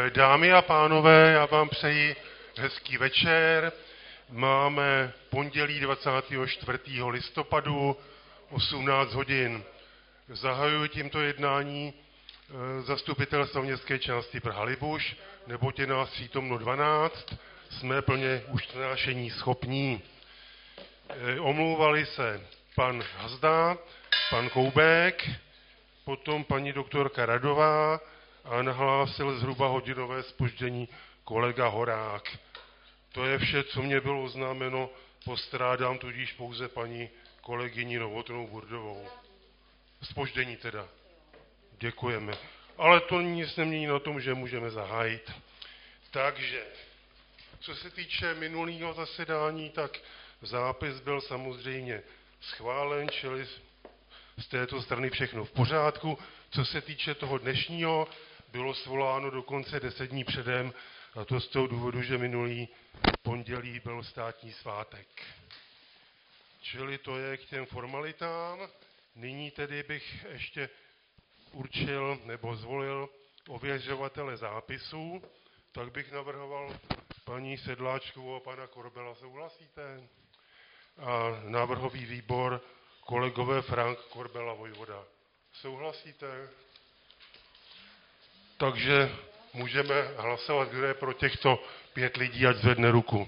Dámy a pánové, já vám přeji hezký večer. Máme pondělí 24. listopadu 18 hodin. Zahajuji tímto jednání zastupitelstva městské části Praha-Libuš, neboť je nás přítomno 12, jsme plně usnášení schopní. Omlouvali se pan Hazda, pan Koubek, potom paní doktorka Radová a nahlásil zhruba hodinové zpoždění kolega Horák. To je vše, co mě bylo oznámeno, postrádám tudíž pouze paní kolegyni Novotnou Burdovou. Zpoždění teda. Děkujeme. Ale to nic nemění na tom, že můžeme zahájit. Takže, co se týče minulého zasedání, tak zápis byl samozřejmě schválen, čili z této strany všechno v pořádku. Co se týče toho dnešního, bylo svoláno dokonce 10 dní předem, a to z toho důvodu, že minulý pondělí byl státní svátek. Čili to je k těm formalitám. Nyní tedy bych ještě určil nebo zvolil ověřovatele zápisů, tak bych navrhoval paní Sedláčkovou a pana Korbela. Souhlasíte? A návrhový výbor kolegové Frank, Korbela, Vojvoda. Souhlasíte? Takže můžeme hlasovat, kdo je pro těchto 5 lidí, ať zvedne ruku.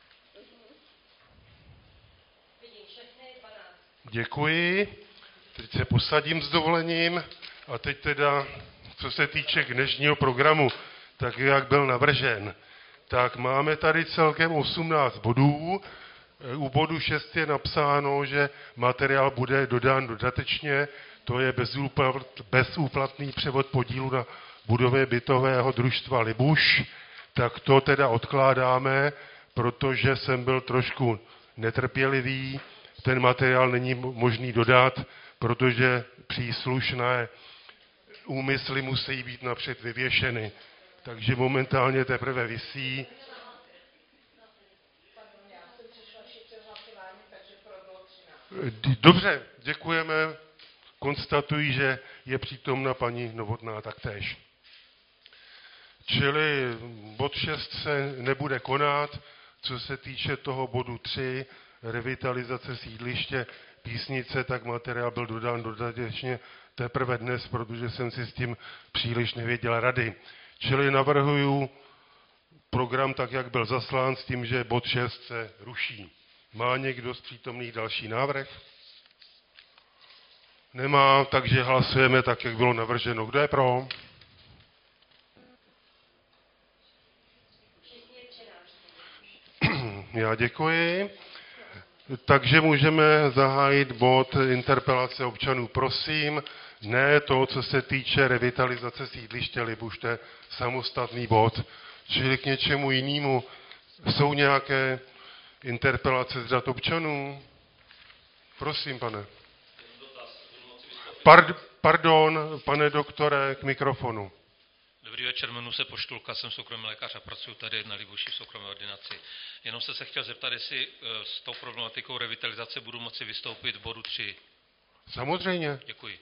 Děkuji. Teď se posadím s dovolením. A teď teda, co se týče dnešního programu, tak jak byl navržen, tak máme tady celkem 18 bodů. U bodu 6 je napsáno, že materiál bude dodán dodatečně, to je bezúplatný převod podílu na budově bytového družstva Libuš, tak to teda odkládáme, protože jsem byl trošku netrpělivý. Ten materiál není možný dodat, protože příslušné úmysly musí být napřed vyvěšeny. Takže momentálně teprve visí. Dobře, děkujeme. Konstatuji, že je přítomna paní Novotná taktéž. Čili bod 6 se nebude konat. Co se týče toho bodu 3, revitalizace sídliště Písnice, tak materiál byl dodán dodatečně teprve dnes, protože jsem si s tím příliš nevěděl rady. Čili navrhuju program tak, jak byl zaslán, s tím, že bod 6 se ruší. Má někdo z přítomných další návrh? Nemá, takže hlasujeme tak, jak bylo navrženo. Kdo je pro? Já děkuji. Takže můžeme zahájit bod interpelace občanů. Prosím, ne to, co se týče revitalizace sídliště Libuš, to je samostatný bod, čili k něčemu jinému. Jsou nějaké interpelace z řad občanů? Prosím, pane. Pardon, pane doktore, k mikrofonu. Dobrý večer, jmenuji se Poštulka, jsem soukromý lékař a pracuji tady na Libuši v soukromé ordinaci. Jenom se chtěl zeptat, jestli s tou problematikou revitalizace budu moci vystoupit v bodu 3. Samozřejmě. Děkuji.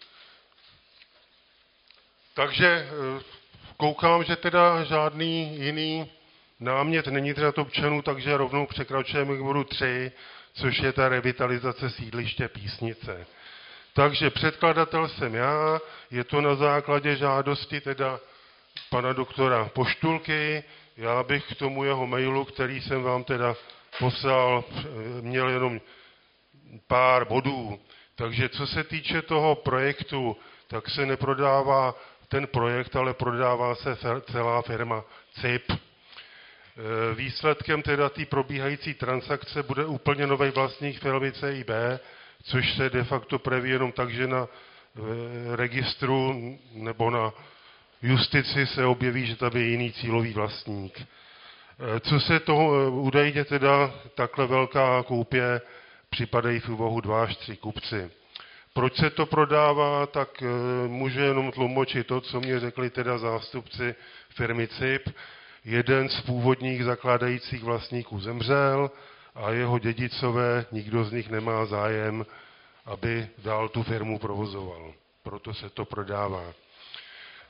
Takže koukám, že teda žádný jiný námět není teda občanů, takže rovnou překračujeme k bodu 3, což je ta revitalizace sídliště Písnice. Takže předkladatel jsem já, je to na základě žádosti teda pana doktora Poštulky. Já bych k tomu jeho mailu, který jsem vám teda poslal, měl jenom pár bodů. Takže co se týče toho projektu, tak se neprodává ten projekt, ale prodává se celá firma CIP. Výsledkem teda té probíhající transakce bude úplně nový vlastník firmy CIB, což se de facto projeví jenom tak, že na registru nebo na justici se objeví, že tam je jiný cílový vlastník. Co se toho údajně teda takhle velká koupě, připadají v úvahu 2 až 3 kupci. Proč se to prodává, tak můžu jenom tlumočit to, co mě řekli teda zástupci firmy CIP. Jeden z původních zakládajících vlastníků zemřel a jeho dědicové, nikdo z nich nemá zájem, aby dál tu firmu provozoval. Proto se to prodává.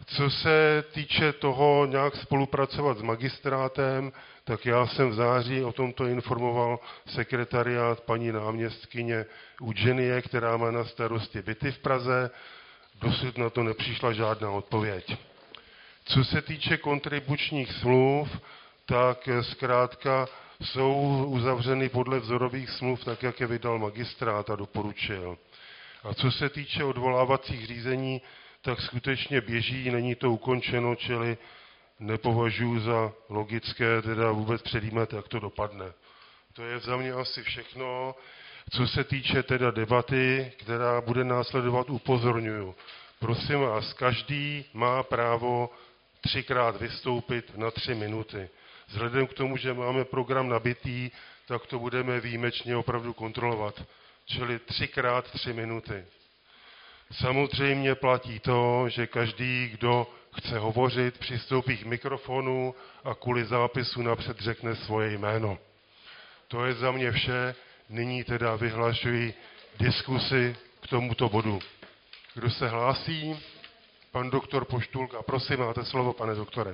Co se týče toho nějak spolupracovat s magistrátem, tak já jsem v září o tomto informoval sekretariát paní náměstkyně Udženie, která má na starosti byty v Praze. Dosud na to nepřišla žádná odpověď. Co se týče kontribučních smluv, tak zkrátka jsou uzavřeny podle vzorových smluv, tak jak je vydal magistrát a doporučil. A co se týče odvolávacích řízení, tak skutečně běží, není to ukončeno, čili nepovažuji za logické teda vůbec předjímat, jak to dopadne. To je za mě asi všechno. Co se týče teda debaty, která bude následovat, upozorňuju. Prosím vás, každý má právo 3krát vystoupit na 3 minuty. Vzhledem k tomu, že máme program nabitý, tak to budeme výjimečně opravdu kontrolovat. Čili 3krát 3 minuty. Samozřejmě platí to, že každý, kdo chce hovořit, přistoupí k mikrofonu a kvůli zápisu napřed řekne svoje jméno. To je za mě vše. Nyní teda vyhlašuji diskusi k tomuto bodu. Kdo se hlásí? Pan doktor Poštulka. Prosím, máte slovo, pane doktore.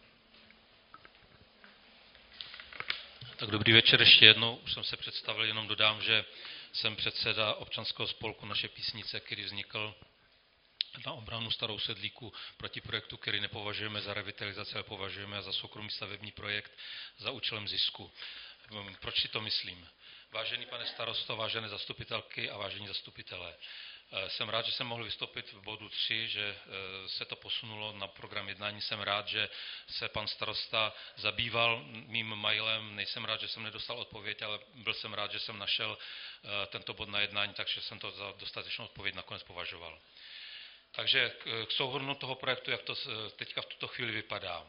Tak dobrý večer ještě jednou. Už jsem se představil, jenom dodám, že jsem předseda občanského spolku Naše Písnice, který vznikl na obranu Starou Sedlíku proti projektu, který nepovažujeme za revitalizaci, ale považujeme za soukromý stavební projekt za účelem zisku. Proč si to myslím? Vážený pane starosto, vážené zastupitelky a vážení zastupitelé, jsem rád, že jsem mohl vystoupit v bodu 3, že se to posunulo na program jednání. Jsem rád, že se pan starosta zabýval mým mailem. Nejsem rád, že jsem nedostal odpověď, ale byl jsem rád, že jsem našel tento bod na jednání, takže jsem to za dostatečnou odpověď nakonec považoval. Takže k souhrnu toho projektu, jak to teďka v tuto chvíli vypadá.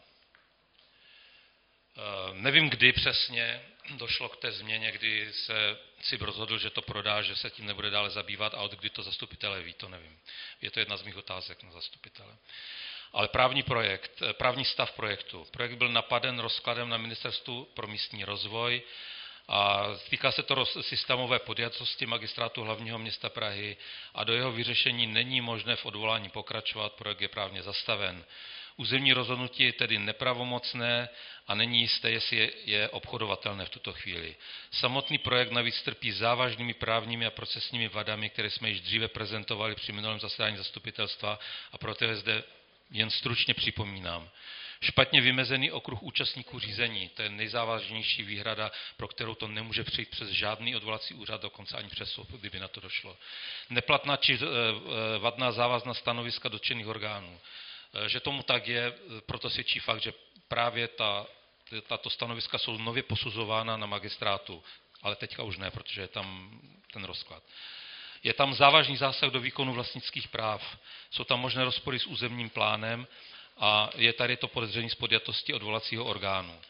Nevím, kdy přesně došlo k té změně, kdy se CIB rozhodl, že to prodá, že se tím nebude dále zabývat, a od kdy to zastupitelé ví, to nevím. Je to jedna z mých otázek na zastupitele. Ale právní stav projektu. Projekt byl napaden rozkladem na Ministerstvu pro místní rozvoj a týká se to systémové podjatosti Magistrátu hlavního města Prahy a do jeho vyřešení není možné v odvolání pokračovat, projekt je právně zastaven. Územní rozhodnutí je tedy nepravomocné a není jisté, jestli je obchodovatelné v tuto chvíli. Samotný projekt navíc trpí závažnými právními a procesními vadami, které jsme již dříve prezentovali při minulém zasedání zastupitelstva a proto je zde jen stručně připomínám. Špatně vymezený okruh účastníků řízení, to je nejzávažnější výhrada, pro kterou to nemůže přijít přes žádný odvolací úřad, dokonce ani přes soud, kdyby na to došlo. Neplatná či vadná závazná stanoviska dotčených orgánů. Že tomu tak je, proto svědčí fakt, že právě tato stanoviska jsou nově posuzována na magistrátu, ale teďka už ne, protože je tam ten rozklad. Je tam závažný zásah do výkonu vlastnických práv, jsou tam možné rozpory s územním plánem a je tady to podezření z podjatosti odvolacího orgánu.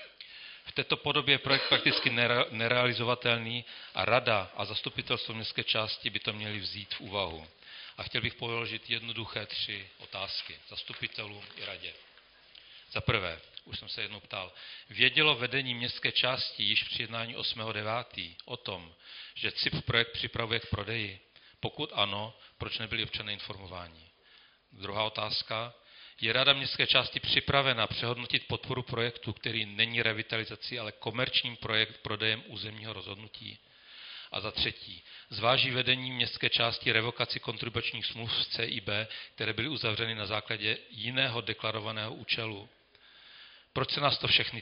V této podobě je projekt prakticky nerealizovatelný a rada a zastupitelstvo městské části by to měli vzít v úvahu. A chtěl bych položit jednoduché 3 otázky zastupitelům i radě. Za prvé, už jsem se jednou ptal, vědělo vedení městské části již při jednání 8.9. o tom, že CIB projekt připravuje k prodeji? Pokud ano, proč nebyli občané informováni? Druhá otázka, je rada městské části připravena přehodnotit podporu projektu, který není revitalizací, ale komerčním prodejem územního rozhodnutí? A za třetí, zváží vedení městské části revokaci kontribučních smluv z CIB, které byly uzavřeny na základě jiného deklarovaného účelu. Proč se nás to všech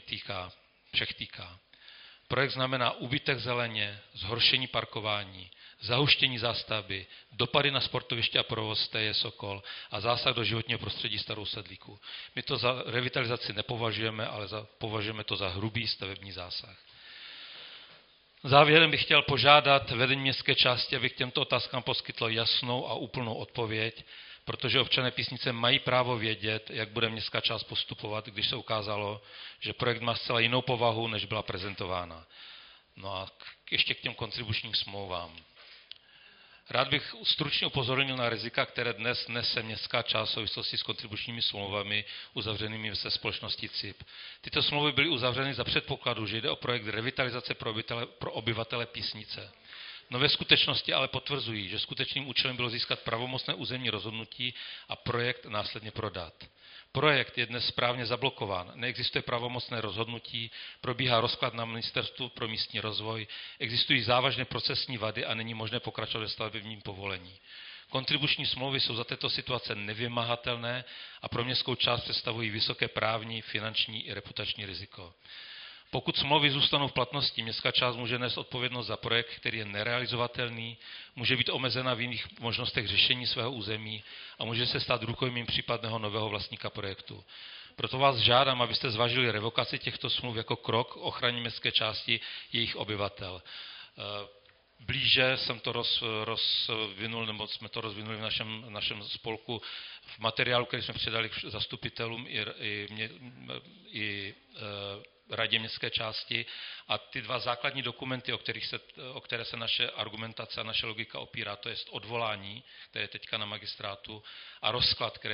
týká? Projekt znamená úbytek zeleně, zhoršení parkování, zahuštění zástavby, dopady na sportoviště a provoz TJ Sokol a zásah do životního prostředí Starou Sedlíku. My to za revitalizaci nepovažujeme, ale považujeme to za hrubý stavební zásah. Závěrem bych chtěl požádat vedení městské části, aby k těmto otázkám poskytlo jasnou a úplnou odpověď, protože občané Písnice mají právo vědět, jak bude městská část postupovat, když se ukázalo, že projekt má zcela jinou povahu, než byla prezentována. No a ještě k těm kontribučním smlouvám. Rád bych stručně upozornil na rizika, které dnes nese městská část v souvislosti s kontribučními smlouvami uzavřenými se společností CIB. Tyto smlouvy byly uzavřeny za předpokladu, že jde o projekt revitalizace pro obyvatele Písnice. Nové skutečnosti ale potvrzují, že skutečným účelem bylo získat pravomocné územní rozhodnutí a projekt následně prodat. Projekt je dnes správně zablokován, neexistuje pravomocné rozhodnutí, probíhá rozklad na Ministerstvu pro místní rozvoj, existují závažné procesní vady a není možné pokračovat ve stavebním povolení. Kontribuční smlouvy jsou za této situace nevymahatelné a pro městskou část představují vysoké právní, finanční i reputační riziko. Pokud smlouvy zůstanou v platnosti, městská část může nést odpovědnost za projekt, který je nerealizovatelný, může být omezena v jiných možnostech řešení svého území a může se stát rukojmím případného nového vlastníka projektu. Proto vás žádám, abyste zvažili revokaci těchto smluv jako krok k ochraně městské části jejich obyvatel. Blíže jsem to rozvinul, nebo jsme to rozvinuli v našem spolku v materiálu, který jsme předali zastupitelům i radě městské části. A ty dva základní dokumenty, o které se naše argumentace a naše logika opírá, to je odvolání, které je teďka na magistrátu, a rozklad, který je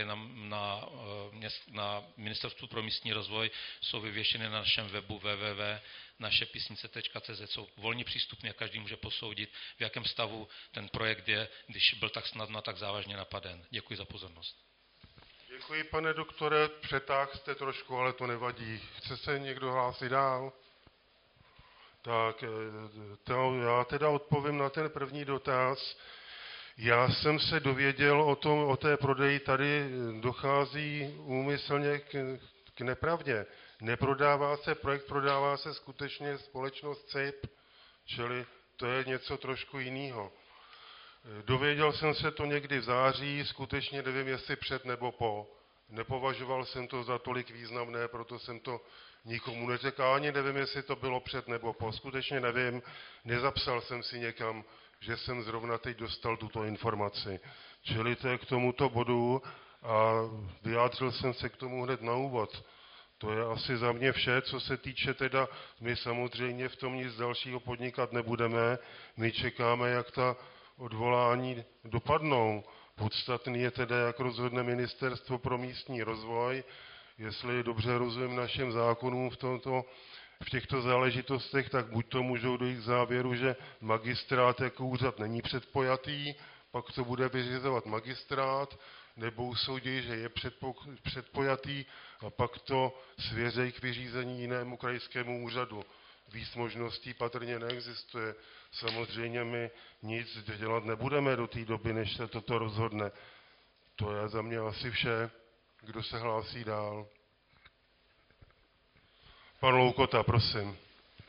na Ministerstvu pro místní rozvoj, jsou vyvěšeny na našem webu www.našepisnice.cz. Jsou volně přístupné a každý může posoudit, v jakém stavu ten projekt je, když byl tak snadno a tak závažně napaden. Děkuji za pozornost. Děkuji, pane doktore, přetáhl jste trošku, ale to nevadí. Chce se někdo hlásit dál? Tak, já teda odpovím na ten první dotaz. Já jsem se dověděl o té prodeji, tady dochází úmyslně k nepravdě. Neprodává se projekt, prodává se skutečně společnost CIP, čili to je něco trošku jiného. Dověděl jsem se to někdy v září, skutečně nevím, jestli před nebo po. Nepovažoval jsem to za tolik významné, proto jsem to nikomu neřekl. Ani nevím, jestli to bylo před nebo po. Skutečně nevím, nezapsal jsem si někam, že jsem zrovna teď dostal tuto informaci. Čili to je k tomuto bodu a vyjádřil jsem se k tomu hned na úvod. To je asi za mě vše, co se týče teda, my samozřejmě v tom nic dalšího podnikat nebudeme. My čekáme, jak ta odvolání dopadnou. Podstatný je teda, jak rozhodne Ministerstvo pro místní rozvoj, jestli dobře rozumím našim zákonům v těchto záležitostech, tak buď to můžou dojít k závěru, že magistrát jako úřad není předpojatý, pak to bude vyřizovat magistrát, nebo usoudí, že je předpojatý a pak to svěřejí k vyřízení jinému krajskému úřadu. Víc možností patrně neexistuje. Samozřejmě my nic dělat nebudeme do té doby, než se toto rozhodne. To je za mě asi vše. Kdo se hlásí dál? Pan Loukota, prosím.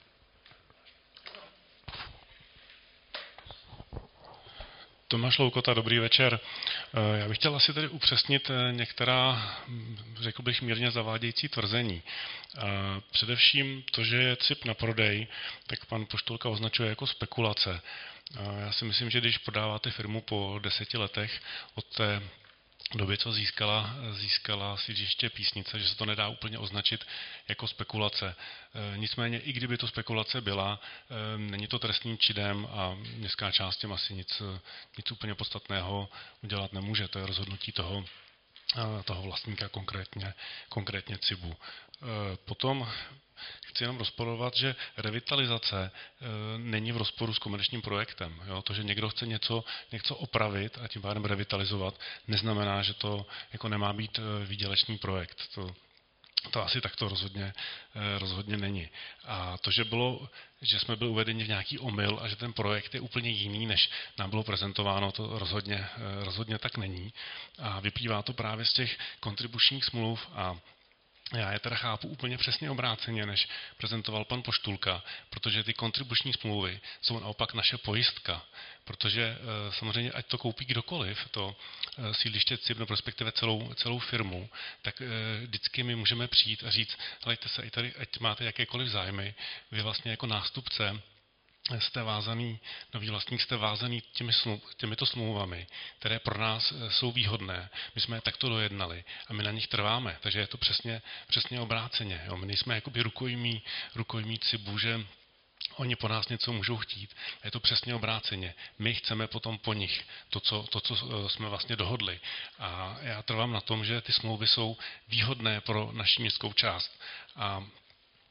Tomáš Loukota, dobrý večer. Já bych chtěl asi tedy upřesnit některá, řekl bych, mírně zavádějící tvrzení. Především to, že je CIP na prodej, tak pan Poštulka označuje jako spekulace. Já si myslím, že když prodáváte firmu po 10 letech od té doby, co získala sídliště Písnice, že se to nedá úplně označit jako spekulace. Nicméně, i kdyby to spekulace byla, není to trestným činem a městská část tím asi nic úplně podstatného udělat nemůže. To je rozhodnutí toho vlastníka, konkrétně CIBu. Potom chci jenom rozporovat, že revitalizace není v rozporu s komerčním projektem. Jo? To, že někdo chce něco opravit a tím pádem revitalizovat, neznamená, že to jako nemá být výdělečný projekt. To asi takto rozhodně není. A to, že jsme byli uvedeni v nějaký omyl a že ten projekt je úplně jiný, než nám bylo prezentováno, to rozhodně tak není. A vyplývá to právě z těch kontribučních smluv a já je teda chápu úplně přesně obráceně, než prezentoval pan Poštulka, protože ty kontribuční smlouvy jsou naopak naše pojistka, protože samozřejmě, ať to koupí kdokoliv, to sídliště CIP, nebo respektive celou firmu, tak vždycky my můžeme přijít a říct, hejte se, i tady, ať máte jakékoliv zájmy, vy vlastně jako nástupce jste vázaný, nový vlastník jste vázaný těmito smlouvami, které pro nás jsou výhodné. My jsme je takto dojednali a my na nich trváme, takže je to přesně obráceně. Jo. My nejsme jakoby rukojmí CIBu, že oni po nás něco můžou chtít. Je to přesně obráceně. My chceme potom po nich to, co jsme vlastně dohodli. A já trvám na tom, že ty smlouvy jsou výhodné pro naši městskou část. A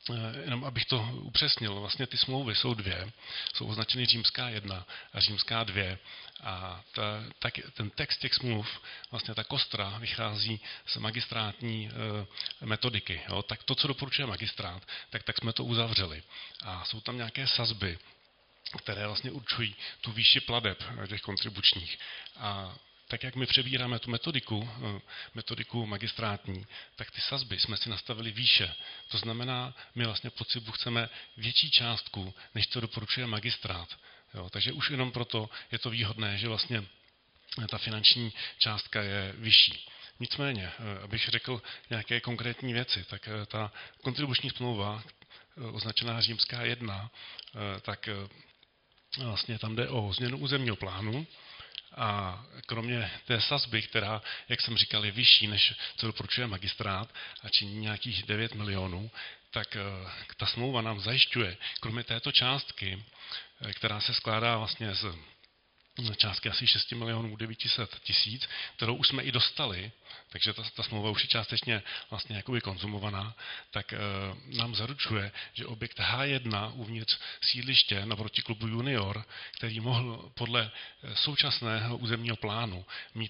jenom abych to upřesnil, vlastně ty smlouvy jsou dvě, jsou označeny římská 1 a římská 2 a ten text těch smluv, vlastně ta kostra vychází z magistrátní metodiky. Jo? Tak to, co doporučuje magistrát, tak jsme to uzavřeli. A jsou tam nějaké sazby, které vlastně určují tu výši plateb těch kontribučních. A tak, jak my přebíráme tu metodiku magistrátní, tak ty sazby jsme si nastavili výše. To znamená, my vlastně po CIBu chceme větší částku, než co doporučuje magistrát. Jo, takže už jenom proto je to výhodné, že vlastně ta finanční částka je vyšší. Nicméně, abych řekl nějaké konkrétní věci, tak ta kontribuční smlouva, označená římská 1, tak vlastně tam jde o změnu územního plánu, a kromě té sazby, která, jak jsem říkal, je vyšší, než co doporučuje magistrát a činí nějakých 9 milionů, tak ta smlouva nám zajišťuje, kromě této částky, která se skládá vlastně z částky asi 6 milionů 900 tisíc, kterou už jsme i dostali, takže ta smlouva už je částečně vlastně jakoby konzumovaná, tak nám zaručuje, že objekt H1 uvnitř sídliště naproti klubu Junior, který mohl podle současného územního plánu mít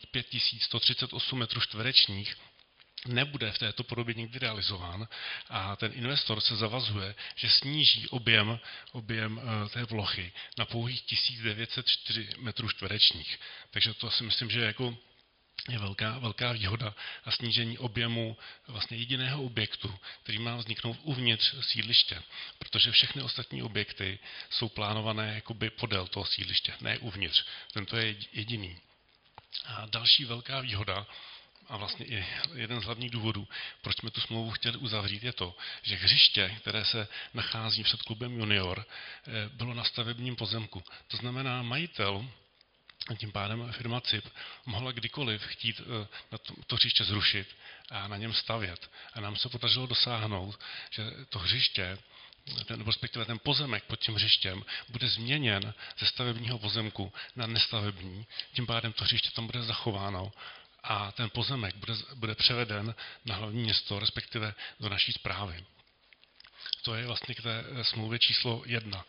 5138 metrů čtverečních, nebude v této podobě nikdy realizován a ten investor se zavazuje, že sníží objem té plochy na pouhých 1904 metrů čtverečních. Takže to si myslím, že je velká výhoda a snížení objemu vlastně jediného objektu, který má vzniknout uvnitř sídliště, protože všechny ostatní objekty jsou plánované jakoby podél toho sídliště, ne uvnitř. Tento je jediný. A další velká výhoda, a vlastně i jeden z hlavních důvodů, proč jsme tu smlouvu chtěli uzavřít, je to, že hřiště, které se nachází před klubem Junior, bylo na stavebním pozemku. To znamená, majitel, a tím pádem firma CIB, mohla kdykoliv chtít to hřiště zrušit a na něm stavět. A nám se podařilo dosáhnout, že to hřiště, respektive ten pozemek pod tím hřištěm, bude změněn ze stavebního pozemku na nestavební. Tím pádem to hřiště tam bude zachováno a ten pozemek bude převeden na hlavní město, respektive do naší správy. To je vlastně k té smlouvě číslo 1.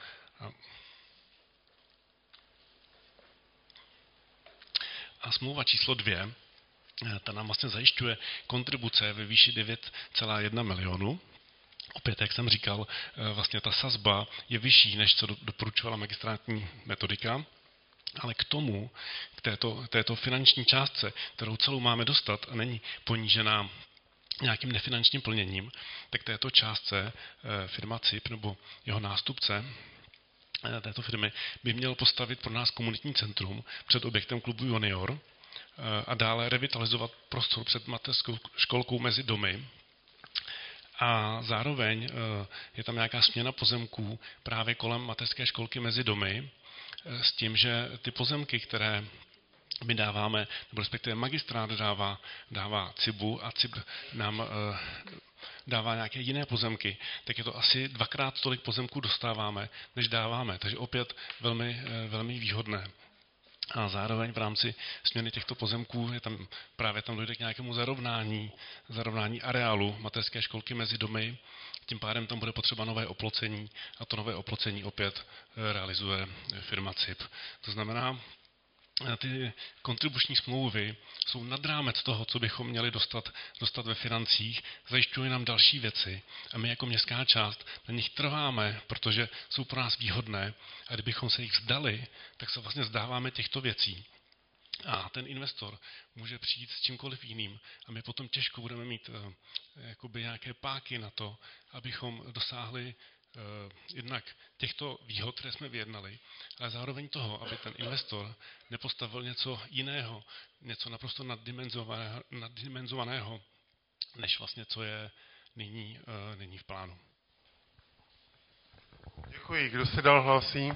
A smlouva číslo 2, ta nám vlastně zajišťuje kontribuce ve výši 9,1 milionu. Opět, jak jsem říkal, vlastně ta sazba je vyšší, než co doporučovala magistrátní metodika. Ale k této finanční částce, kterou celou máme dostat a není ponížená nějakým nefinančním plněním, tak této částce firma CIB nebo jeho nástupce této firmy by měl postavit pro nás komunitní centrum před objektem klubu Junior a dále revitalizovat prostor před mateřskou školkou mezi domy. A zároveň je tam nějaká směna pozemků právě kolem mateřské školky mezi domy, s tím, že ty pozemky, které my dáváme, nebo respektive magistrát dává CIBu a CIB nám dává nějaké jiné pozemky, tak je to asi 2x tolik pozemků dostáváme, než dáváme. Takže opět velmi výhodné. A zároveň v rámci směny těchto pozemků právě tam dojde k nějakému zarovnání areálu mateřské školky mezi domy. Tím pádem tam bude potřeba nové oplocení a to nové oplocení opět realizuje firma CIB. To znamená, ty kontribuční smlouvy jsou nad rámec toho, co bychom měli dostat ve financích, zajišťují nám další věci a my jako městská část na nich trváme, protože jsou pro nás výhodné a kdybychom se jich vzdali, tak se vlastně vzdáváme těchto věcí. A ten investor může přijít s čímkoliv jiným a my potom těžko budeme mít jakoby nějaké páky na to, abychom dosáhli jednak těchto výhod, které jsme vyjednali, ale zároveň toho, aby ten investor nepostavil něco jiného, něco naprosto naddimenzovaného, než vlastně co je nyní v plánu. Děkuji. Kdo se dál hlásí?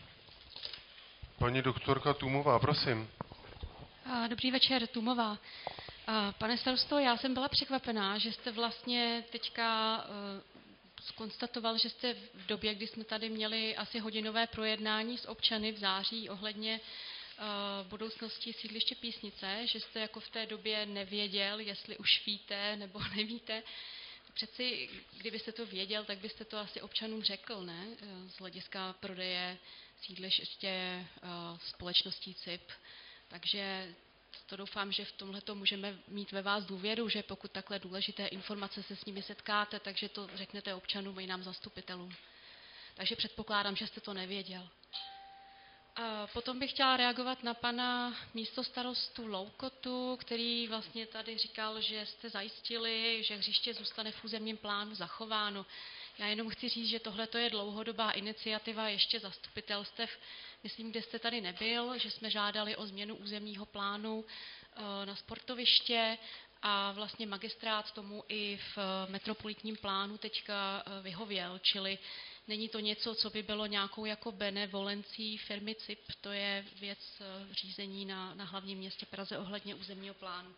Paní doktorka Tůmová, prosím. Dobrý večer, Tůmová. Pane starosto, já jsem byla překvapená, že jste vlastně teďka zkonstatoval, že jste v době, kdy jsme tady měli asi hodinové projednání s občany v září ohledně budoucnosti sídliště Písnice, že jste jako v té době nevěděl, jestli už víte nebo nevíte, Přeci, kdybyste to věděl, tak byste to asi občanům řekl, ne? Z hlediska prodeje sídliště společností CIP. Takže to doufám, že v tomhleto můžeme mít ve vás důvěru, že pokud takhle důležité informace se s nimi setkáte, takže to řeknete občanům i nám zastupitelům. Takže předpokládám, že jste to nevěděl. A potom bych chtěla reagovat na pana místostarostu Loukotu, který vlastně tady říkal, že jste zajistili, že hřiště zůstane v územním plánu zachováno. Já jenom chci říct, že tohle je dlouhodobá iniciativa ještě zastupitelstev. Myslím, kde jste tady nebyl, že jsme žádali o změnu územního plánu na sportoviště a vlastně magistrát tomu i v metropolitním plánu teďka vyhověl, čili není to něco, co by bylo nějakou jako benevolencí firmy CIP, to je věc řízení na hlavním městě Praze ohledně územního plánu.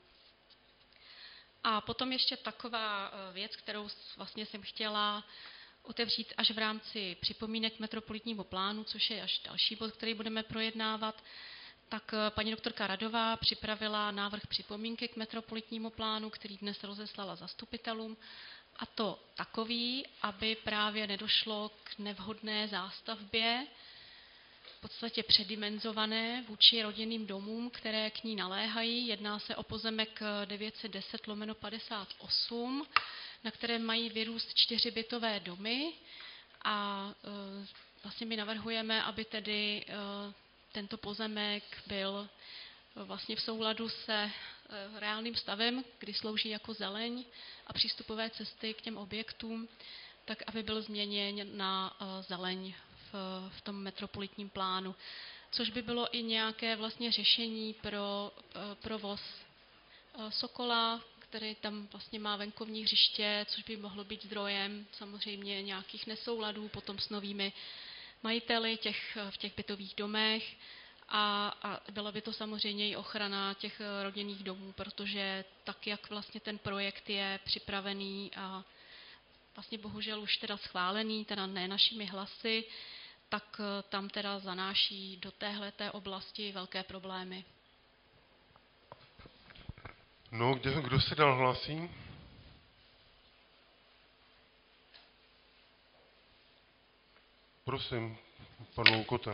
A potom ještě taková věc, kterou vlastně jsem chtěla otevřít až v rámci připomínek metropolitnímu plánu, což je až další bod, který budeme projednávat, tak paní doktorka Radová připravila návrh připomínky k metropolitnímu plánu, který dnes rozeslala zastupitelům, a to takový, aby právě nedošlo k nevhodné zástavbě, v podstatě předimenzované vůči rodinným domům, které k ní naléhají. Jedná se o pozemek 910/58, na kterém mají vyrůst 4 bytové domy a vlastně my navrhujeme, aby tedy tento pozemek byl vlastně v souladu se reálným stavem, kdy slouží jako zeleň a přístupové cesty k těm objektům, tak aby byl změněn na zeleň v tom metropolitním plánu, což by bylo i nějaké vlastně řešení pro provoz Sokola, který tam vlastně má venkovní hřiště, což by mohlo být zdrojem samozřejmě nějakých nesouladů potom s novými majiteli v těch bytových domech a byla by to samozřejmě i ochrana těch rodinných domů, protože tak, jak vlastně ten projekt je připravený a vlastně bohužel už teda schválený, teda ne našimi hlasy, tak tam teda zanáší do téhleté oblasti velké problémy. No, kdo se dál hlásí? Prosím, pan Loukota.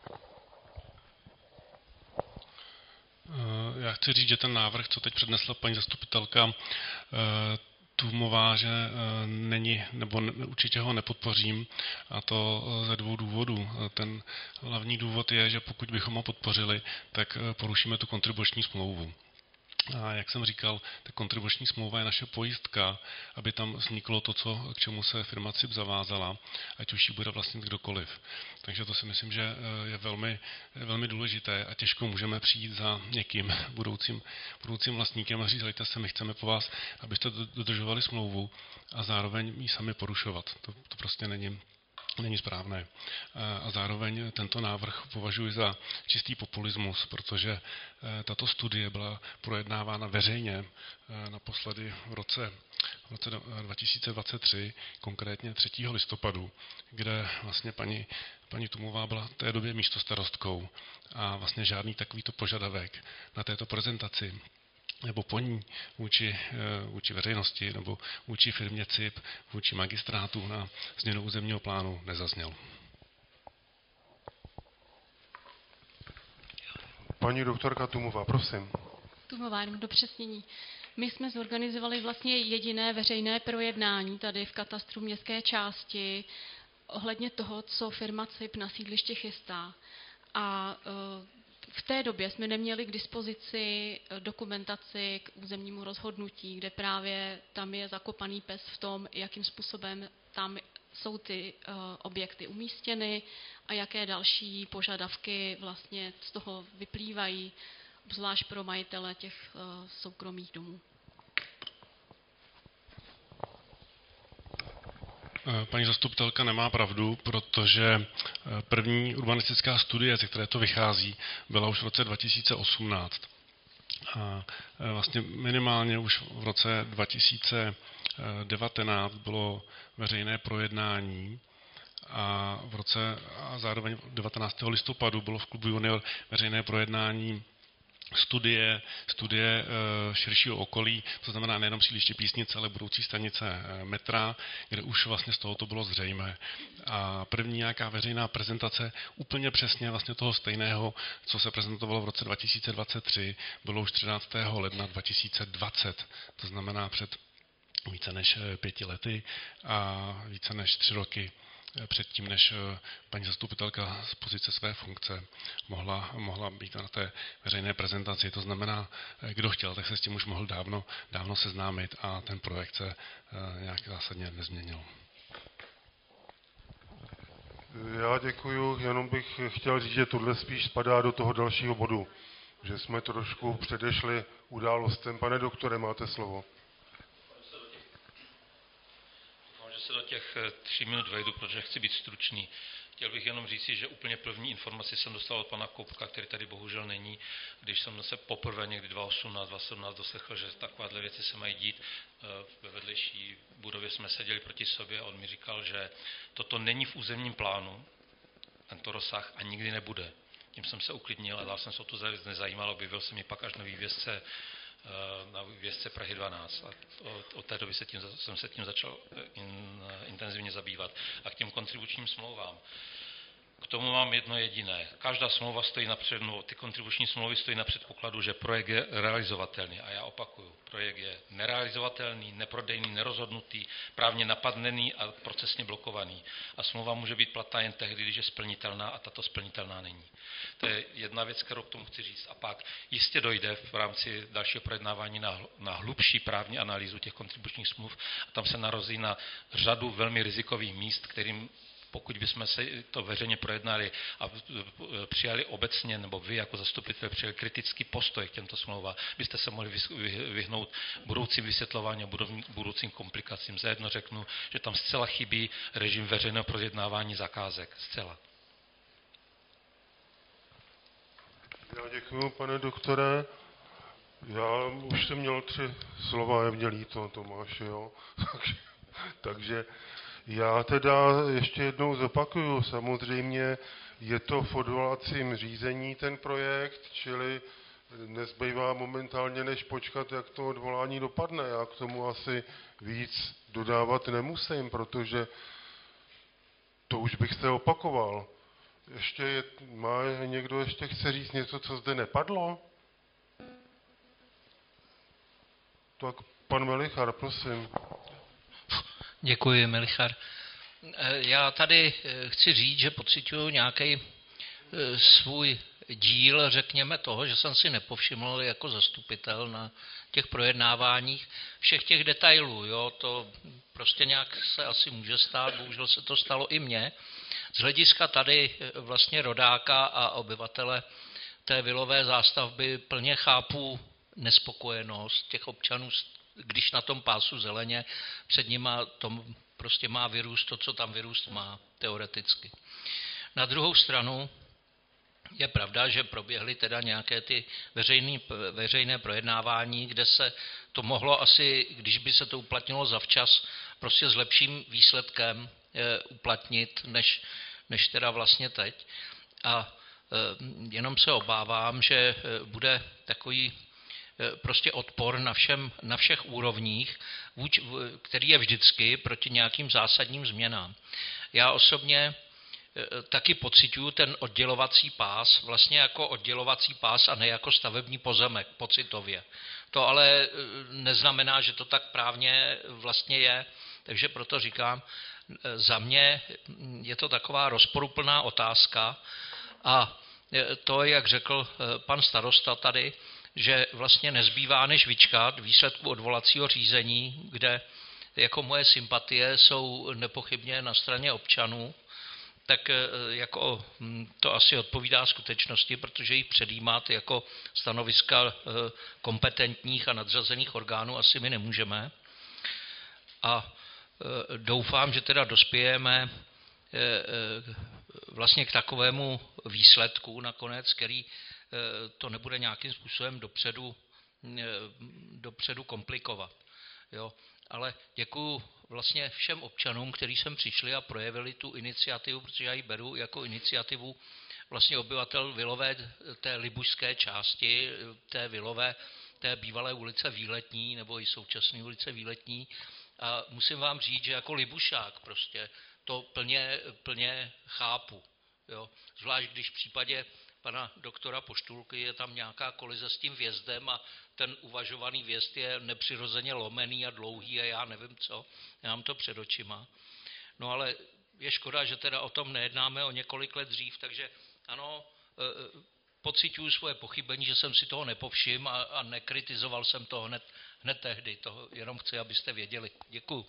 Já chci říct, že ten návrh, co teď přednesla paní zastupitelka Tůmová, že není, nebo určitě ho nepodpořím, a to ze 2 důvodů. Ten hlavní důvod je, že pokud bychom ho podpořili, tak porušíme tu kontribuční smlouvu. A jak jsem říkal, ta kontribuční smlouva je naše pojistka, aby tam vzniklo to, k čemu se firma CIP zavázala, ať už ji bude vlastnit kdokoliv. Takže to si myslím, že je velmi, velmi důležité a těžko můžeme přijít za někým budoucím vlastníkem a říct, hejte se, my chceme po vás, abyste dodržovali smlouvu a zároveň ji sami porušovat. To prostě není správné. A zároveň tento návrh považuji za čistý populismus, protože tato studie byla projednávána veřejně naposledy v roce 2023, konkrétně 3. listopadu, kde vlastně paní Tumová byla v té době místostarostkou a vlastně žádný takovýto požadavek na této prezentaci nebo po ní vůči veřejnosti nebo vůči firmě CIP, vůči magistrátu na změnu územního plánu nezazněl. Paní doktorka Tumová, prosím. Tumová, jenom dopřesnění. My jsme zorganizovali vlastně jediné veřejné projednání tady v katastru městské části ohledně toho, co firma CIP na sídliště chystá. A v té době jsme neměli k dispozici dokumentaci k územnímu rozhodnutí, kde právě tam je zakopaný pes v tom, jakým způsobem tam jsou ty objekty umístěny a jaké další požadavky vlastně z toho vyplývají, obzvlášť pro majitele těch soukromých domů. Paní zastupitelka nemá pravdu, protože první urbanistická studie, ze které to vychází, byla už v roce 2018. A vlastně minimálně už v roce 2019 bylo veřejné projednání a zároveň 19. listopadu bylo v klubu Junior veřejné projednání studie širšího okolí, to znamená nejenom sídliště Písnice, ale budoucí stanice metra, kde už vlastně z toho to bylo zřejmé. A první nějaká veřejná prezentace úplně přesně vlastně toho stejného, co se prezentovalo v roce 2023, bylo už 13. ledna 2020. To znamená před více než 5 lety a více než 3 roky předtím, než paní zastupitelka z pozice své funkce mohla být na té veřejné prezentaci. To znamená, kdo chtěl, tak se s tím už mohl dávno seznámit a ten projekt se nějak zásadně nezměnil. Já děkuju, jenom bych chtěl říct, že tohle spíš spadá do toho dalšího bodu, že jsme trošku předešli událostem. Pane doktore, máte slovo. Že se do těch 3 minut vejdu, protože chci být stručný. Chtěl bych jenom říci, že úplně první informaci jsem dostal od pana Koupka, který tady bohužel není, když jsem se poprvé někdy 2017 doslechl, že takovéhle věci se mají dít. Ve vedlejší budově jsme seděli proti sobě a on mi říkal, že toto není v územním plánu, tento rozsah a nikdy nebude. Tím jsem se uklidnil a dál jsem se o tu nezajímal, objevil jsem ji pak až na vývězce Prahy 12. A od té doby jsem se tím začal intenzivně zabývat. A k těm kontribučním smlouvám. K tomu mám jedno jediné. Každá smlouva stojí ty kontribuční smlouvy stojí na předpokladu, že projekt je realizovatelný. A já opakuju, projekt je nerealizovatelný, neprodejný, nerozhodnutý, právně napadnený a procesně blokovaný. A smlouva může být platná jen tehdy, když je splnitelná a tato splnitelná není. To je jedna věc, kterou k tomu chci říct. A pak jistě dojde v rámci dalšího projednávání na hlubší právní analýzu těch kontribučních smluv a tam se narazí na řadu velmi rizikových míst, kterým pokud bychom se to veřejně projednali a přijali obecně, nebo vy jako zastupitel přijali kritický postoj k těmto smlouvám, byste se mohli vyhnout budoucím vysvětlování a budoucím komplikacím. Zajedno řeknu, že tam zcela chybí režim veřejného projednávání zakázek. Zcela. Já děkuji, pane doktore. Já už jsem měl 3 slova, je mě líto, Tomáši, jo. Takže já teda ještě jednou zopakuju, samozřejmě je to v odvolacím řízení ten projekt, čili nezbývá momentálně než počkat, jak to odvolání dopadne. Já k tomu asi víc dodávat nemusím, protože to už bych se opakoval. Má někdo ještě chce říct něco, co zde nepadlo? Tak pan Melichar, prosím. Děkuji, Melichar. Já tady chci říct, že pociťuju nějaký svůj díl, řekněme toho, že jsem si nepovšiml jako zastupitel na těch projednáváních všech těch detailů. Jo? To prostě nějak se asi může stát, bohužel se to stalo i mně. Z hlediska tady vlastně rodáka a obyvatele té vilové zástavby plně chápu nespokojenost těch občanů, když na tom pásu zeleně před nima tom prostě má vyrůst to, co tam vyrůst má, teoreticky. Na druhou stranu je pravda, že proběhly teda nějaké ty veřejné projednávání, kde se to mohlo asi, když by se to uplatnilo zavčas, prostě s lepším výsledkem uplatnit, než teda vlastně teď. A jenom se obávám, že bude takový prostě odpor na všech úrovních, který je vždycky proti nějakým zásadním změnám. Já osobně taky pociťuju ten oddělovací pás vlastně jako oddělovací pás a ne jako stavební pozemek pocitově. To ale neznamená, že to tak právně vlastně je, takže proto říkám, za mě je to taková rozporuplná otázka a to, jak řekl pan starosta tady, že vlastně nezbývá než vyčkat výsledku odvolacího řízení, kde jako moje sympatie jsou nepochybně na straně občanů, tak jako to asi odpovídá skutečnosti, že jich předjímat jako stanoviska kompetentních a nadřazených orgánů asi my nemůžeme. A doufám, že teda dospějeme vlastně k takovému výsledku nakonec, který to nebude nějakým způsobem dopředu komplikovat. Jo? Ale děkuju vlastně všem občanům, kteří sem přišli a projevili tu iniciativu, protože já ji beru jako iniciativu vlastně obyvatel Vilové, té libušské části, té Vilové, té bývalé ulice Výletní, nebo i současné ulice Výletní. A musím vám říct, že jako libušák prostě to plně chápu. Jo? Zvlášť když v případě pana doktora Poštulky je tam nějaká kolize s tím vjezdem a ten uvažovaný vjezd je nepřirozeně lomený a dlouhý a já nevím co, já mám to před očima. No ale je škoda, že teda o tom nejednáme o několik let dřív, takže ano, pociťuju svoje pochybení, že jsem si toho nepovšiml a nekritizoval jsem to hned tehdy. To jenom chci, abyste věděli. Děkuju.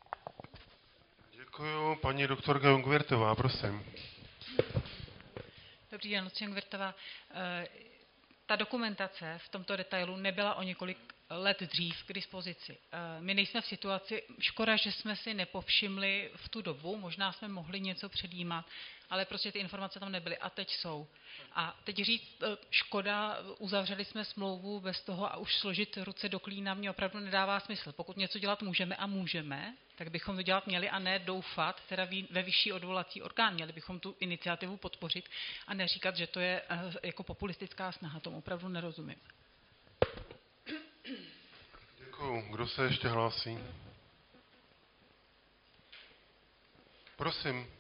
Děkuju. Paní doktorka Jungwirtová, prosím. Dobrý den, Lucie Jungwirtová. Ta dokumentace v tomto detailu nebyla o několik let dřív k dispozici. My nejsme v situaci, škoda, že jsme si nepovšimli v tu dobu, možná jsme mohli něco předjímat, ale prostě ty informace tam nebyly a teď jsou. A teď říct, škoda, uzavřeli jsme smlouvu bez toho a už složit ruce do klína mě opravdu nedává smysl. Pokud něco dělat můžeme, tak bychom to dělat měli a ne doufat teda ve vyšší odvolací orgán. Měli bychom tu iniciativu podpořit a neříkat, že to je jako populistická snaha. Tomu opravdu nerozumím. Děkuju. Kdo se ještě hlásí? Prosím.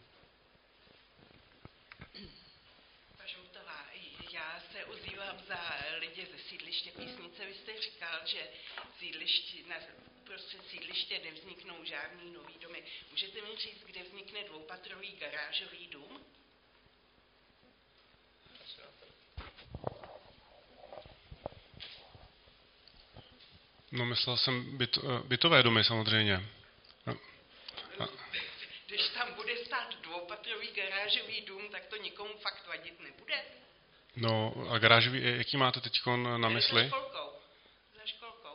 Žoutová, já se ozývám za lidi ze sídliště Písnice. Vy jste říkal, že prostě sídliště nevzniknou žádný nový domy. Můžete mi říct, kde vznikne dvoupatrový garážový dům? No, myslel jsem bytové domy samozřejmě. No. Když tam bude stát dvoupatrový garážový dům, tak to nikomu fakt vadit nebude? No a garážový, jaký máte teď na mysli? Za školkou.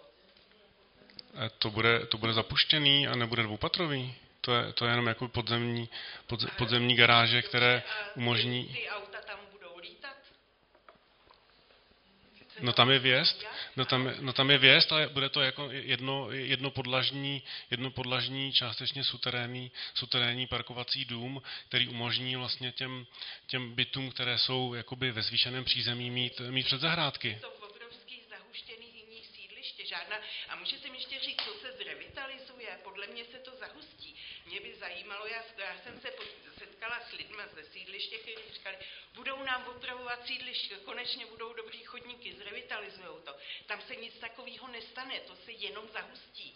To bude zapuštěný a nebude dvoupatrový? To je jenom jako podzemní garáže, které umožní... Ty auta tam budou lítat? No tam je vjezd, tam je vjezd, ale bude to jako jednopodlažní částečně suterénní parkovací dům, který umožní vlastně těm bytům, které jsou jakoby ve zvýšeném přízemí mít předzahrádky. To obrovský zahuštěný jiný sídliště, žádná. A můžete mi ještě říct, co se zrevitalizuje? Podle mě se to zahustí. Mě by zajímalo, já jsem se setkala s lidmi ze sídliště, kteří říkali, budou nám opravovat sídliště, konečně budou dobrý chodníky, zrevitalizujou to. Tam se nic takového nestane, to se jenom zahustí.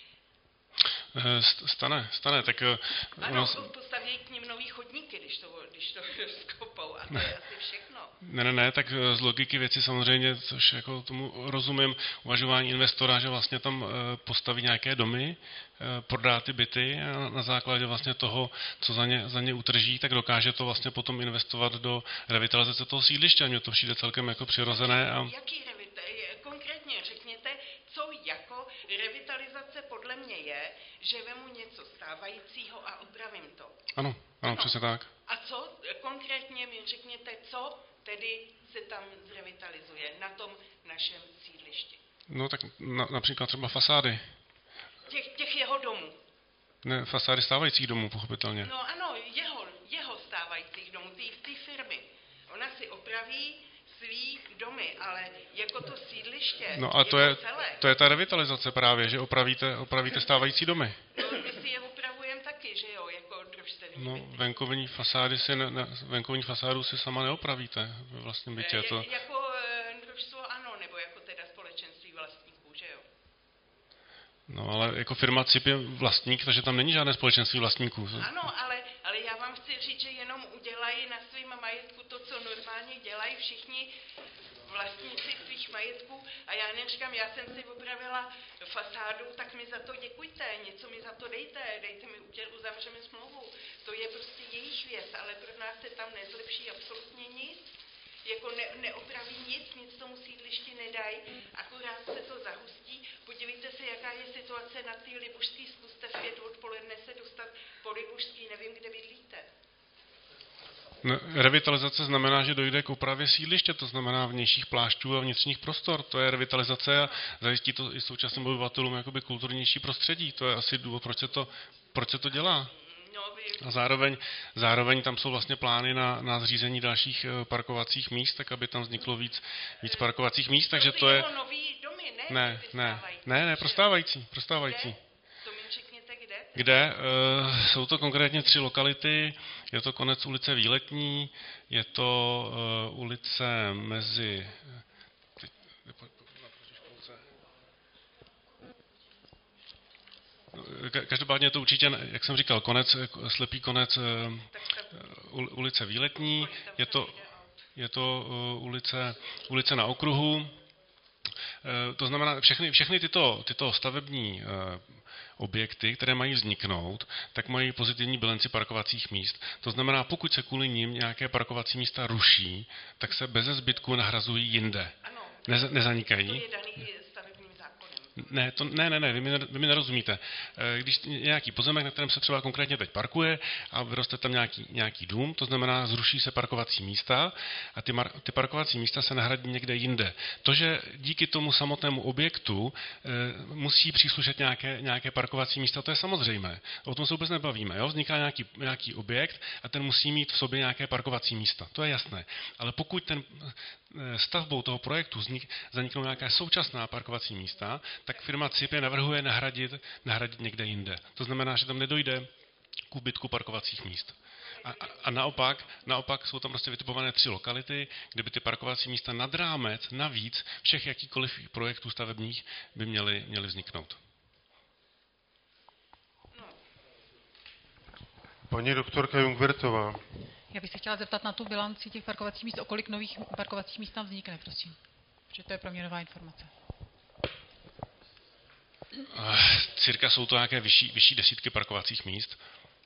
Stane, tak... Ano, postaví k nim nový chodníky, když to rozkopou a to je asi všechno. Ne, tak z logiky věci samozřejmě, což jako tomu rozumím, uvažování investora, že vlastně tam postaví nějaké domy, prodá ty byty a na základě vlastně toho, co za ně utrží, tak dokáže to vlastně potom investovat do revitalizace toho sídliště. A mně to přijde celkem jako přirozené. Jaký konkrétně řekněte, co jako revitalizace podle mě je, že vemu něco stávajícího a opravím to. Ano, přesně tak. A co konkrétně mi řekněte, co tedy se tam zrevitalizuje na tom našem sídlišti? No tak například třeba fasády. Těch jeho domů. Ne, fasády stávajících domů, pochopitelně. No ano, jeho stávajících domů, té firmy. Ona si opraví svý domy, ale jako to sídliště, no a to je ta revitalizace právě, že opravíte stávající domy. No, my si je opravujeme taky, že jo, jako družstevní No, byty. venkovní fasádu si sama neopravíte ve vlastním bytě. Jako družstvo ano, nebo jako teda společenství vlastníků, že jo? No, ale jako firma CIP je vlastník, takže tam není žádné společenství vlastníků. Ano, ale já vám chci říct, že jenom udělají na svým majetku to, co normálně dělají všichni vlastníci svých majetků. A já neříkám, já jsem si opravila fasádu, tak mi za to děkujte, něco mi za to dejte mi, uzavřeme smlouvu. To je prostě jejich věc, ale pro nás se tam nezlepší absolutně nic. Jako neopraví nic tomu sídlišti nedají, akorát se to zahustí. Podívejte se, jaká je situace na té Libušský, zkuste v 5 odpoledne se dostat po Libušský, nevím, kde bydlíte. No, revitalizace znamená, že dojde k opravě sídliště, to znamená vnějších plášťů a vnitřních prostor. To je revitalizace a zajistí to i současným obyvatelům jakoby kulturnější prostředí. To je asi důvod, proč se to dělá. No, A zároveň tam jsou vlastně plány na zřízení dalších parkovacích míst, tak aby tam vzniklo víc parkovacích míst, takže to je... nový domy, ne? Ne, pro stávající. To mi řekněte, kde? Kde? Jsou to konkrétně 3 lokality, je to konec ulice Výletní, je to ulice mezi... Každopádně je to určitě, jak jsem říkal, slepý konec ulice Výletní, je to ulice na okruhu. To znamená, všechny tyto stavební objekty, které mají vzniknout, tak mají pozitivní bilanci parkovacích míst. To znamená, pokud se kvůli nim nějaké parkovací místa ruší, tak se beze zbytku nahrazují jinde. Nezanikají. To je daný stavebním zákonem. Ne, vy mi nerozumíte. Když nějaký pozemek, na kterém se třeba konkrétně teď parkuje a vyroste tam nějaký dům, to znamená, zruší se parkovací místa a ty parkovací místa se nahradí někde jinde. To, že díky tomu samotnému objektu musí příslušet nějaké parkovací místa, to je samozřejmé. O tom se vůbec nebavíme. Jo? Vzniká nějaký objekt a ten musí mít v sobě nějaké parkovací místa. To je jasné. Ale pokud ten stavbou toho projektu zaniknou nějaká současná parkovací místa, tak firma CIP je navrhuje nahradit někde jinde. To znamená, že tam nedojde k úbytku parkovacích míst. A naopak jsou tam prostě vytipované 3 lokality, kde by ty parkovací místa nad rámec, navíc všech jakýkoliv projektů stavebních by měly vzniknout. Paní doktorka Jungwirthová. Já bych se chtěla zeptat na tu bilanci těch parkovacích míst, o kolik nových parkovacích míst tam vznikne, prosím. Protože to je pro mě nová informace. Cirka jsou to nějaké vyšší desítky parkovacích míst.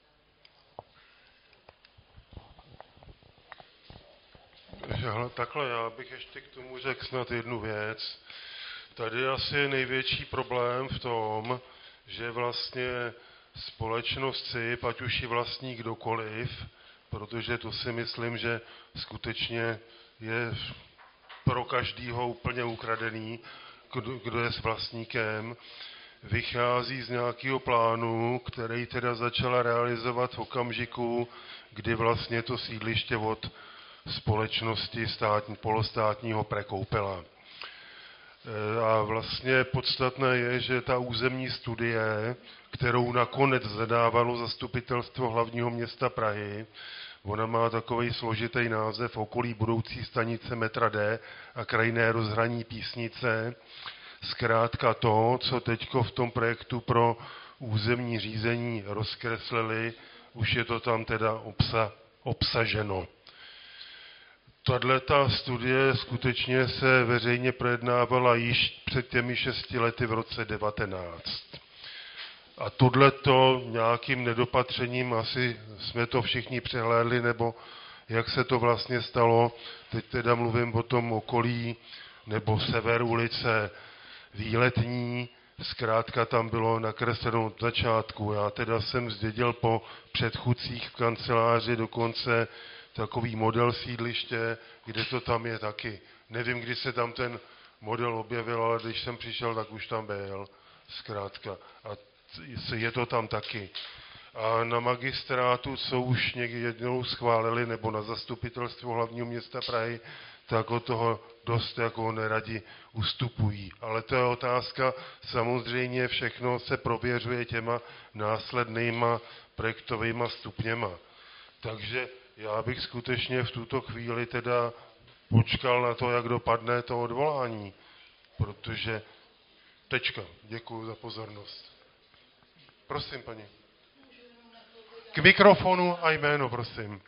Takhle, já bych ještě k tomu řekl snad jednu věc. Tady asi je největší problém v tom, že vlastně společnost CIP, ať už ji vlastní kdokoliv, protože to si myslím, že skutečně je pro každýho úplně ukradený, kdo je s vlastníkem, vychází z nějakého plánu, který teda začala realizovat v okamžiku, kdy vlastně to sídliště od společnosti polostátního prekoupila. A vlastně podstatné je, že ta územní studie, kterou nakonec zadávalo Zastupitelstvo hlavního města Prahy, ona má takový složitý název Okolí budoucí stanice metra D a krajinné rozhraní Písnice. Zkrátka to, co teďko v tom projektu pro územní řízení rozkreslili, už je to tam teda obsaženo. Tato studie skutečně se veřejně projednávala již před těmi 6 lety v roce 19. A tohleto nějakým nedopatřením asi jsme to všichni přehlédli, nebo jak se to vlastně stalo, teď teda mluvím o tom okolí, nebo sever ulice Výletní, zkrátka tam bylo nakresleno od začátku. Já teda jsem zdědil po předchůdcích v kanceláři dokonce takový model sídliště, kde to tam je taky. Nevím, kdy se tam ten model objevil, ale když jsem přišel, tak už tam byl. Zkrátka. A je to tam taky. A na magistrátu, co už někdy jednou schválili, nebo na zastupitelstvo hlavního města Prahy, tak od toho dost jako neradi ustupují. Ale to je otázka, samozřejmě všechno se prověřuje těma následnýma projektovýma stupněma. Takže já bych skutečně v tuto chvíli teda počkal na to, jak dopadne to odvolání, protože tečka. Děkuji za pozornost. Prosím, paní. K mikrofonu a jméno, prosím.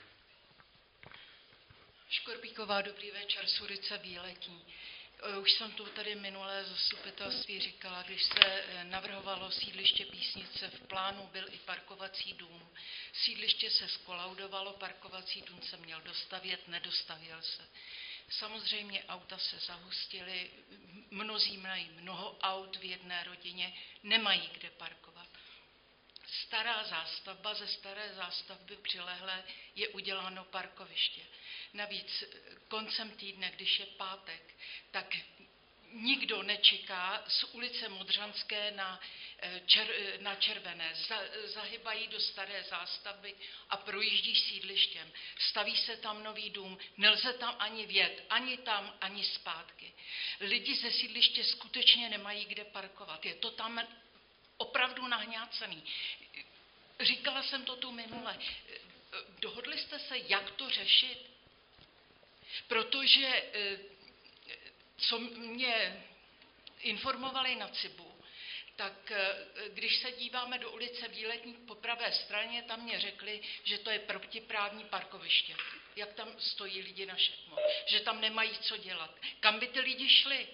Škorbíková, dobrý večer, Surice Výletní. Už jsem tu tady minulé zastupitelství říkala, když se navrhovalo sídliště Písnice, v plánu byl i parkovací dům. Sídliště se skolaudovalo, parkovací dům se měl dostavět, nedostavěl se. Samozřejmě auta se zahustily, mnozí mají mnoho aut v jedné rodině, nemají kde parkovat. Stará zástavba, ze staré zástavby přilehlé je uděláno parkoviště. Navíc koncem týdne, když je pátek, tak nikdo nečeká z ulice Modřanské na Červené. Zahybají do staré zástavby a projíždí sídlištěm. Staví se tam nový dům, nelze tam ani vjet, ani tam, ani zpátky. Lidi ze sídliště skutečně nemají kde parkovat. Je to tam opravdu nahňácený. Říkala jsem to tu minule. Dohodli jste se, jak to řešit? Protože co mě informovali na CIBu, tak když se díváme do ulice Výletní po pravé straně, tam mě řekli, že to je protiprávní parkoviště. Jak tam stojí lidi na šetmo, že tam nemají co dělat. Kam by ty lidi šli?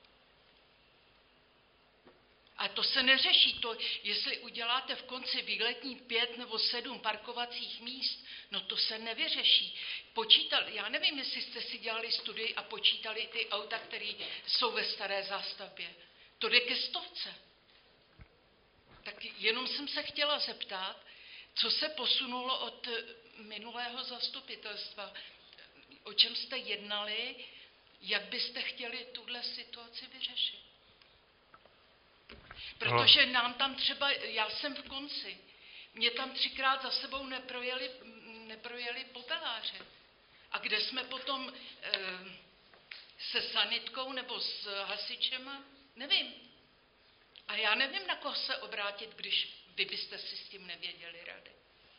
A to se neřeší. To, jestli uděláte v konci Výletní 5 nebo 7 parkovacích míst, no to se nevyřeší. Já nevím, jestli jste si dělali studii a počítali ty auta, které jsou ve staré zástavbě. To jde ke 100. Tak jenom jsem se chtěla zeptat, co se posunulo od minulého zastupitelstva, o čem jste jednali, jak byste chtěli tuhle situaci vyřešit. Protože nám tam třeba, já jsem v konci, mě tam 3krát za sebou neprojeli popeláře. A kde jsme potom se sanitkou nebo s hasičema, nevím. A já nevím, na koho se obrátit, když vy byste si s tím nevěděli rady.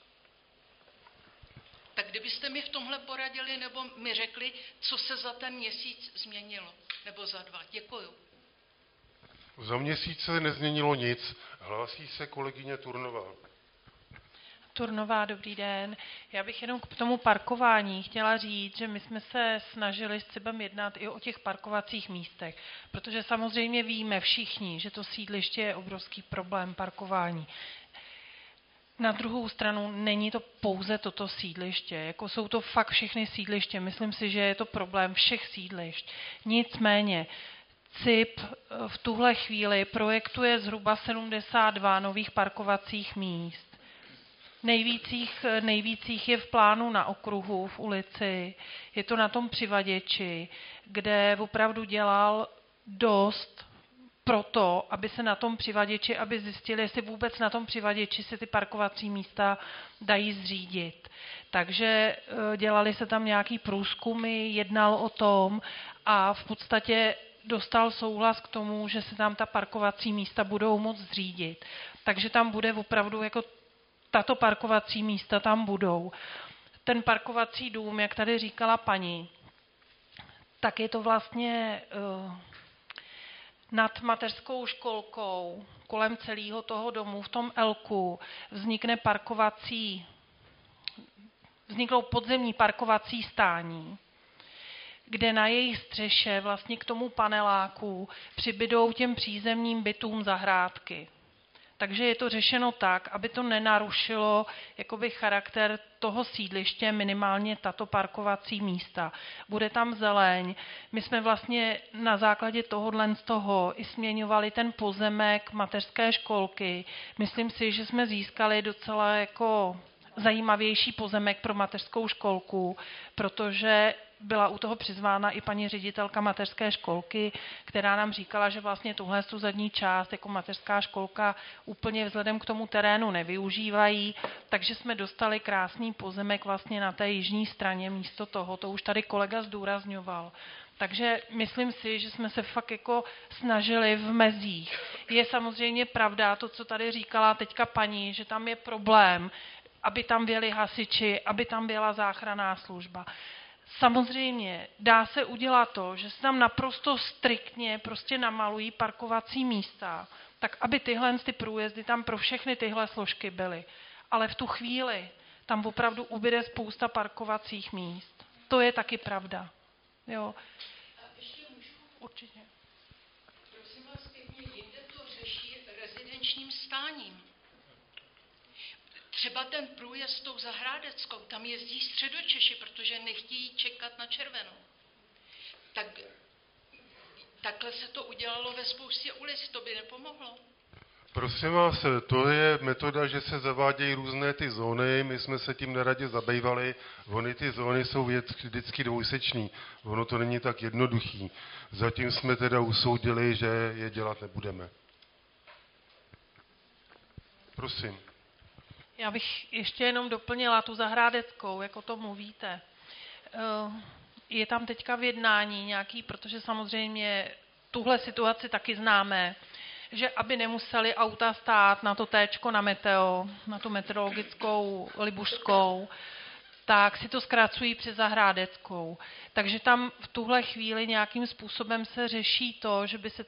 Tak kdybyste mi v tomhle poradili nebo mi řekli, co se za ten měsíc změnilo, nebo za 2. Děkuju. Za měsíc se nezměnilo nic. Hlásí se kolegyně Turnová. Turnová, dobrý den. Já bych jenom k tomu parkování chtěla říct, že my jsme se snažili s CIBem jednat i o těch parkovacích místech, protože samozřejmě víme všichni, že to sídliště je obrovský problém parkování. Na druhou stranu není to pouze toto sídliště, jako jsou to fakt všechny sídliště. Myslím si, že je to problém všech sídlišť. Nicméně CIB v tuhle chvíli projektuje zhruba 72 nových parkovacích míst. Nejvíc je v plánu na Okruhu, v ulici, je to na tom Přivaděči, kde opravdu dělal dost pro to, aby se na tom Přivaděči, aby zjistili, jestli vůbec na tom Přivaděči se ty parkovací místa dají zřídit. Takže dělali se tam nějaký průzkumy, jednal o tom a v podstatě dostal souhlas k tomu, že se tam ta parkovací místa budou moct zřídit. Takže tam bude opravdu jako tato parkovací místa tam budou. Ten parkovací dům, jak tady říkala paní, tak je to vlastně nad mateřskou školkou, kolem celého toho domu, v tom Elku, vzniknou podzemní parkovací stání, kde na jejich střeše vlastně k tomu paneláku přibydou těm přízemním bytům zahrádky. Takže je to řešeno tak, aby to nenarušilo jakoby charakter toho sídliště, minimálně tato parkovací místa. Bude tam zeleň. My jsme vlastně na základě tohohle z toho i směňovali ten pozemek mateřské školky. Myslím si, že jsme získali docela jako zajímavější pozemek pro mateřskou školku, protože byla u toho přizvána i paní ředitelka mateřské školky, která nám říkala, že vlastně tuhle tu zadní část jako mateřská školka úplně vzhledem k tomu terénu nevyužívají, takže jsme dostali krásný pozemek vlastně na té jižní straně místo toho, to už tady kolega zdůrazňoval. Takže myslím si, že jsme se fakt jako snažili v mezích. Je samozřejmě pravda to, co tady říkala teďka paní, že tam je problém, aby tam byli hasiči, aby tam byla záchranná služba. Samozřejmě dá se udělat to, že se tam naprosto striktně prostě namalují parkovací místa, tak aby tyhle ty průjezdy tam pro všechny tyhle složky byly. Ale v tu chvíli tam opravdu ubyde spousta parkovacích míst. To je taky pravda. Jo. Ještě můžu? Určitě. Prosím vás pěkně, jinde to řeší rezidenčním stáním. Třeba ten průjezd s tou Zahrádeckou, tam jezdí Středočeši, protože nechtějí čekat na červenou. Takhle se to udělalo ve spoustě ulic, to by nepomohlo. Prosím vás, to je metoda, že se zavádějí různé ty zóny, my jsme se tím neradě zabývali, ony ty zóny jsou vždycky dvojsečný, ono to není tak jednoduchý. Zatím jsme teda usoudili, že je dělat nebudeme. Prosím. Já bych ještě jenom doplnila tu zahrádeckou, jak o tom mluvíte. Je tam teďka v jednání nějaký, protože samozřejmě tuhle situaci taky známe, že aby nemuseli auta stát na to téčko na meteo, na tu meteorologickou libušskou, tak si to zkracují přes zahrádeckou. Takže tam v tuhle chvíli nějakým způsobem se řeší to, že by se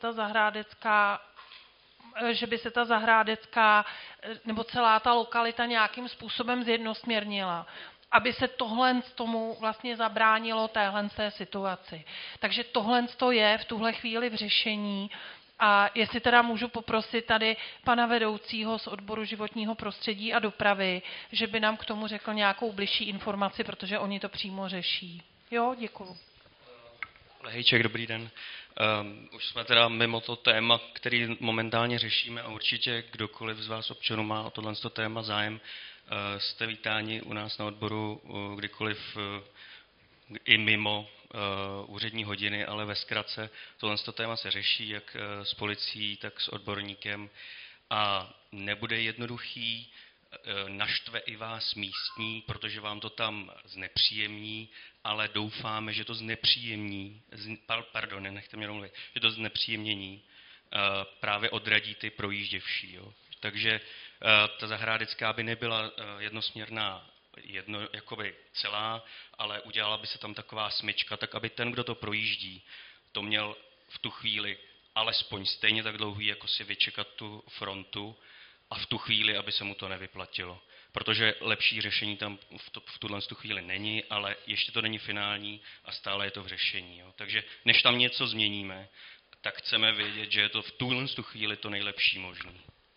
ta zahrádecká nebo celá ta lokalita nějakým způsobem zjednosměrnila, aby se tohle tomu vlastně zabránilo téhle situaci. Takže tohle je v tuhle chvíli v řešení. A jestli teda můžu poprosit tady pana vedoucího z odboru životního prostředí a dopravy, že by nám k tomu řekl nějakou bližší informaci, protože oni to přímo řeší. Jo, děkuju. Lehejček, dobrý den. Už jsme teda mimo to téma, který momentálně řešíme a určitě kdokoliv z vás občanů má o tohle téma zájem, jste vítáni u nás na odboru kdykoliv i mimo úřední hodiny, ale ve zkratce tohle téma se řeší jak s policií, tak s odborníkem a nebude jednoduchý, naštve i vás místní, protože vám to tam znepříjemní, ale doufáme, že to znepříjemní, nechte mě domluvit, že to znepříjemnění právě odradí ty projížděvší. Jo. Takže ta zahrádecká by nebyla jednosměrná jakoby celá, ale udělala by se tam taková smyčka, tak aby ten, kdo to projíždí, to měl v tu chvíli alespoň stejně tak dlouhý, jako si vyčekat tu frontu a v tu chvíli, aby se mu to nevyplatilo. Protože lepší řešení tam v tuhle chvíli není, ale ještě to není finální a stále je to v řešení. Jo. Takže než tam něco změníme, tak chceme vědět, že je to v tuhle chvíli to nejlepší možné.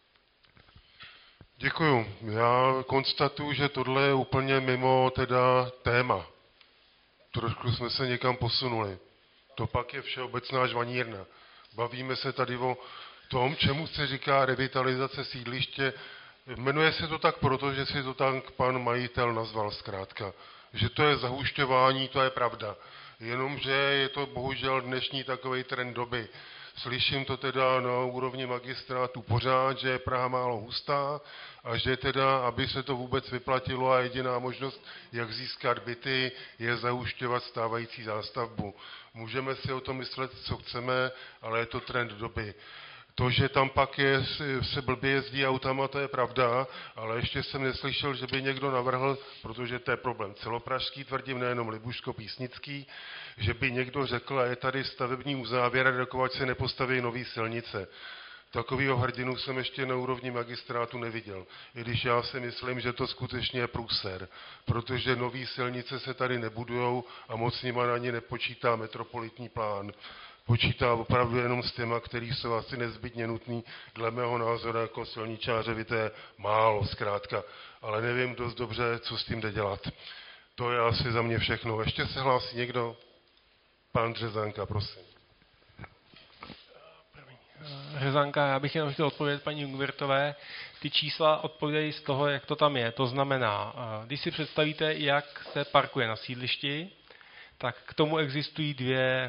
Děkuju. Já konstatuju, že tohle je úplně mimo teda téma. Trošku jsme se někam posunuli. To pak je všeobecná žvanírna. Bavíme se tady o tom, čemu se říká revitalizace sídliště. Jmenuje se to tak proto, že si to tak pan majitel nazval zkrátka. Že to je zahušťování, to je pravda. Jenomže je to bohužel dnešní takovej trend doby. Slyším to teda na úrovni magistrátu pořád, že je Praha málo hustá a že teda, aby se to vůbec vyplatilo a jediná možnost, jak získat byty, je zahušťovat stávající zástavbu. Můžeme si o tom myslet, co chceme, ale je to trend doby. To, že tam pak se blbě jezdí autama, to je pravda, ale ještě jsem neslyšel, že by někdo navrhl, protože to je problém celopražský, tvrdím, nejenom libušsko-písnický, že by někdo řekl, a je tady stavební uzávěra, dokud se nepostaví nový silnice. Takovýho hrdinu jsem ještě na úrovni magistrátu neviděl. I když já si myslím, že to skutečně je průser, protože nový silnice se tady nebudujou a moc s nima na ně nepočítá metropolitní plán. Počítá opravdu jenom s těma, který jsou asi nezbytně nutný, dle mého názoru jako silničářovi, to je málo zkrátka, ale nevím dost dobře, co s tím jde dělat. To je asi za mě všechno. Ještě se hlásí někdo? Pán Řezánka, prosím. Řezánka, já bych jenom chtěl odpovědět paní Jungwirthové. Ty čísla odpovídají z toho, jak to tam je. To znamená, když si představíte, jak se parkuje na sídlišti, tak k tomu existují dvě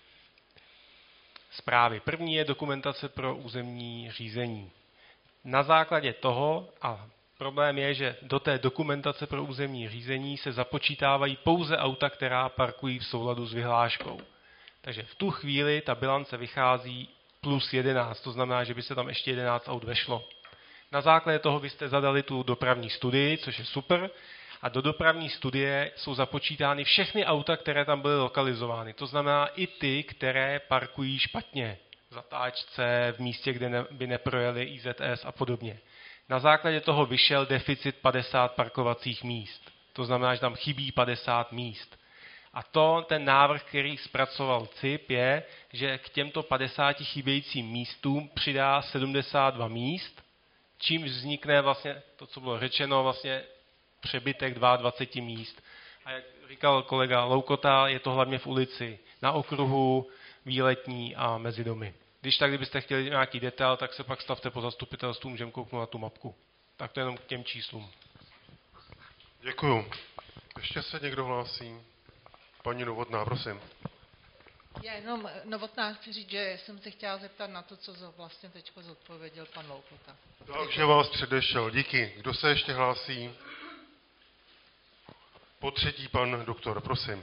zprávy. První je dokumentace pro územní řízení. Na základě toho, a problém je, že do té dokumentace pro územní řízení se započítávají pouze auta, která parkují v souladu s vyhláškou. Takže v tu chvíli ta bilance vychází plus 11, to znamená, že by se tam ještě 11 aut vešlo. Na základě toho byste zadali tu dopravní studii, což je super, a do dopravní studie jsou započítány všechny auta, které tam byly lokalizovány. To znamená i ty, které parkují špatně, v zatáčce, v místě, kde by neprojeli IZS a podobně. Na základě toho vyšel deficit 50 parkovacích míst. To znamená, že tam chybí 50 míst. A ten návrh, který zpracoval CIP, je, že k těmto 50 chybějícím místům přidá 72 míst, čímž vznikne vlastně to, co bylo řečeno, vlastně přebytek 22 míst. A jak říkal kolega Loukota, je to hlavně v ulici, na okruhu, Výletní a mezi domy. Když tak, kdybyste chtěli nějaký detail, tak se pak stavte po zastupitelstvu, můžeme kouknout na tu mapku. Tak to jenom k těm číslům. Děkuju. Ještě se někdo hlásí? Paní Novotná, prosím. Já jenom Novotná chci říct, že jsem se chtěla zeptat na to, co vlastně teď zodpověděl pan Loukota. Takže vás předešel. Díky. Kdo se ještě hlásí? Po třetí pan doktor, prosím.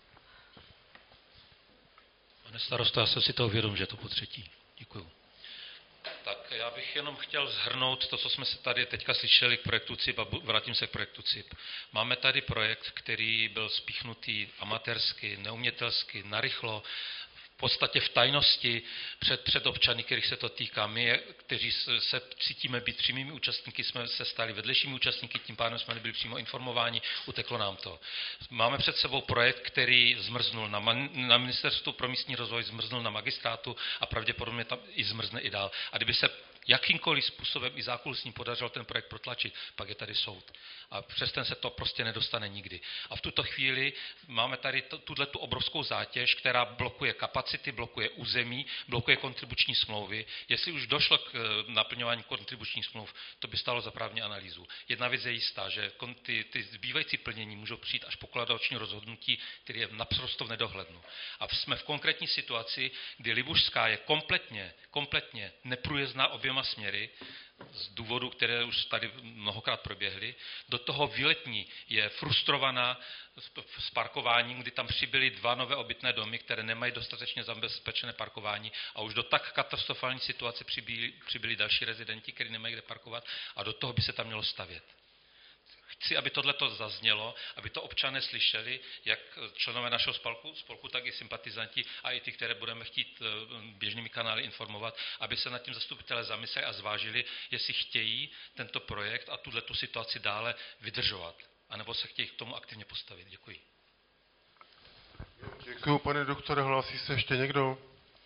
Pane starosto, já jsem si toho vědom, že je to po třetí. Děkuju. Tak já bych jenom chtěl shrnout to, co jsme se tady teďka slyšeli k projektu CIP a vrátím se k projektu CIP. Máme tady projekt, který byl spíchnutý amatérsky, neumětelsky, narychlo, v podstatě v tajnosti před občany, kterých se to týká. My, kteří se cítíme být přímými účastníky, jsme se stali vedlejšími účastníky, tím pádem jsme nebyli přímo informováni, uteklo nám to. Máme před sebou projekt, který zmrznul na Ministerstvu pro místní rozvoj, zmrznul na magistrátu a pravděpodobně tam i zmrzne i dál. A kdyby se jakýmkoliv způsobem i zákulisním podařilo ten projekt protlačit, pak je tady soud. A přes ten se to prostě nedostane nikdy. A v tuto chvíli máme tady tu obrovskou zátěž, která blokuje kapacity, blokuje území, blokuje kontribuční smlouvy. Jestli už došlo k naplňování kontribučních smluv, to by stalo za právní analýzu. Jedna věc je jistá, že ty zbývající plnění můžou přijít až po kolaudační rozhodnutí, který je naprosto v nedohlednu. A jsme v konkrétní situaci, kdy Libušská je kompletně neprůjezdná oběma směry, z důvodů, které už tady mnohokrát proběhly. Do toho Výletní je frustrovaná s parkováním, kdy tam přibyly 2 nové obytné domy, které nemají dostatečně zabezpečené parkování a už do tak katastrofální situace přibyli další rezidenti, kteří nemají kde parkovat a do toho by se tam mělo stavět. Chci, aby tohleto zaznělo, aby to občané slyšeli, jak členové našeho spolku, tak i sympatizanti a i ty, které budeme chtít běžnými kanály informovat, aby se nad tím zastupitelé zamysleli a zvážili, jestli chtějí tento projekt a tuto situaci dále vydržovat, anebo se chtějí k tomu aktivně postavit. Děkuji. Děkuji, pane doktore. Hlásí se ještě někdo?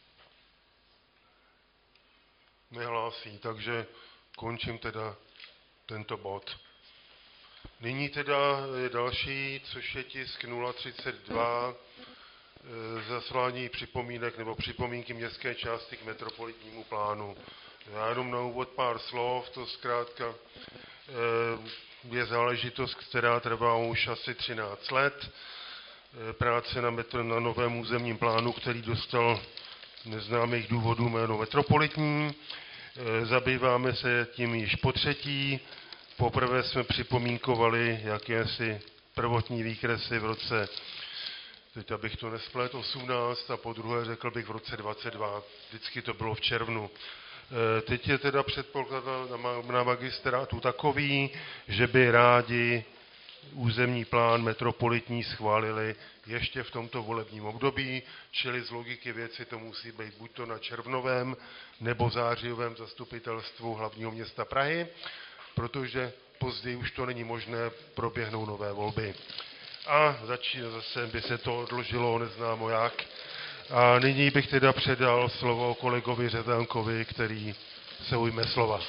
Nehlásí, takže končím teda tento bod. Nyní teda je další, což je tisk 032, zaslání připomínek nebo připomínky městské části k metropolitnímu plánu. Já jenom na úvod pár slov, to zkrátka je záležitost, která trvá už asi 13 let. Práce na novém územním plánu, který dostal neznámých důvodů jméno metropolitní. Zabýváme se tím již po třetí. Poprvé jsme připomínkovali jakési prvotní výkresy v roce, teď abych to nesplet, 18 a po druhé řekl bych v roce 22. Vždycky to bylo v červnu. Teď je teda předpoklad na magistrátu takový, že by rádi územní plán metropolitní schválili ještě v tomto volebním období, čili z logiky věci to musí být buď to na červnovém nebo zářijovém zastupitelstvu hlavního města Prahy, protože později už to není možné, proběhnou nové volby. A zase by se to odložilo, neznámo jak. A nyní bych teda předal slovo kolegovi Řezánkovi, který se ujme slova.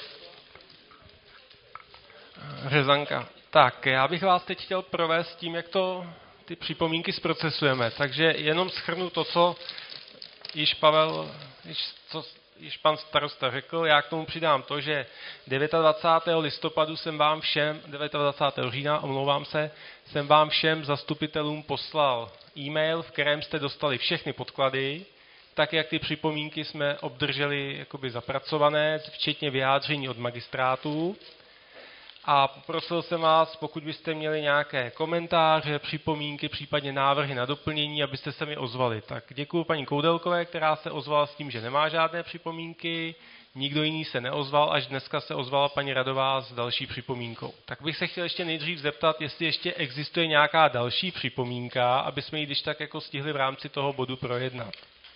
Řezanka. Tak, já bych vás teď chtěl provést tím, jak to ty připomínky zprocesujeme. Takže jenom shrnu to, co již pan starosta řekl, já k tomu přidám to, že 29. listopadu jsem vám všem, 29. října, omlouvám se, jsem vám všem zastupitelům poslal e-mail, v kterém jste dostali všechny podklady, tak jak ty připomínky jsme obdrželi jakoby zapracované, včetně vyjádření od magistrátů. A poprosil jsem vás, pokud byste měli nějaké komentáře, připomínky, případně návrhy na doplnění, abyste se mi ozvali. Tak děkuji paní Koudelkové, která se ozvala s tím, že nemá žádné připomínky. Nikdo jiný se neozval, až dneska se ozvala paní Radová s další připomínkou. Tak bych se chtěl ještě nejdřív zeptat, jestli ještě existuje nějaká další připomínka, aby jsme ji když tak jako stihli v rámci toho bodu projednat.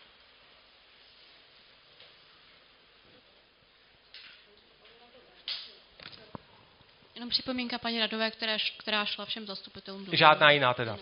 Jenom připomínka paní Radové, která šla všem zastupitelům. Žádná jiná teda.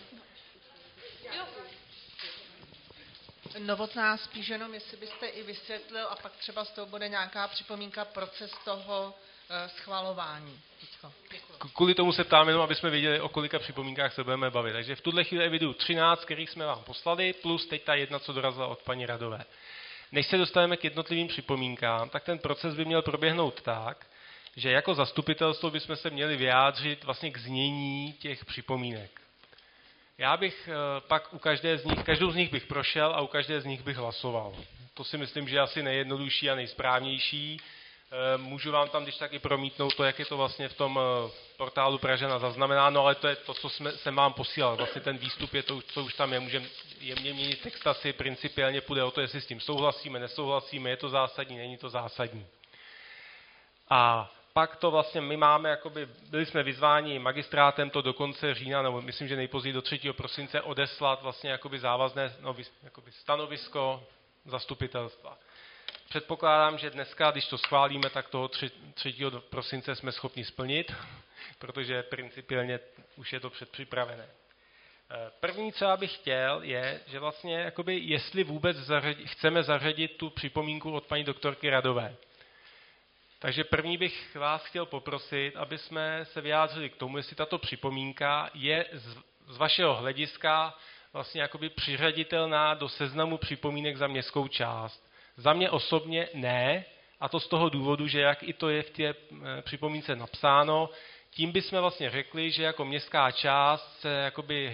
Novotná spíš jenom, jestli byste i vysvětlil a pak třeba z toho bude nějaká připomínka proces toho schvalování. Kvůli tomu se ptám jenom, aby jsme věděli, o kolika připomínkách se budeme bavit. Takže v tuhle chvíli eviduju 13, kterých jsme vám poslali, plus teď ta jedna, co dorazila od paní Radové. než se dostaneme k jednotlivým připomínkám, tak ten proces by měl proběhnout tak, že jako zastupitelstvo bychom se měli vyjádřit vlastně k znění těch připomínek. Já bych pak každou z nich bych prošel a u každé z nich bych hlasoval. To si myslím, že je asi nejjednodušší a nejsprávnější. Můžu vám tam když taky promítnout to, jak je to vlastně v tom portálu Pražana zaznamenáno, ale to je to, co jsem vám posílal. Vlastně ten výstup je to, co už tam je. Můžeme jemně měnit text, asi principiálně půjde o to, jestli s tím souhlasíme, nesouhlasíme, je to zásadní, není to zásadní. A pak to vlastně my máme, byli jsme vyzváni magistrátem to do konce října, nebo myslím, že nejpozději do 3. prosince odeslat vlastně závazné stanovisko zastupitelstva. Předpokládám, že dneska, když to schválíme, tak toho 3. prosince jsme schopni splnit, protože principiálně už je to předpřipravené. První, co já bych chtěl, je, že vlastně jestli vůbec chceme zařadit tu připomínku od paní doktorky Radové. Takže první bych vás chtěl poprosit, aby jsme se vyjádřili k tomu, jestli tato připomínka je z vašeho hlediska vlastně přiřaditelná do seznamu připomínek za městskou část. Za mě osobně ne, a to z toho důvodu, že jak i to je v té připomínce napsáno, tím bychom vlastně řekli, že jako městská část se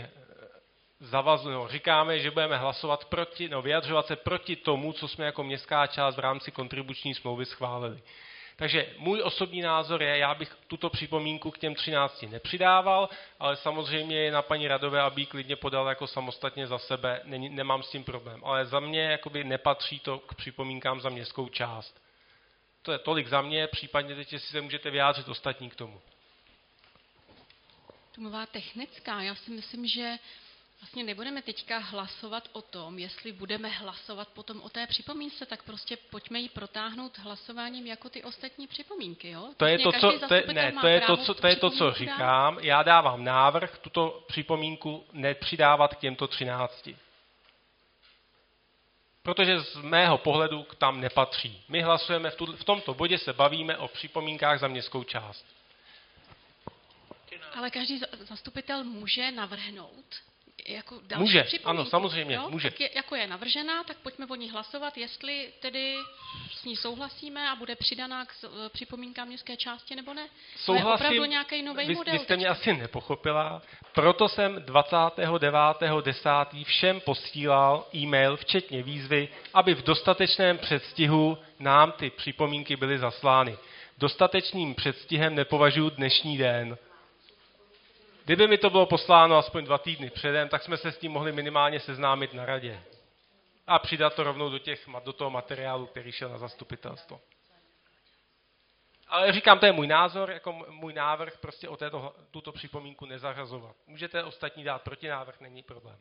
říkáme, že budeme hlasovat vyjadřovat se proti tomu, co jsme jako městská část v rámci kontribuční smlouvy schválili. Takže můj osobní názor je, já bych tuto připomínku k těm 13 nepřidával, ale samozřejmě je na paní Radové, aby ji klidně podala jako samostatně za sebe, nemám s tím problém. Ale za mě nepatří to k připomínkám za městskou část. To je tolik za mě, případně teď, jestli se můžete vyjádřit ostatní k tomu. Tumová technická, já si myslím, že vlastně nebudeme teďka hlasovat o tom, jestli budeme hlasovat potom o té připomínce, tak prostě pojďme ji protáhnout hlasováním jako ty ostatní připomínky. Jo? To je to, co říkám. Já dávám návrh tuto připomínku nepřidávat k těmto 13. Protože z mého pohledu tam nepatří. My hlasujeme, v tomto bodě se bavíme o připomínkách za městskou část. Ale každý zastupitel může navrhnout jako další může, připomínku. Ano, samozřejmě, jo? může. Tak jako je navržená, tak pojďme o ní hlasovat, jestli tedy s ní souhlasíme a bude přidaná k připomínkám městské části, nebo ne. Souhlasím, to je opravdu nějaký nový model. Vy jste mě asi nepochopila, proto jsem 29.10. všem posílal e-mail, včetně výzvy, aby v dostatečném předstihu nám ty připomínky byly zaslány. Dostatečným předstihem nepovažuji dnešní den. Kdyby mi to bylo posláno aspoň 2 týdny předem, tak jsme se s tím mohli minimálně seznámit na radě. A přidat to rovnou do toho materiálu, který šel na zastupitelstvo. Ale říkám, to je můj názor, jako můj návrh prostě o tuto připomínku nezařazovat. Můžete ostatní dát protinávrh, není problém.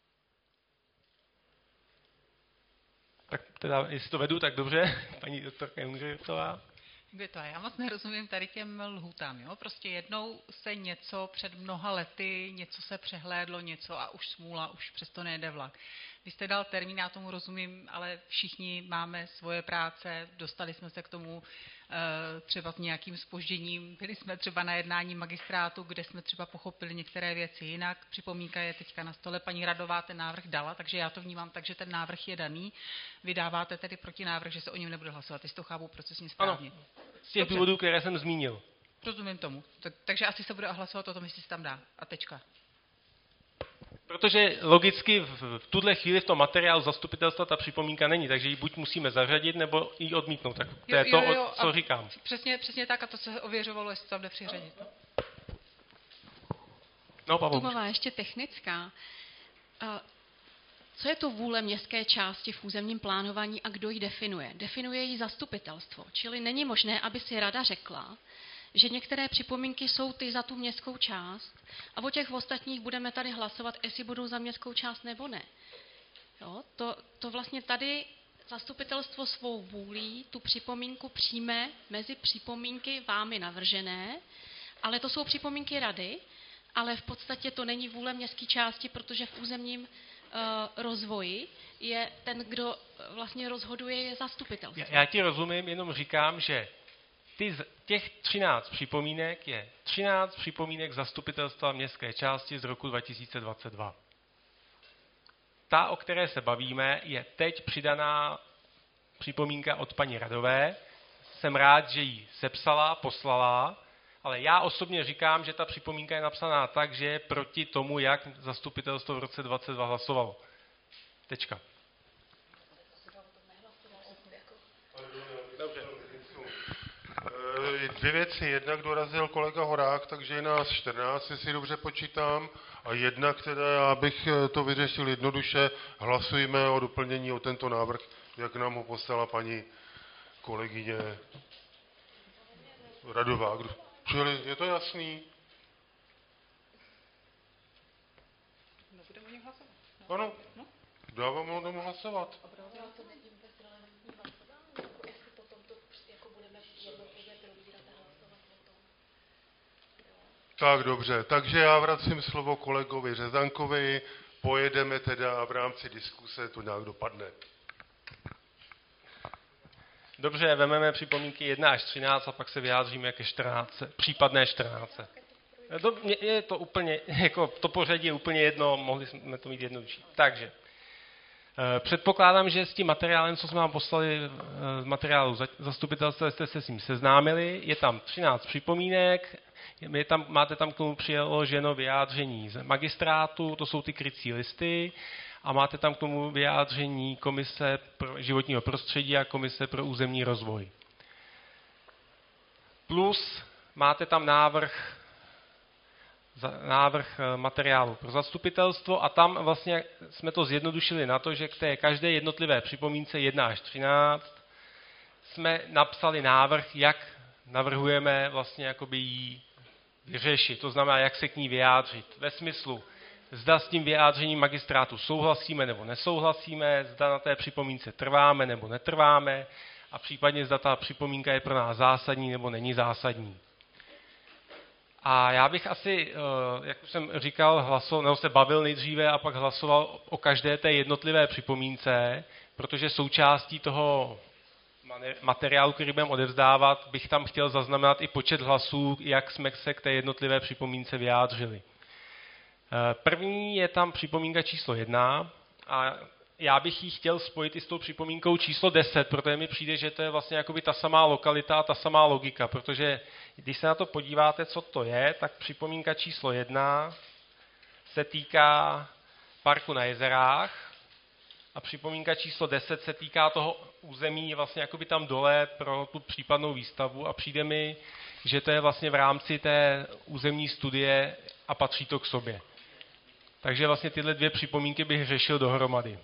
Tak teda, jestli to vedu, tak dobře, paní doktorka Jungřichová. Já moc nerozumím tady těm lhůtám. Jo? Prostě jednou se něco před mnoha lety, něco se přehlédlo, něco a už smůla, už přesto nejde vlak. Vy jste dal termín, já tomu rozumím, ale všichni máme svoje práce, dostali jsme se k tomu třeba s nějakým zpožděním, byli jsme třeba na jednání magistrátu, kde jsme třeba pochopili některé věci jinak. Připomínka je teďka na stole, paní Radová ten návrh dala, takže já to vnímám tak, že ten návrh je daný. Vydáváte tedy protinávrh, že se o něm nebude hlasovat, jestli to chápu procesně správně. Ano, z těch důvodů, které jsem zmínil. Rozumím tomu. Takže asi se bude hlasovat o tom, jestli se tam dá. A tečka. Protože logicky v tuhle chvíli v tom materiálu zastupitelstva ta připomínka není, takže ji buď musíme zařadit, nebo ji odmítnout. Tak to je to, co říkám. Přesně tak, a to se ověřovalo, jestli tam jde přiřadit. No, Pavel. Tumová, ještě technická. Co je to vůle městské části v územním plánování a kdo ji definuje? Definuje ji zastupitelstvo, čili není možné, aby si rada řekla, že některé připomínky jsou ty za tu městskou část a o těch ostatních budeme tady hlasovat, jestli budou za městskou část nebo ne. Jo, to vlastně tady zastupitelstvo svou vůlí tu připomínku přijme mezi připomínky vámi navržené, ale to jsou připomínky rady, ale v podstatě to není vůle městské části, protože v územním rozvoji je ten, kdo vlastně rozhoduje, je zastupitelstvo. Já ti rozumím, jenom říkám, že těch 13 připomínek je 13 připomínek zastupitelstva městské části z roku 2022. Ta, o které se bavíme, je teď přidaná připomínka od paní Radové. Jsem rád, že ji sepsala, poslala, ale já osobně říkám, že ta připomínka je napsaná tak, že je proti tomu, jak zastupitelstvo v roce 2022 hlasovalo. Tečka. Dvě věci. Jednak dorazil kolega Horák, takže je nás 14, jestli dobře počítám. A jednak teda já bych to vyřešil jednoduše. Hlasujeme o doplnění o tento návrh, jak nám ho poslala paní kolegyně Radová. Čili je to jasný? Ano, dávám ho tomu hlasovat. Tak dobře, takže já vracím slovo kolegovi Řezankovi, pojedeme teda a v rámci diskuse to nějak dopadne. Dobře, vezmeme připomínky 1 až 13 a pak se vyjádříme ke 14, případné 14. Je to úplně, jako to pořadí je úplně jedno, mohli jsme to mít jednodušší. Takže, předpokládám, že s tím materiálem, co jsme vám poslali z materiálu zastupitelstva, jste se s ním seznámili. Je tam 13 připomínek, máte tam k tomu přiloženo vyjádření z magistrátu, to jsou ty krycí listy, a máte tam k tomu vyjádření Komise pro životního prostředí a Komise pro územní rozvoj. Plus máte tam návrh materiálu pro zastupitelstvo a tam vlastně jsme to zjednodušili na to, že k té každé jednotlivé připomínce 1 až 13 jsme napsali návrh, jak navrhujeme vlastně jakoby jí vyřešit. To znamená, jak se k ní vyjádřit. Ve smyslu, zda s tím vyjádřením magistrátu souhlasíme nebo nesouhlasíme, zda na té připomínce trváme nebo netrváme a případně zda ta připomínka je pro nás zásadní nebo není zásadní. A já bych asi, jak už jsem říkal, nebo se bavil nejdříve a pak hlasoval o každé té jednotlivé připomínce, protože součástí toho materiálu, který budeme odevzdávat, bych tam chtěl zaznamenat i počet hlasů, jak jsme se k té jednotlivé připomínce vyjádřili. První je tam připomínka číslo 1 a já bych ji chtěl spojit i s tou připomínkou číslo 10, protože mi přijde, že to je vlastně jakoby ta samá lokalita a ta samá logika, protože když se na to podíváte, co to je, tak připomínka číslo 1 se týká parku na Jezerách a připomínka číslo 10 se týká toho území vlastně jakoby tam dole pro tu případnou výstavbu a přijde mi, že to je vlastně v rámci té územní studie a patří to k sobě. Takže vlastně tyhle dvě připomínky bych řešil dohromady.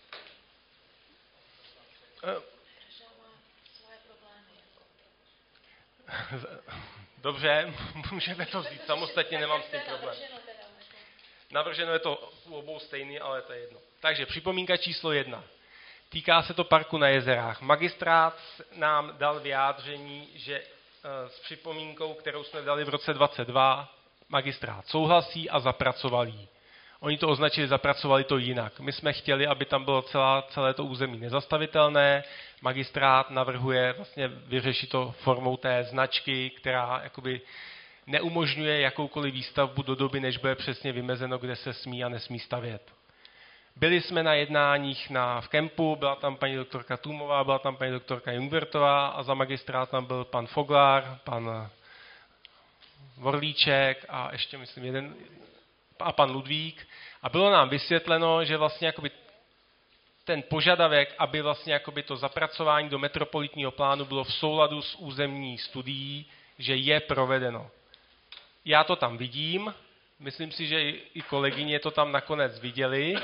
Dobře, můžeme to vzít. Samostatně nemám s tím problém. Navrženo je to u obou stejný, ale to je jedno. Takže připomínka číslo 1. Týká se to parku na Jezerách. Magistrát nám dal vyjádření, že s připomínkou, kterou jsme dali v roce 2022, magistrát souhlasí a zapracoval ji. Oni to označili, zapracovali to jinak. My jsme chtěli, aby tam bylo celé to území nezastavitelné. Magistrát navrhuje vlastně vyřešit to formou té značky, která jakoby neumožňuje jakoukoliv výstavbu do doby, než bude přesně vymezeno, kde se smí a nesmí stavět. Byli jsme na jednáních v kempu, byla tam paní doktorka Tůmová, byla tam paní doktorka Jungbertová a za magistrát tam byl pan Foglar, pan Vorlíček a ještě myslím jeden a pan Ludvík. A bylo nám vysvětleno, že vlastně jakoby ten požadavek, aby vlastně jakoby to zapracování do metropolitního plánu bylo v souladu s územní studií, že je provedeno. Já to tam vidím, myslím si, že i kolegyně to tam nakonec viděli.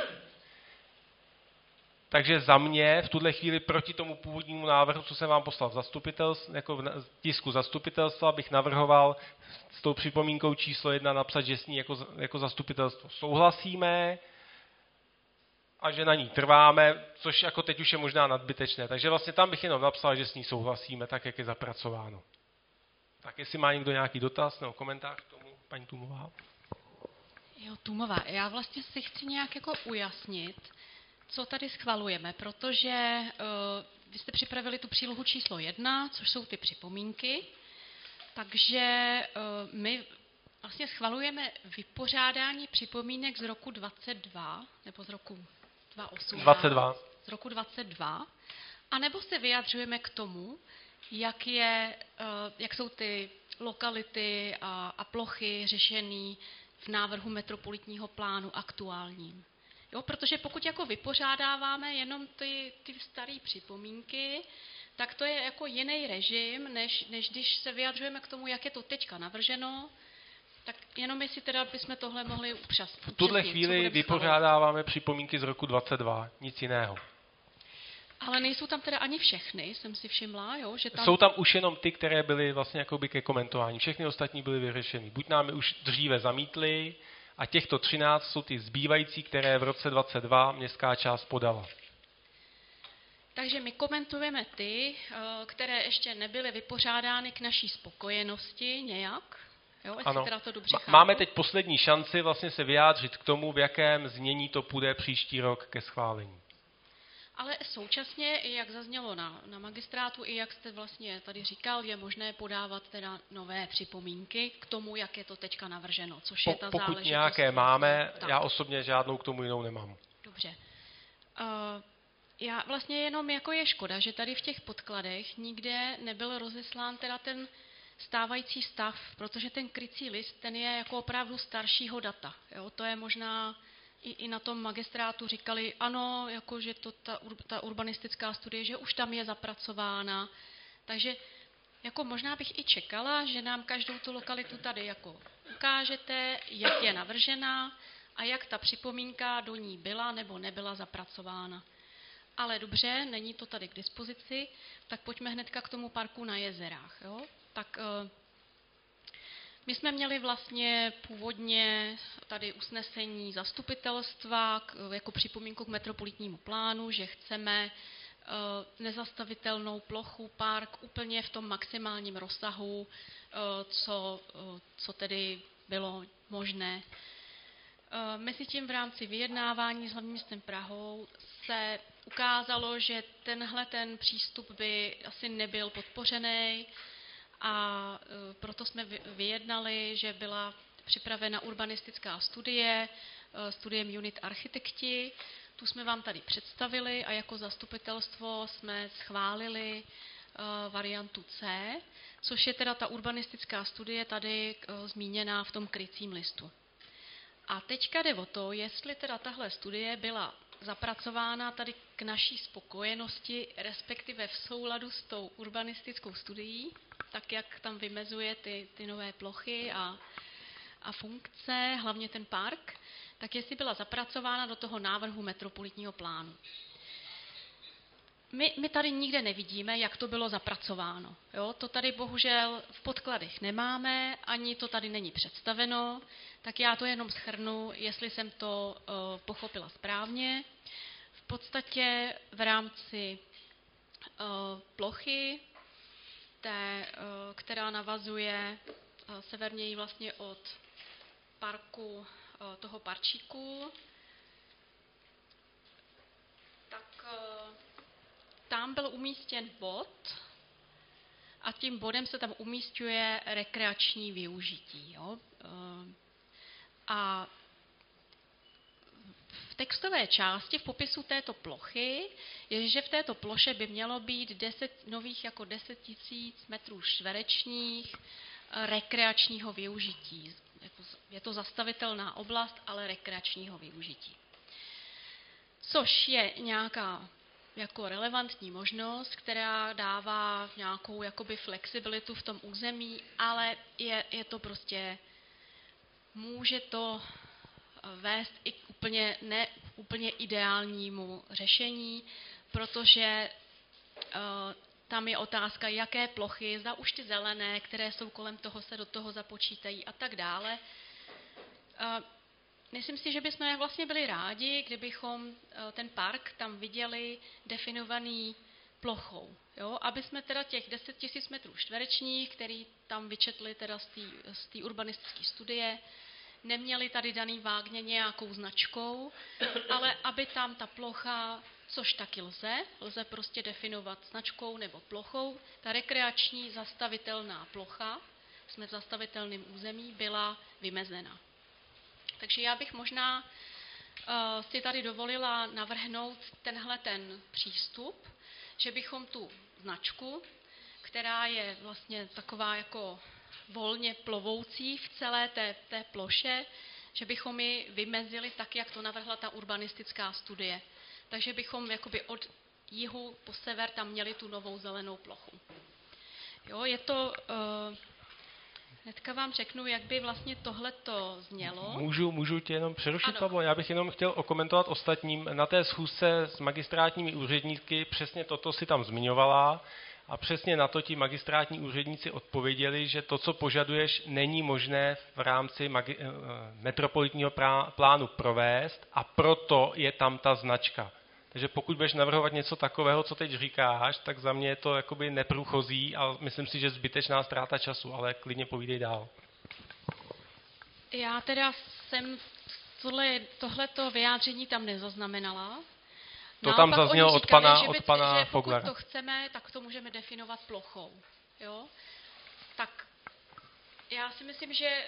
Takže za mě v tuhle chvíli proti tomu původnímu návrhu, co jsem vám poslal jako v tisku zastupitelstva, bych navrhoval s tou připomínkou číslo 1 napsat, že s ní jako zastupitelstvo souhlasíme a že na ní trváme, což jako teď už je možná nadbytečné. Takže vlastně tam bych jenom napsal, že s ní souhlasíme, tak jak je zapracováno. Tak jestli má někdo nějaký dotaz nebo komentář k tomu, paní Tůmová. Jo, Tůmová, já vlastně si chci nějak jako ujasnit, co tady schvalujeme, protože vy jste připravili tu přílohu číslo 1, což jsou ty připomínky, takže my vlastně schvalujeme vypořádání připomínek z roku 22, nebo z roku 2018. 22. Z roku 22. A nebo se vyjadřujeme k tomu, jak jsou ty lokality a plochy řešený v návrhu metropolitního plánu aktuálním. Jo, protože pokud jako vypořádáváme jenom ty staré připomínky, tak to je jako jiný režim, než když se vyjadřujeme k tomu, jak je to teďka navrženo, tak jenom jestli teda bychom tohle mohli upřesnit. V tuhle chvíli vypořádáváme připomínky z roku 22, nic jiného. Ale nejsou tam teda ani všechny, jsem si všimla, jo? Že tam... Jsou tam už jenom ty, které byly vlastně jakoby ke komentování. Všechny ostatní byly vyřešeny. Buď nám je už dříve zamítli, a těchto 13 jsou ty zbývající, které v roce 22 městská část podala. Takže my komentujeme ty, které ještě nebyly vypořádány k naší spokojenosti nějak. Jo, ano. Teda to dobře Máme teď poslední šanci vlastně se vyjádřit k tomu, v jakém znění to půjde příští rok ke schválení. Ale současně, jak zaznělo na magistrátu, i jak jste vlastně tady říkal, je možné podávat teda nové připomínky k tomu, jak je to teďka navrženo, což je ta záležitost. Pokud nějaké máme, já osobně žádnou k tomu jinou nemám. Dobře. Já vlastně jenom jako je škoda, že tady v těch podkladech nikde nebyl rozeslán teda ten stávající stav, protože ten krycí list, ten je jako opravdu staršího data. Jo? To je možná i na tom magistrátu říkali, ano, jako že to ta urbanistická studie, že už tam je zapracována. Takže jako možná bych i čekala, že nám každou tu lokalitu tady jako ukážete, jak je navržena a jak ta připomínka do ní byla nebo nebyla zapracována. Ale dobře, není to tady k dispozici, tak pojďme hnedka k tomu parku na jezerách. Jo? Tak my jsme měli vlastně původně tady usnesení zastupitelstva jako připomínku k metropolitnímu plánu, že chceme nezastavitelnou plochu, park úplně v tom maximálním rozsahu, co tedy bylo možné. Mezitím v rámci vyjednávání s hlavním městem Prahou se ukázalo, že ten přístup by asi nebyl podpořený, a proto jsme vyjednali, že byla připravena urbanistická studie Unit Architekti. Tu jsme vám tady představili a jako zastupitelstvo jsme schválili variantu C, což je teda ta urbanistická studie tady zmíněná v tom krycím listu. A teďka jde o to, jestli teda tahle studie byla zapracována tady k naší spokojenosti, respektive v souladu s tou urbanistickou studií, tak jak tam vymezuje ty nové plochy a funkce, hlavně ten park, tak jestli byla zapracována do toho návrhu metropolitního plánu. My tady nikde nevidíme, jak to bylo zapracováno. Jo? To tady bohužel v podkladech nemáme, ani to tady není představeno, tak já to jenom shrnu, jestli jsem to pochopila správně. V podstatě v rámci plochy, která navazuje severněji vlastně od parku toho parčíku, tak tam byl umístěn bod a tím bodem se tam umísťuje rekreační využití. Jo? A v textové části v popisu této plochy je, že v této ploše by mělo být 10 000 metrů čtverečních rekreačního využití. Je to zastavitelná oblast, ale rekreačního využití. Což je nějaká jako relevantní možnost, která dává nějakou jakoby flexibilitu v tom území, ale je to prostě, může to vést i k úplně ideálnímu řešení, protože tam je otázka, jaké plochy, zda už ty zelené, které jsou kolem toho, se do toho započítají a tak dále. Myslím si, že bychom vlastně byli rádi, kdybychom ten park tam viděli definovaný plochou. Jo? Aby jsme teda těch 10 000 metrů čtverečních, který tam vyčetli teda z té urbanistické studie, neměli tady daný vágně nějakou značkou, ale aby tam ta plocha, což taky lze prostě definovat značkou nebo plochou, ta rekreační zastavitelná plocha, jsme v zastavitelném území, byla vymezena. Takže já bych možná si tady dovolila navrhnout tenhle ten přístup, že bychom tu značku, která je vlastně taková jako volně plovoucí v celé té ploše, že bychom ji vymezili tak, jak to navrhla ta urbanistická studie. Takže bychom jakoby od jihu po sever tam měli tu novou zelenou plochu. Jo, je to... Hnedka vám řeknu, jak by vlastně tohleto znělo. Můžu tě jenom přerušit, Ano. Pavlo? Já bych jenom chtěl okomentovat ostatním. Na té schůzce s magistrátními úředníky přesně toto si tam zmiňovala a přesně na to ti magistrátní úředníci odpověděli, že to, co požaduješ, není možné v rámci metropolitního plánu provést a proto je tam ta značka. Takže pokud budeš navrhovat něco takového, co teď říkáš, tak za mě je to jakoby neprůchozí a myslím si, že zbytečná ztráta času, ale klidně povídej dál. Já teda jsem tohleto vyjádření tam nezaznamenala. To tam zaznělo od pana Foglara. Pokud to chceme, tak to můžeme definovat plochou. Jo? Tak já si myslím, že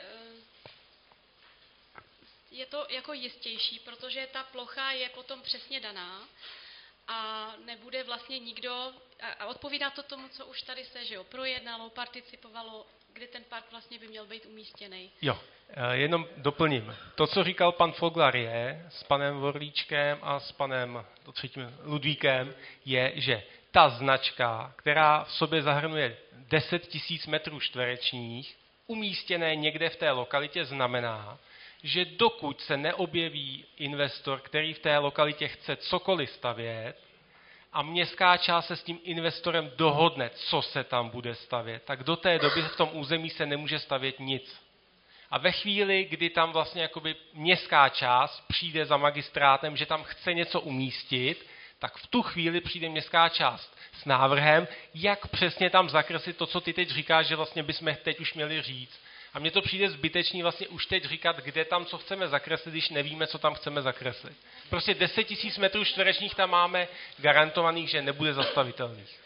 je to jako jistější, protože ta plocha je potom přesně daná a nebude vlastně nikdo, a odpovídá to tomu, co už tady se projednalo, participovalo, kde ten park vlastně by měl být umístěný. Jo, jenom doplním. To, co říkal pan Foglar s panem Vorlíčkem a s panem Ludvíkem, je, že ta značka, která v sobě zahrnuje 10 000 metrů čtverečních, umístěné někde v té lokalitě, znamená, že dokud se neobjeví investor, který v té lokalitě chce cokoliv stavět a městská část se s tím investorem dohodne, co se tam bude stavět, tak do té doby v tom území se nemůže stavět nic. A ve chvíli, kdy tam vlastně jakoby městská část přijde za magistrátem, že tam chce něco umístit, tak v tu chvíli přijde městská část s návrhem, jak přesně tam zakreslit to, co ty teď říkáš, že vlastně bychom teď už měli říct. A mně to přijde zbytečný vlastně už teď říkat, kde tam co chceme zakreslit, když nevíme, co tam chceme zakreslit. Prostě 10 000 metrů čtverečních tam máme garantovaných, že nebude zastavitelných.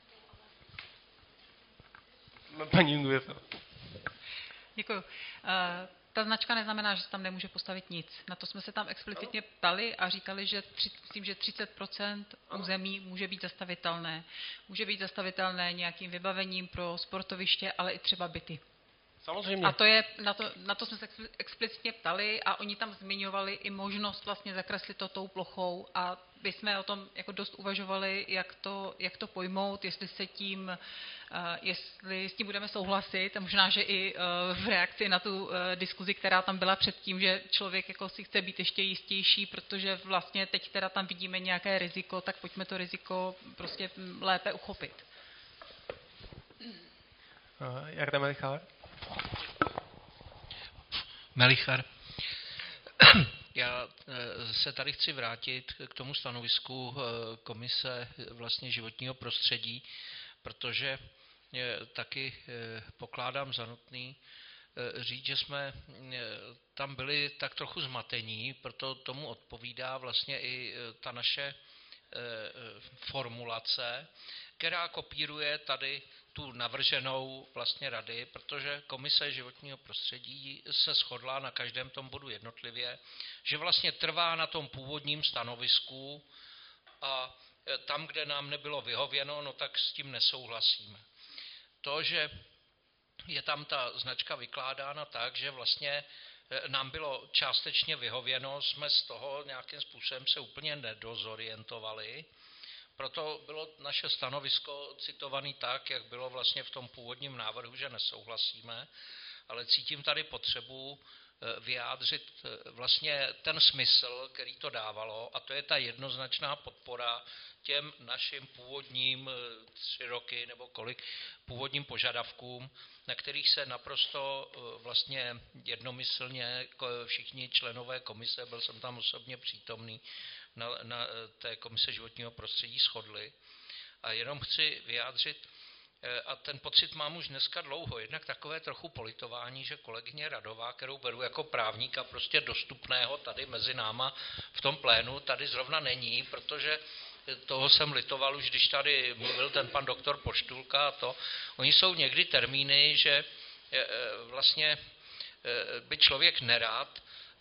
Paní Nguvěřová. Děkuju. Ta značka neznamená, že se tam nemůže postavit nic. Na to jsme se tam explicitně ptali a říkali, že myslím, že 30% území může být zastavitelné. Může být zastavitelné nějakým vybavením pro sportoviště, ale i třeba byty. Samozřejmě. A na to jsme se explicitně ptali a oni tam zmiňovali i možnost vlastně zakreslit to tou plochou a my jsme o tom jako dost uvažovali, jak to pojmout, jestli s tím budeme souhlasit a možná, že i v reakci na tu diskuzi, která tam byla předtím, že člověk jako si chce být ještě jistější, protože vlastně teď teda tam vidíme nějaké riziko, tak pojďme to riziko prostě lépe uchopit. Jarda Melichar. Melichar. Já se tady chci vrátit k tomu stanovisku Komise vlastně životního prostředí, protože taky pokládám za nutný říct, že jsme tam byli tak trochu zmatení, proto tomu odpovídá vlastně i ta naše formulace, která kopíruje tady tu navrženou vlastně rady, protože Komise životního prostředí se shodla na každém tom bodu jednotlivě, že vlastně trvá na tom původním stanovisku a tam, kde nám nebylo vyhověno, no tak s tím nesouhlasíme. To, že je tam ta značka vykládána tak, že vlastně nám bylo částečně vyhověno, jsme z toho nějakým způsobem se úplně nedozorientovali. Proto bylo naše stanovisko citované tak, jak bylo vlastně v tom původním návrhu, že nesouhlasíme, ale cítím tady potřebu vyjádřit vlastně ten smysl, který to dávalo, a to je ta jednoznačná podpora těm našim původním 3 roky nebo kolik původním požadavkům, na kterých se naprosto vlastně jednomyslně všichni členové komise, byl jsem tam osobně přítomný, na té Komise životního prostředí shodli. A jenom chci vyjádřit, a ten pocit mám už dneska dlouho, jednak takové trochu politování, že kolegyně Radová, kterou beru jako právníka prostě dostupného tady mezi náma v tom plénu, tady zrovna není, protože toho jsem litoval už, když tady mluvil ten pan doktor Poštulka a to. Oni jsou někdy termíny, že vlastně by člověk nerad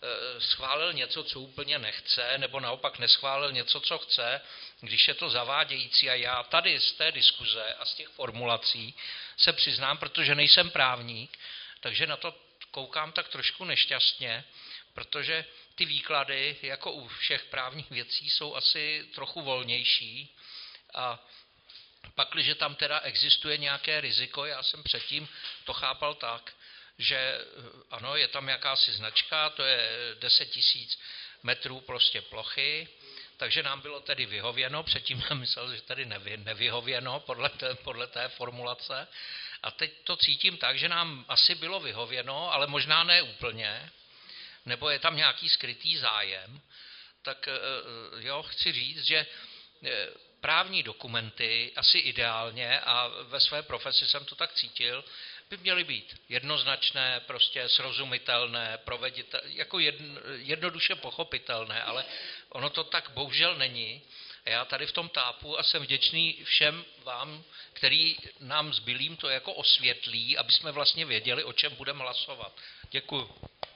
schválil něco, co úplně nechce, nebo naopak neschválil něco, co chce, když je to zavádějící. A já tady z té diskuze a z těch formulací se přiznám, protože nejsem právník, takže na to koukám tak trošku nešťastně, protože ty výklady, jako u všech právních věcí, jsou asi trochu volnější a pakliže tam teda existuje nějaké riziko, já jsem předtím to chápal tak, že ano, je tam jakási značka, to je 10 000 metrů prostě plochy, takže nám bylo tedy vyhověno, předtím jsem myslel, že tedy nevyhověno podle té formulace. A teď to cítím tak, že nám asi bylo vyhověno, ale možná ne úplně, nebo je tam nějaký skrytý zájem. Tak jo, chci říct, že právní dokumenty asi ideálně, a ve své profesi jsem to tak cítil, by měly být jednoznačné, prostě srozumitelné, jako jednoduše pochopitelné, ale ono to tak bohužel není. A já tady v tom tápu a jsem vděčný všem vám, který nám zbylým to jako osvětlí, aby jsme vlastně věděli, o čem budeme hlasovat. Děkuju.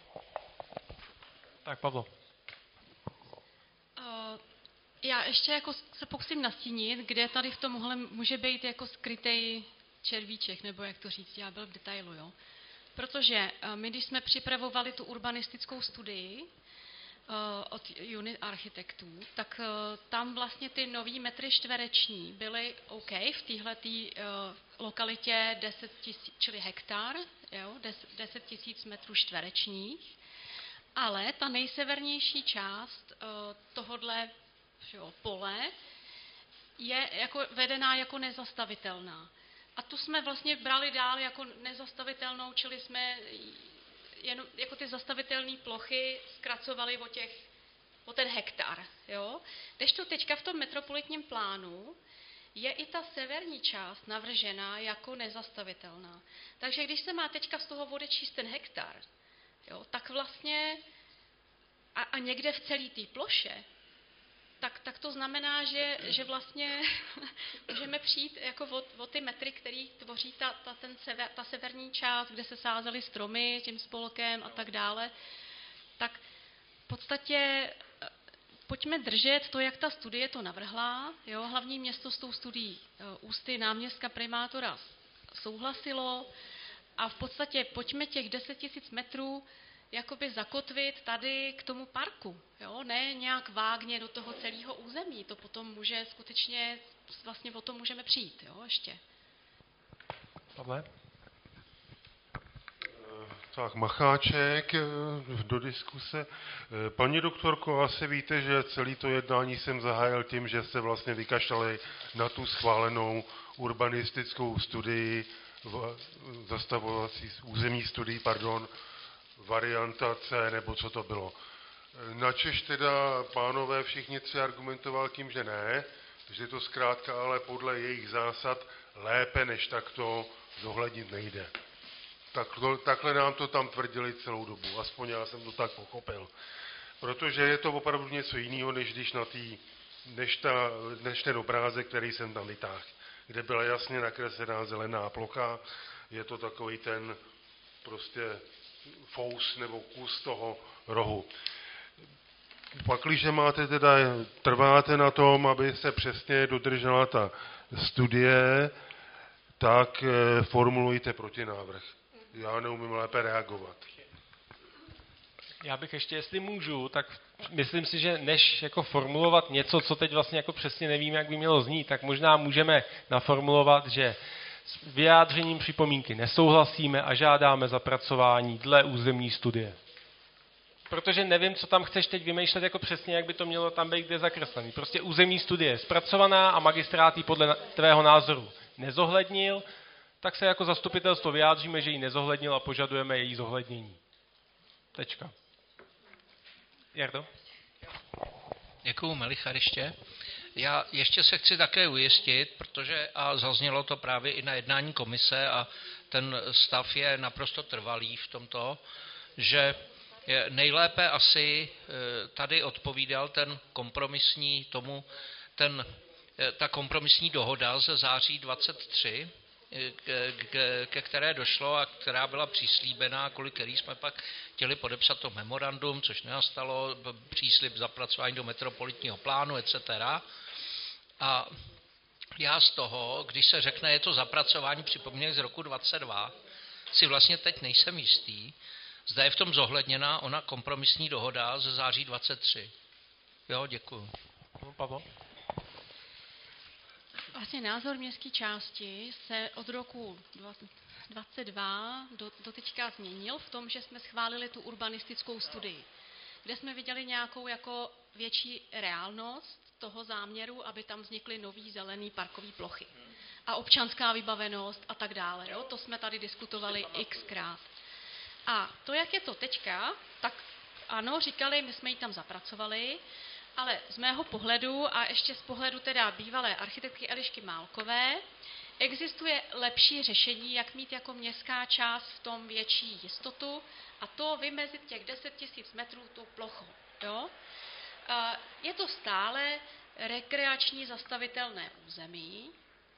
Tak, Pavlo. Já ještě jako se pokusím nastínit, kde tady v tomhle může být jako skrytej červíček, nebo jak to říct, já byl v detailu, jo. Protože my, když jsme připravovali tu urbanistickou studii od unit architektů, tak tam vlastně ty nový metry čtvereční byly OK v téhleté lokalitě 10 000, čili hektar, jo, 10 000 metrů čtverečních, ale ta nejsevernější část tohodle pole je jako vedená jako nezastavitelná. A tu jsme vlastně brali dál jako nezastavitelnou, čili jsme jenom jako ty zastavitelné plochy zkracovali o ten hektar. Jo? Kdežto teďka v tom metropolitním plánu je i ta severní část navržená jako nezastavitelná. Takže když se má teďka z toho odečíst ten hektar, jo, tak vlastně a někde v celé té ploše, tak to znamená, že vlastně můžeme přijít jako o ty metry, které tvoří ta severní část, kde se sázely stromy tím spolkem a tak dále. Tak v podstatě pojďme držet to, jak ta studie to navrhla. Jo? Hlavní město s tou studií ústy náměstka primátora souhlasilo a v podstatě pojďme těch 10 000 metrů jakoby zakotvit tady k tomu parku, jo? Ne nějak vágně do toho celého území, to potom může skutečně, vlastně o tom můžeme přijít, jo, ještě. Pavle? Tak, Macháček do diskuse. Paní doktorko, asi víte, že celý to jednání jsem zahájil tím, že se vlastně vykašlali na tu schválenou urbanistickou studii, zastavovací územní studii, varianta C, nebo co to bylo. Načež teda pánové všichni tři argumentoval tím, že ne, že to zkrátka ale podle jejich zásad lépe než takto zohlednit nejde. Takhle nám to tam tvrdili celou dobu, aspoň já jsem to tak pochopil. Protože je to opravdu něco jiného, než ten obrázek, který jsem tam vytáhl, kde byla jasně nakreslená zelená plocha, je to takový ten prostě fous nebo kus toho rohu. Pakliže trváte na tom, aby se přesně dodržela ta studie, tak formulujte protinávrh. Já neumím lépe reagovat. Já bych ještě, jestli můžu, tak myslím si, že než jako formulovat něco, co teď vlastně jako přesně nevím, jak by mělo znít, tak možná můžeme naformulovat, že s vyjádřením připomínky nesouhlasíme a žádáme zapracování dle územní studie. Protože nevím, co tam chceš teď vymýšlet jako přesně, jak by to mělo tam být kde zakreslený. Prostě územní studie je zpracovaná a magistrát ji podle tvého názoru nezohlednil, tak se jako zastupitelstvo vyjádříme, že ji nezohlednil a požadujeme její zohlednění. Tečka. Jardo? Děkuju, Melichar, ještě. Já ještě se chci také ujistit, protože a zaznělo to právě i na jednání komise a ten stav je naprosto trvalý v tomto, že nejlépe asi tady odpovídal ta kompromisní dohoda ze září 23, ke které došlo a která byla přislíbená, kvůli který jsme pak chtěli podepsat to memorandum, což nenastalo, příslib zapracování do metropolitního plánu, etc. A já z toho, když se řekne, je to zapracování připomínek z roku 22, si vlastně teď nejsem jistý, zda je v tom zohledněna ona kompromisní dohoda ze září 23. Jo, děkuju. Pavel? Vlastně názor městské části se od roku 2022 do teďka změnil v tom, že jsme schválili tu urbanistickou studii, kde jsme viděli nějakou jako větší reálnost toho záměru, aby tam vznikly nový zelený parkový plochy a občanská vybavenost a tak dále. Jo? To jsme tady diskutovali xkrát. A to, jak je to teďka, tak ano, říkali, my jsme ji tam zapracovali, ale z mého pohledu a ještě z pohledu teda bývalé architektky Elišky Málkové existuje lepší řešení, jak mít jako městská část v tom větší jistotu a to vymezit těch 10 000 metrů tou plochou. Jo? Je to stále rekreační zastavitelné území,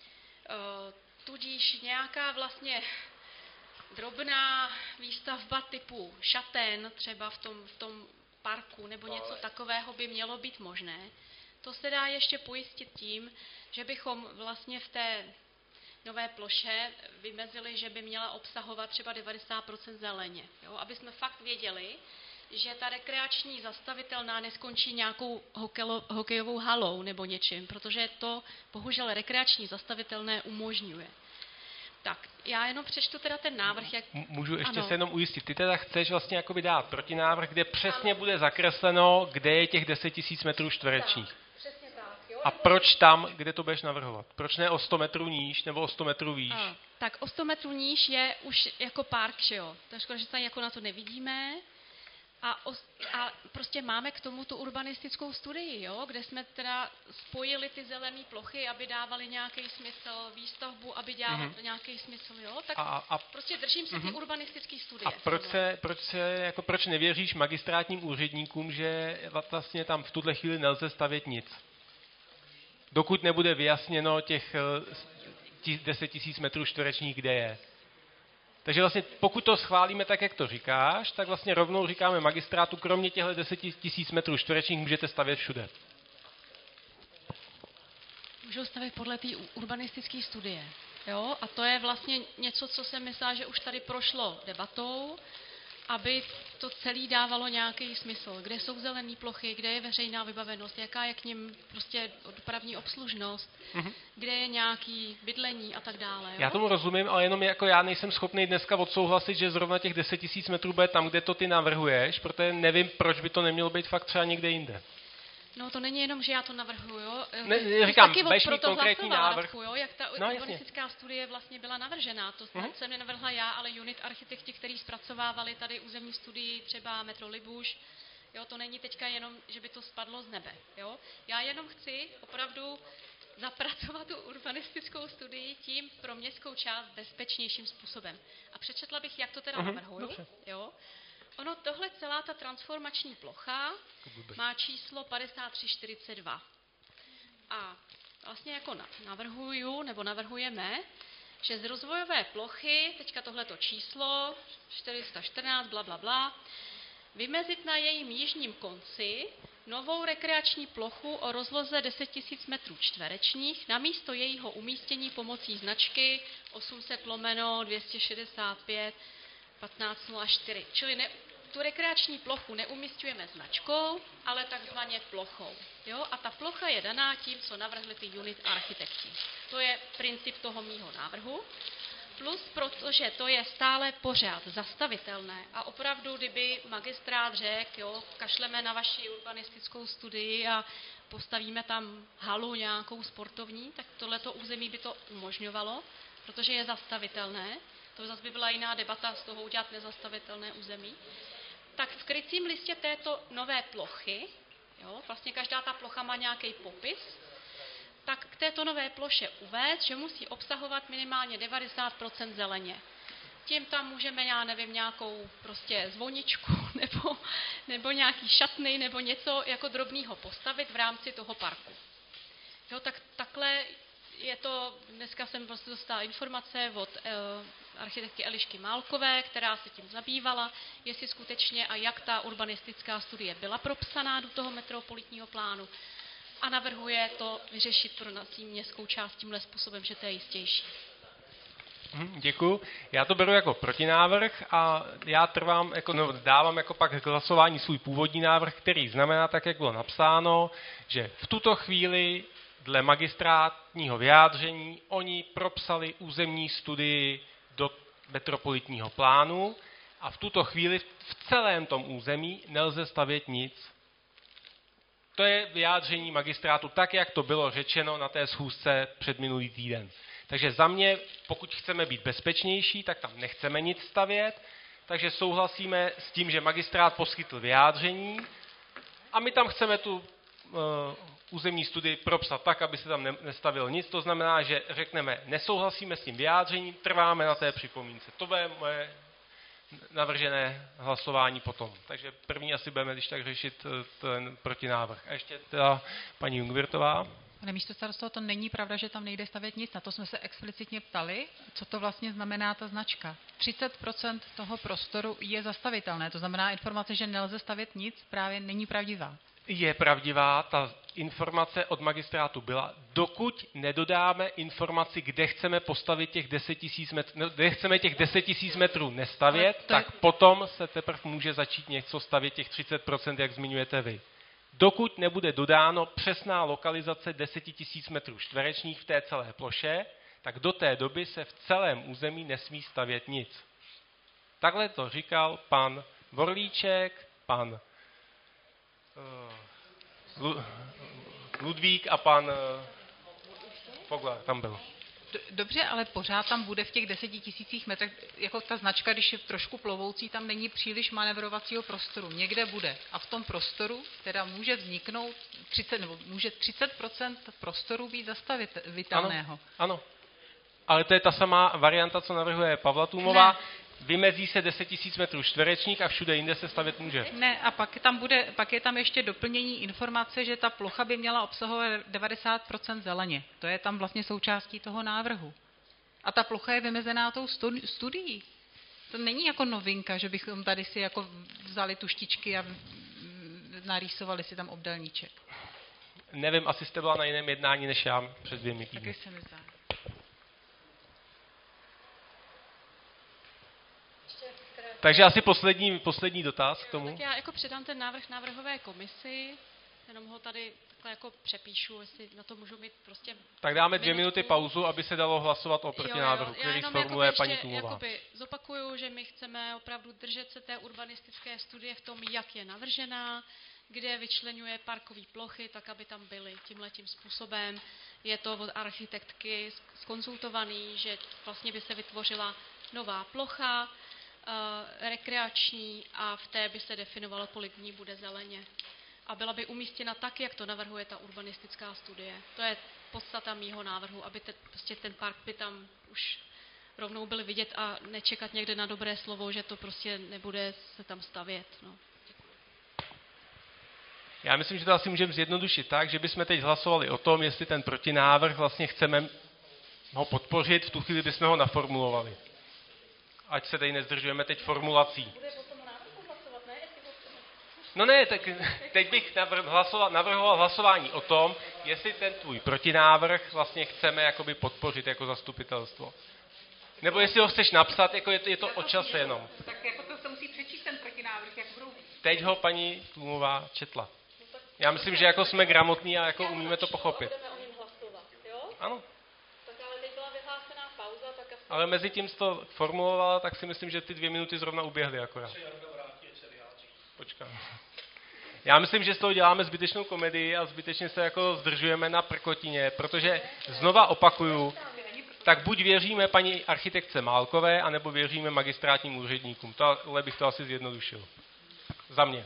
tudíž nějaká vlastně drobná výstavba typu šaten třeba v tom parku nebo něco takového by mělo být možné. To se dá ještě pojistit tím, že bychom vlastně v té nové ploše vymezili, že by měla obsahovat třeba 90% zeleně. Jo? Aby jsme fakt věděli, že ta rekreační zastavitelná neskončí nějakou hokejovou halou nebo něčím, protože to bohužel rekreační zastavitelné umožňuje. Tak, já jenom přečtu teda ten návrh. Jak... Můžu ještě se jenom ujistit. Ty teda chceš vlastně jakoby dát protinávrh, kde přesně bude zakresleno, kde je těch 10 000 metrů čtverečních. Přesně tak, jo? A proč tam, kde to budeš navrhovat? Proč ne o 100 metrů níž nebo o 100 metrů výš? Tak o 100 metrů níž je už jako park, že jo? To je škoda, že tady jako na to nevidíme. A prostě máme k tomu tu urbanistickou studii, jo? Kde jsme teda spojili ty zelené plochy, aby dávaly nějaký smysl, výstavbu, aby dělala nějaký smysl, jo? Tak prostě držím se ty urbanistické studie. A proč nevěříš magistrátním úředníkům, že vlastně tam v tuhle chvíli nelze stavět nic? Dokud nebude vyjasněno těch 10 000 metrů čtverečních, kde je. Takže vlastně pokud to schválíme tak, jak to říkáš, tak vlastně rovnou říkáme magistrátu, kromě těchto 10 000 metrů čtverečních můžete stavět všude. Můžou stavět podle té urbanistické studie. Jo? A to je vlastně něco, co jsem myslela, že už tady prošlo debatou, aby to celé dávalo nějaký smysl. Kde jsou zelené plochy, kde je veřejná vybavenost, jaká je k nim prostě dopravní obslužnost, kde je nějaký bydlení a tak dále. Jo? Já tomu rozumím, ale jenom jako já nejsem schopný dneska odsouhlasit, že zrovna těch 10 000 metrů bude tam, kde to ty navrhuješ, protože nevím, proč by to nemělo být fakt třeba někde jinde. No to není jenom, že já to navrhuju, jo. Říkám, budeš mít konkrétní návrh. Jo, jak ta urbanistická studie vlastně byla navržená. To jsem nenavrhla já, ale unit architekti, kteří zpracovávali tady územní studii, třeba Metro Libuš. Jo, to není teďka jenom, že by to spadlo z nebe. Jo. Já jenom chci opravdu zapracovat tu urbanistickou studii tím pro městskou část bezpečnějším způsobem. A přečetla bych, jak to teda navrhuju. Jo. Ono, tohle celá ta transformační plocha má číslo 5342. A vlastně jako navrhujeme, že z rozvojové plochy, teďka tohleto číslo, 414, blablabla, vymezit na jejím jižním konci novou rekreační plochu o rozloze 10 000 metrů čtverečních namísto jejího umístění pomocí značky 800/265 1504. Čili tu rekreační plochu neumisťujeme značkou, ale takzvaně plochou. Jo? A ta plocha je daná tím, co navrhli ty unit architekti. To je princip toho mýho návrhu. Plus, protože to je stále pořád zastavitelné a opravdu, kdyby magistrát řekl, jo, kašleme na vaši urbanistickou studii a postavíme tam halu nějakou sportovní, tak tohleto území by to umožňovalo, protože je zastavitelné. To zase by byla jiná debata z toho udělat nezastavitelné území. Tak v krycím listě této nové plochy, jo, vlastně každá ta plocha má nějaký popis, tak k této nové ploše uvést, že musí obsahovat minimálně 90% zeleně. Tím tam můžeme, já nevím, nějakou prostě zvoničku nebo nějaký šatny nebo něco jako drobného postavit v rámci toho parku. Jo, tak takhle dneska jsem prostě dostala informace od architektky Elišky Málkové, která se tím zabývala, jestli skutečně a jak ta urbanistická studie byla propsaná do toho metropolitního plánu a navrhuje to vyřešit pro naší městskou část tímhle způsobem, že to je jistější. Děkuju. Já to beru jako protinávrh a já dávám jako pak k hlasování svůj původní návrh, který znamená, tak jak bylo napsáno, že v tuto chvíli dle magistrátního vyjádření oni propsali územní studii do metropolitního plánu a v tuto chvíli v celém tom území nelze stavět nic. To je vyjádření magistrátu tak, jak to bylo řečeno na té schůzce před minulý týden. Takže za mě, pokud chceme být bezpečnější, tak tam nechceme nic stavět, takže souhlasíme s tím, že magistrát poskytl vyjádření a my tam chceme tu územní studii propsat tak, aby se tam nestavilo nic. To znamená, že řekneme, nesouhlasíme s tím vyjádřením, trváme na té připomínce. To bude moje navržené hlasování potom. Takže první asi budeme když tak řešit ten protinávrh. A ještě teda paní Jungwirthová. Pane místostarosto, to není pravda, že tam nejde stavět nic. Na to jsme se explicitně ptali, co to vlastně znamená ta značka. 30% toho prostoru je zastavitelné. To znamená, informace, že nelze stavět nic, právě není pravdivá. Je pravdivá, ta informace od magistrátu byla, dokud nedodáme informaci, kde chceme postavit těch 10 000 metrů, kde chceme těch 10 000 metrů nestavět, tak potom se teprve může začít něco stavět těch 30%, jak zmiňujete vy. Dokud nebude dodáno přesná lokalizace 10 000 metrů čtverečních v té celé ploše, tak do té doby se v celém území nesmí stavět nic. Takhle to říkal pan Vorlíček, pan Ludvík a pan Fogler, tam byl. Dobře, ale pořád tam bude v těch 10 000 metrech, jako ta značka, když je trošku plovoucí, tam není příliš manevrovacího prostoru. Někde bude. A v tom prostoru teda může vzniknout 30% prostoru být zastavitelného. Ano. Ale to je ta samá varianta, co navrhuje Pavla Tůmová. Ne. Vymezí se 10 000 metrů čtverečních a všude jinde se stavět může. Ne, a pak je tam ještě doplnění informace, že ta plocha by měla obsahovat 90% zeleně. To je tam vlastně součástí toho návrhu. A ta plocha je vymezená tou studií. To není jako novinka, že bychom tady si jako vzali tuštičky a narýsovali si tam obdélníček. Nevím, asi jste byla na jiném jednání než já před 2 týdny. Taky se mi zdá. Takže asi poslední dotaz k tomu. Tak já jako předám ten návrh návrhové komisi, jenom ho tady takhle jako přepíšu, jestli na to můžu mít prostě... Tak dáme 2 minuty pauzu, aby se dalo hlasovat o protinávrhu, který sformuluje paní Tůmová. Zopakuju, že my chceme opravdu držet se té urbanistické studie v tom, jak je navržená, kde vyčleňuje parkové plochy, tak aby tam byly tímhletím způsobem. Je to od architektky skonzultovaný, že vlastně by se vytvořila nová plocha, rekreační a v té by se definovalo, kolik dní bude zeleně. A byla by umístěna tak, jak to navrhuje ta urbanistická studie. To je podstata mýho návrhu, aby prostě ten park by tam už rovnou byl vidět a nečekat někde na dobré slovo, že to prostě nebude se tam stavět. No. Já myslím, že to asi můžeme zjednodušit tak, že bychom teď hlasovali o tom, jestli ten protinávrh vlastně chceme ho podpořit, v tu chvíli bychom ho naformulovali. Ať se tady nezdržujeme teď formulací. No ne, tak teď bych navrhoval hlasování o tom, jestli ten tvůj protinávrh vlastně chceme jakoby podpořit jako zastupitelstvo. Nebo jestli ho chceš napsat, jako je to o čase jenom. Tak jako to se musí přečíst ten protinávrh, jak budou. Teď ho paní Tůmová četla. Já myslím, že jako jsme gramotní a jako umíme to pochopit. Ano. Ale mezi tím jsi to formulovala, tak si myslím, že ty 2 minuty zrovna uběhly akorát. Počkám. Já myslím, že z toho děláme zbytečnou komedii a zbytečně se jako zdržujeme na prkotině, protože znova opakuju, tak buď věříme paní architektce Málkové, anebo věříme magistrátním úředníkům. Tohle bych to asi zjednodušil. Za mě.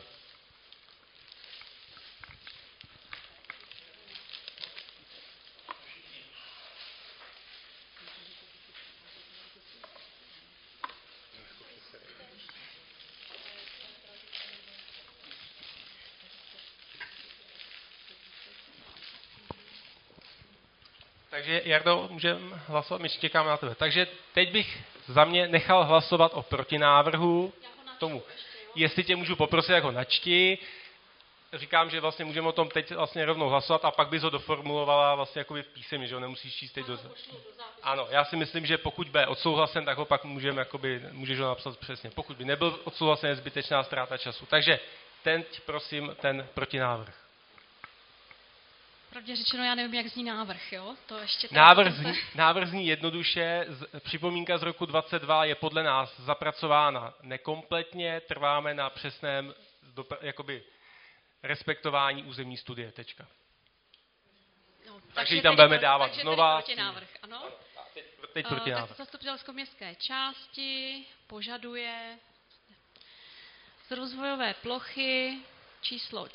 Takže Jardo, můžeme hlasovat, my čekáme na tebe. Takže teď bych za mě nechal hlasovat o protinávrhu tomu. Jestli tě můžu poprosit, jak ho načti. Říkám, že vlastně můžeme o tom teď vlastně rovnou hlasovat a pak bys ho doformulovala vlastně jakoby písemně, že ho nemusíš číst teď do... Ano, já si myslím, že pokud bude odsouhlasen, tak ho pak můžeš ho napsat přesně. Pokud by nebyl odsouhlasen, je zbytečná ztráta času. Takže teď prosím ten protinávrh. Pravdě řečeno, já nevím, jak zní návrh, jo? To ještě návrh zní jednoduše, připomínka z roku 22 je podle nás zapracována nekompletně, trváme na přesném jakoby respektování územní studie, tečka. No, takže ji tam budeme dávat takže znova. Protinávrh, ano. Teď protinávrh. Tak zastupitelsko-městské části požaduje z rozvojové plochy číslo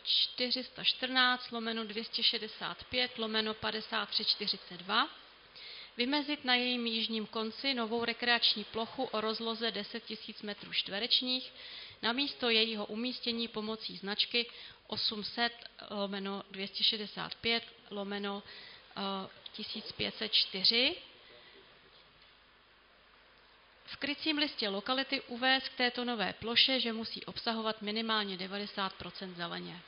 414/265/5342 vymezit na jejím jižním konci novou rekreační plochu o rozloze 10 000 m2 na místo jejího umístění pomocí značky 800/265/1504 v krycím listě lokality uvést k této nové ploše, že musí obsahovat minimálně 90% zeleně.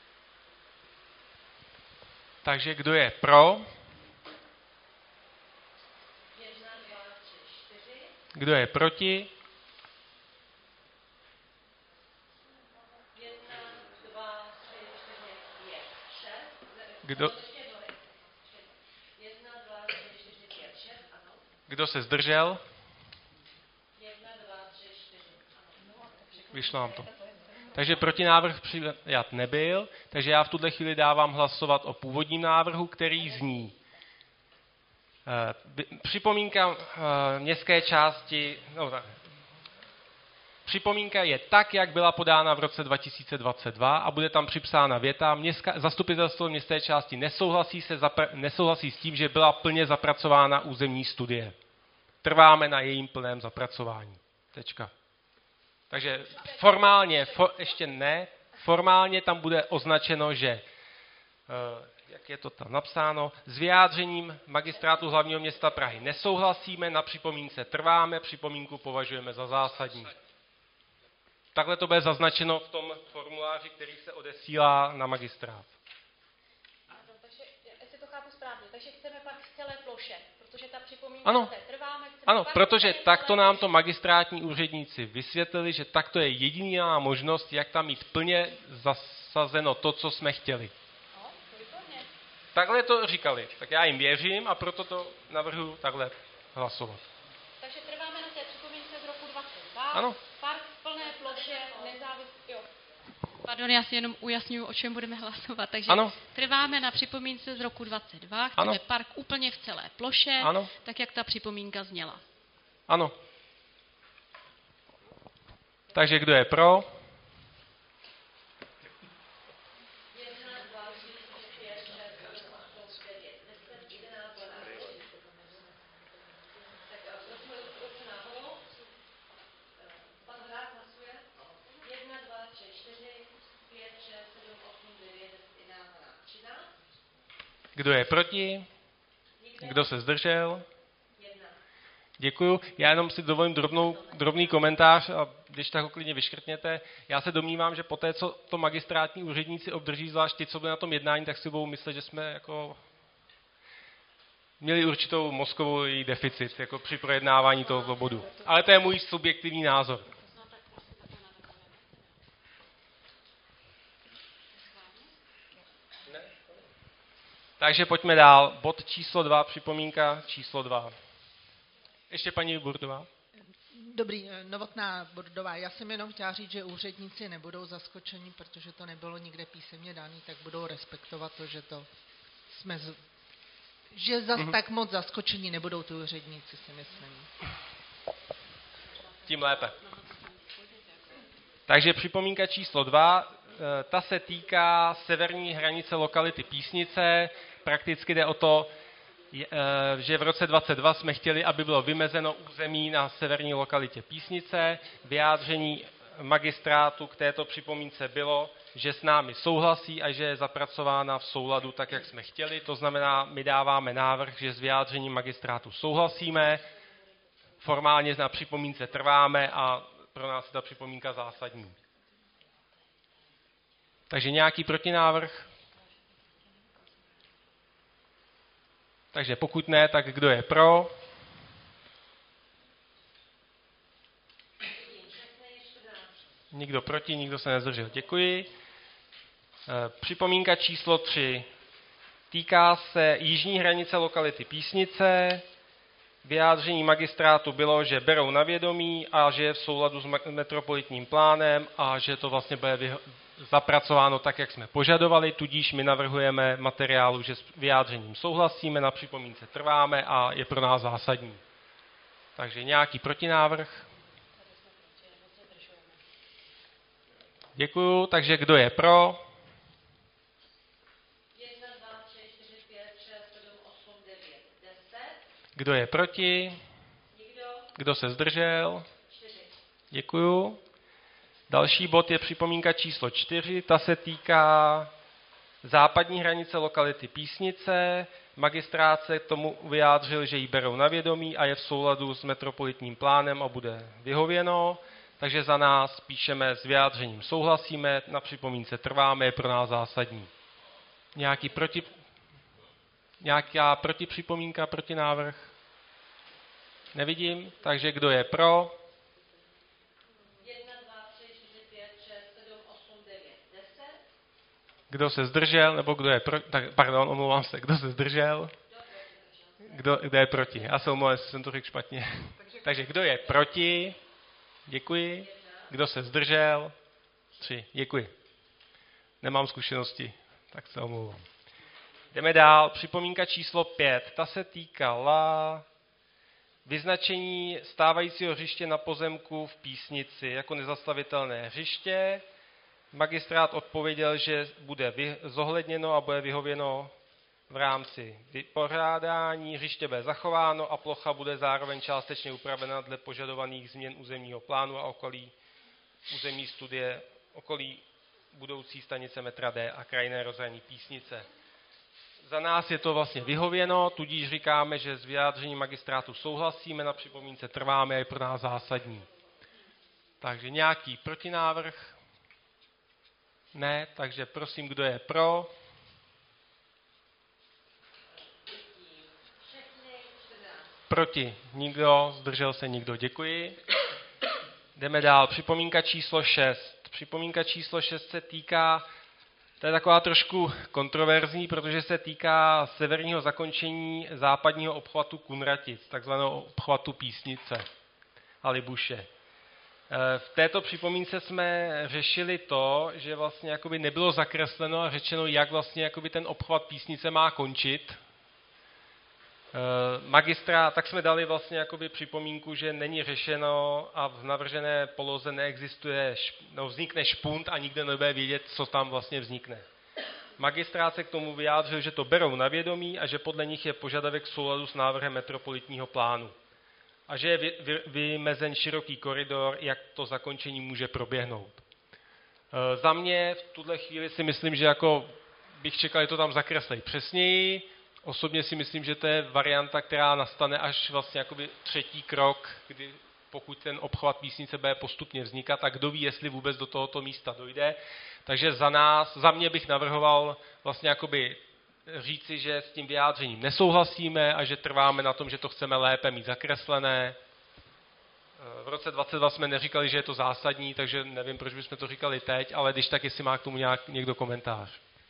Takže kdo je pro? 1, 2, 3, 4. Kdo je proti? 1, 2, 3, 4, 5, 6. Kdo? 1, 2, 3, 4, 5, 6, ano. Kdo se zdržel? 1, 2, 3, 4. Vyšlo nám to. Takže protinávrh přijat nebyl, takže já v tuhle chvíli dávám hlasovat o původním návrhu, který zní. Připomínka městské části, připomínka je tak, jak byla podána v roce 2022 a bude tam připsána věta, zastupitelstvo městské části nesouhlasí s tím, že byla plně zapracována územní studie. Trváme na jejím plném zapracování. Tečka. Takže formálně tam bude označeno, že, jak je to tam napsáno, s vyjádřením magistrátu hlavního města Prahy nesouhlasíme, na připomínce trváme, připomínku považujeme za zásadní. Takhle to bude zaznačeno v tom formuláři, který se odesílá na magistrát. Takže, jestli to chápu správně, takže chceme pak v celé ploše, protože ta připomínka trváme. Ano, protože takto nám to magistrátní úředníci vysvětlili, že takto je jediná možnost, jak tam mít plně zasazeno to, co jsme chtěli. Takhle to říkali, tak já jim věřím a proto to navrhuji takhle hlasovat. Takže trváme na té připomínce z roku 22. Ano. Park v plné ploše nezávislý. Pardon, já si jenom ujasňuji, o čem budeme hlasovat. Takže trváme na připomínce z roku 22. Chceme park úplně v celé ploše, tak jak ta připomínka zněla. Ano. Takže kdo je pro? 1, 2, 3, 4, 5, 6, 7, 8, 9, 10, 11, 12. Tak prosím nahoru. Pan Hrák hlasuje. 1, 2, 3, 4, 5, 6, 7, 8, 9, 10, 11, 12, 13. Kdo je proti? Kdo se zdržel? Děkuju. Já jenom si dovolím drobný komentář a když tak ho klidně vyškrtněte. Já se domnívám, že poté, co to magistrátní úředníci obdrží, zvlášť ty, co byly na tom jednání, tak si budou myslet, že jsme jako měli určitou mozkovou deficit jako při projednávání tohoto bodu. Ale to je můj subjektivní názor. Takže pojďme dál. Bod číslo 2, připomínka číslo 2. Ještě paní Burdová. Dobrý, Novotná Burdová. Já jsem jenom chtěla říct, že úředníci nebudou zaskočeni, protože to nebylo nikde písemně daný, tak budou respektovat to, že to jsme že zas tak moc zaskočení nebudou ty úředníci, si myslím. Tím lépe. Takže připomínka číslo 2, ta se týká severní hranice lokality Písnice. Prakticky jde o to, že v roce 22 jsme chtěli, aby bylo vymezeno území na severní lokalitě Písnice. Vyjádření magistrátu k této připomínce bylo, že s námi souhlasí a že je zapracována v souladu tak, jak jsme chtěli. To znamená, my dáváme návrh, že s vyjádřením magistrátu souhlasíme, formálně na připomínce trváme a pro nás je ta připomínka zásadní. Takže nějaký protinávrh? Takže pokud ne, tak kdo je pro? Nikdo proti, nikdo se nezdržel. Děkuji. Připomínka číslo 3. Týká se jižní hranice lokality Písnice. Vyjádření magistrátu bylo, že berou na vědomí a že je v souladu s metropolitním plánem a že to vlastně bude zapracováno tak, jak jsme požadovali, tudíž my navrhujeme materiálu, že s vyjádřením souhlasíme, na připomínce trváme a je pro nás zásadní. Takže nějaký protinávrh? Děkuju, takže kdo je pro? 1, 2, 3, 4, 5, 6, 7, 8, 9, 10. Kdo je proti? Nikdo. Kdo se zdržel? 4. Děkuju. Další bod je připomínka číslo 4. Ta se týká západní hranice lokality Písnice. Magistrát se k tomu vyjádřil, že ji berou na vědomí a je v souladu s metropolitním plánem a bude vyhověno. Takže za nás píšeme s vyjádřením souhlasíme, na připomínce trváme, je pro nás zásadní. Nějaká protipřipomínka, protinávrh? Nevidím, takže kdo je pro? 1, 2, 3, 4, 5, 6, 7, 8, 9, 10. Kdo se zdržel, nebo kdo je proti? Pardon, omlouvám se, kdo se zdržel? Kdo je proti? Já se omlouvám, jsem to řekl špatně. Takže kdo je proti? Děkuji. Kdo se zdržel? 3. Děkuji. Nemám zkušenosti, tak se omlouvám. Jdeme dál. Připomínka číslo 5. Ta se týkala vyznačení stávajícího hřiště na pozemku v Písnici jako nezastavitelné hřiště. Magistrát odpověděl, že bude zohledněno a bude vyhověno v rámci vypořádání. Hřiště bude zachováno a plocha bude zároveň částečně upravena dle požadovaných změn územního plánu a územní studie okolí budoucí stanice metra D a krajinné rozhraní Písnice. Za nás je to vlastně vyhověno, tudíž říkáme, že s vyjádřením magistrátu souhlasíme, na připomínce trváme a je pro nás zásadní. Takže nějaký protinávrh? Ne, takže prosím, kdo je pro? Proti nikdo, zdržel se nikdo, děkuji. Jdeme dál. Připomínka číslo 6. Připomínka číslo 6 se týká, to je taková trošku kontroverzní, protože se týká severního zakončení západního obchvatu Kunratic, takzvaného obchvatu Písnice a Libuše. V této připomínce jsme řešili to, že vlastně jakoby nebylo zakresleno a řečeno, jak vlastně jakoby ten obchvat Písnice má končit. Tak jsme dali vlastně jakoby připomínku, že není řešeno a v navržené poloze vznikne špunt a nikdo nebude vědět, co tam vlastně vznikne. Magistrát se k tomu vyjádřil, že to berou na vědomí a že podle nich je požadavek v souladu s návrhem metropolitního plánu. A že je vymezen široký koridor, jak to zakončení může proběhnout. Za mě v tuhle chvíli si myslím, že jako bych čekal, že to tam zakreslej přesněji. Osobně si myslím, že to je varianta, která nastane až vlastně jakoby třetí krok, kdy pokud ten obchvat Písnice bude postupně vznikat, tak kdo ví, jestli vůbec do tohoto místa dojde. Takže za mě bych navrhoval vlastně jakoby říci, že s tím vyjádřením nesouhlasíme a že trváme na tom, že to chceme lépe mít zakreslené. V roce 2022 jsme neříkali, že je to zásadní, takže nevím, proč bychom to říkali teď, ale když tak, jestli má k tomu někdo komentář.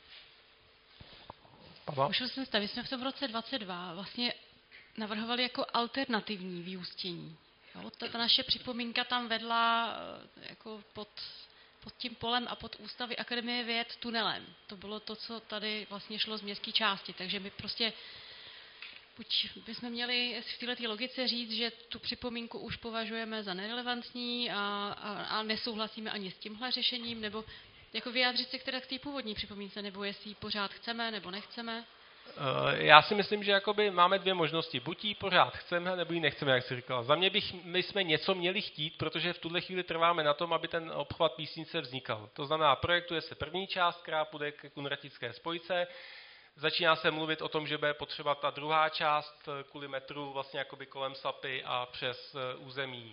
Můžu se stavit, jsme v tom roce 2022 vlastně navrhovali jako alternativní vyústění. Jo, ta naše připomínka tam vedla jako pod tím polem a pod ústavy Akademie věd tunelem. To bylo to, co tady vlastně šlo z městské části. Takže my prostě buď bychom měli v této logice říct, že tu připomínku už považujeme za nerelevantní a nesouhlasíme ani s tímhle řešením, nebo jako vyjádřit se k té původní připomínce, nebo jestli ji pořád chceme, nebo nechceme. Já si myslím, že jakoby máme dvě možnosti. Buď ji pořád chceme, nebo ji nechceme, jak jsi říkala. Za mě my jsme něco měli chtít, protože v tuhle chvíli trváme na tom, aby ten obchvat Písnice vznikal. To znamená, projektuje se první část, která půjde k Kunratické spojce. Začíná se mluvit o tom, že bude potřeba ta druhá část kvůli metru vlastně jakoby kolem Sapy a přes území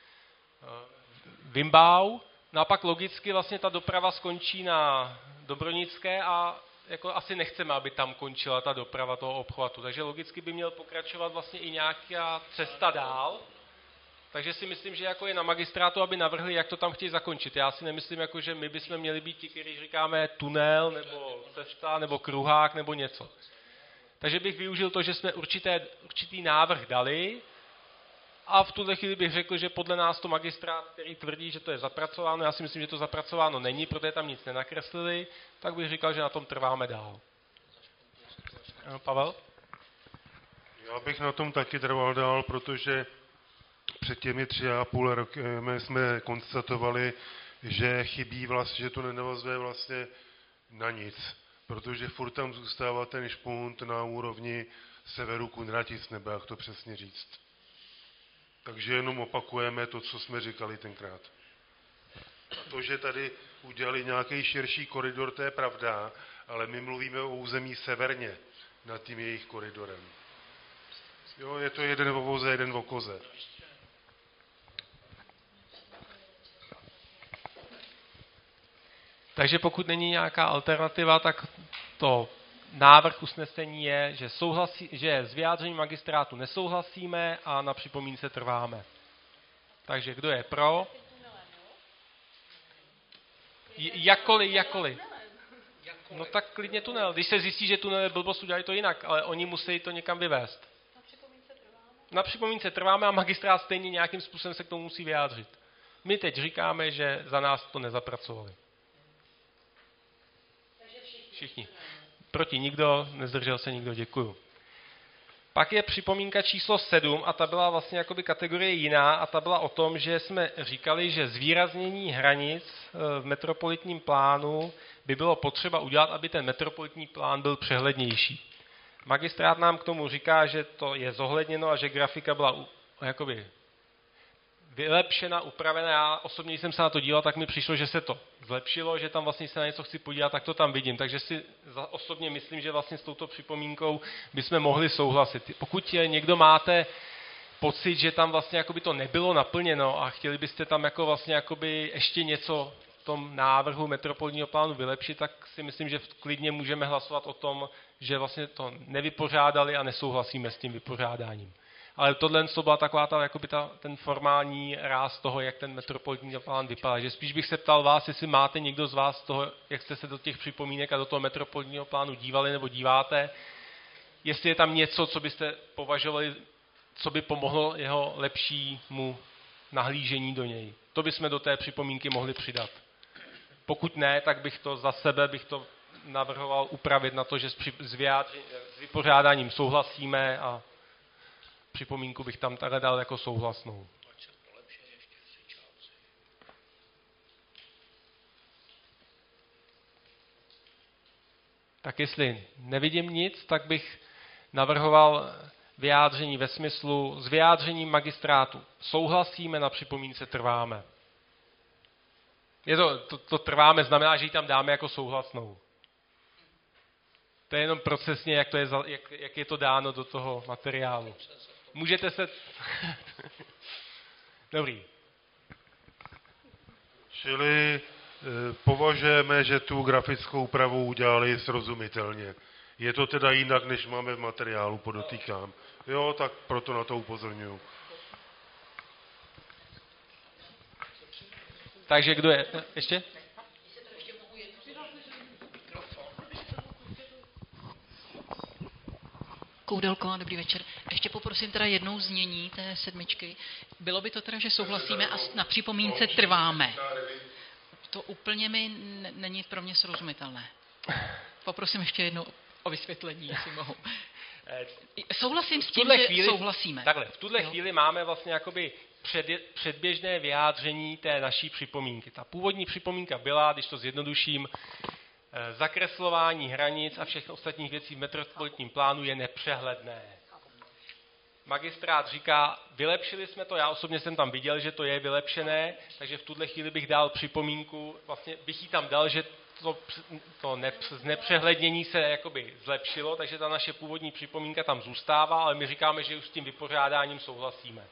Vimbau. No a pak logicky vlastně ta doprava skončí na Dobronické a jako asi nechceme, aby tam končila ta doprava toho obchvatu. Takže logicky by měl pokračovat vlastně i nějaká cesta dál. Takže si myslím, že jako je na magistrátu, aby navrhli, jak to tam chtějí zakončit. Já si nemyslím, jako, že my bychom měli být ti, kteří říkáme tunel, nebo cesta, nebo kruhák, nebo něco. Takže bych využil to, že jsme určitý návrh dali a v tuhle chvíli bych řekl, že podle nás to magistrát, který tvrdí, že to je zapracováno, já si myslím, že to zapracováno není, protože tam nic nenakreslili, tak bych říkal, že na tom trváme dál. Pavel? Já bych na tom taky trval dál, protože před těmi 3,5 roky jsme konstatovali, že chybí vlastně, že to nenavazuje vlastně na nic, protože furt tam zůstává ten špunt na úrovni severu Kunratic, nebo jak to přesně říct. Takže jenom opakujeme to, co jsme říkali tenkrát. To, že tady udělali nějaký širší koridor, to je pravda, ale my mluvíme o území severně nad tím jejich koridorem. Jo, je to jeden o voze, jeden o koze. Takže pokud není nějaká alternativa, tak to návrh usnesení je, že s vyjádřením magistrátu nesouhlasíme a na připomínce trváme. Takže kdo je pro? Jakkoliv. No tak klidně tunel. Když se zjistí, že tunel je blbost, udělají to jinak, ale oni musí to někam vyvést. Na připomínce trváme a magistrát stejně nějakým způsobem se k tomu musí vyjádřit. My teď říkáme, že za nás to nezapracovali. Všichni. Proti nikdo, nezdržel se nikdo, děkuju. Pak je připomínka číslo 7 a ta byla vlastně jakoby kategorie jiná a ta byla o tom, že jsme říkali, že zvýraznění hranic v metropolitním plánu by bylo potřeba udělat, aby ten metropolitní plán byl přehlednější. Magistrát nám k tomu říká, že to je zohledněno a že grafika byla jakoby vylepšena, upravena. Já osobně jsem se na to díval, tak mi přišlo, že se to zlepšilo, že tam vlastně se na něco chci podívat, tak to tam vidím. Takže si osobně myslím, že vlastně s touto připomínkou bychom mohli souhlasit. Pokud někdo máte pocit, že tam vlastně jakoby to nebylo naplněno a chtěli byste tam jako vlastně jakoby ještě něco v tom návrhu metropolního plánu vylepšit, tak si myslím, že klidně můžeme hlasovat o tom, že vlastně to nevypořádali a nesouhlasíme s tím vypořádáním. Ale tohle byla taková ten formální ráz toho, jak ten metropolitní plán vypadá. Že spíš bych se ptal vás, jestli máte někdo z vás toho, jak jste se do těch připomínek a do toho metropolitního plánu dívali nebo díváte, jestli je tam něco, co byste považovali, co by pomohlo jeho lepšímu nahlížení do něj. To bychom do té připomínky mohli přidat. Pokud ne, tak bych to za sebe navrhoval upravit na to, že s vypořádáním souhlasíme a připomínku bych tam takhle dal jako souhlasnou. Tak jestli nevidím nic, tak bych navrhoval vyjádření ve smyslu s vyjádřením magistrátu. Souhlasíme, na připomínce trváme. To trváme, znamená, že ji tam dáme jako souhlasnou. To je jenom procesně, jak je to dáno do toho materiálu. Můžete se... Dobrý. Čili považujeme, že tu grafickou úpravu udělali srozumitelně. Je to teda jinak, než máme v materiálu, podotýkám. Jo, tak proto na to upozorňuji. Takže kdo je... Ještě? Koudelková, dobrý večer. Ještě poprosím teda jednou znění té 7. Bylo by to teda, že souhlasíme a na připomínce trváme. To úplně mi není pro mě srozumitelné. Poprosím ještě jednou o vysvětlení, jestli mohu. Souhlasím s tím, že souhlasíme. Takhle, v tuhle chvíli máme vlastně jakoby předběžné vyjádření té naší připomínky. Ta původní připomínka byla, když to zjednoduším, Zakreslování hranic a všech ostatních věcí v metropolitním plánu je nepřehledné. Magistrát říká, vylepšili jsme to, já osobně jsem tam viděl, že to je vylepšené, takže v tuhle chvíli bych dal připomínku, vlastně bych jí tam dal, že to znepřehlednění se jakoby zlepšilo, takže ta naše původní připomínka tam zůstává, ale my říkáme, že už s tím vypořádáním souhlasíme.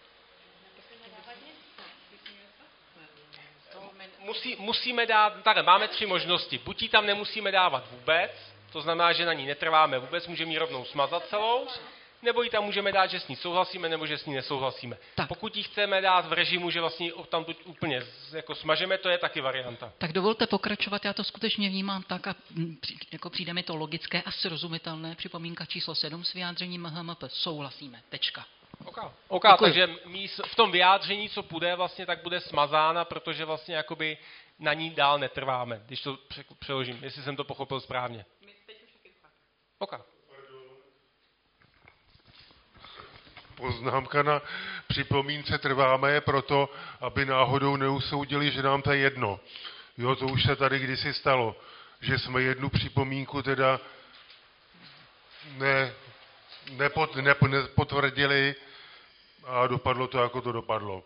Musíme dát, tak máme 3 možnosti. Buď ji tam nemusíme dávat vůbec, to znamená, že na ní netrváme vůbec, můžeme ji rovnou smazat celou, nebo ji tam můžeme dát, že s ní souhlasíme, nebo že s ní nesouhlasíme. Tak. Pokud ji chceme dát v režimu, že vlastně tam úplně jako smažeme, to je taky varianta. Tak dovolte pokračovat, já to skutečně vnímám tak a jako přijde mi to logické a srozumitelné. Připomínka číslo 7 s vyjádřením MHMP. Souhlasíme. Tečka. OK, takže v tom vyjádření, co půjde, vlastně tak bude smazána, protože vlastně jakoby na ní dál netrváme, když to přeložím, jestli jsem to pochopil správně. OK. Poznámka na připomínce trváme je proto, aby náhodou neusoudili, že nám to je jedno. Jo, to už se tady kdysi stalo, že jsme jednu připomínku teda nepotvrdili a dopadlo to, jako to dopadlo.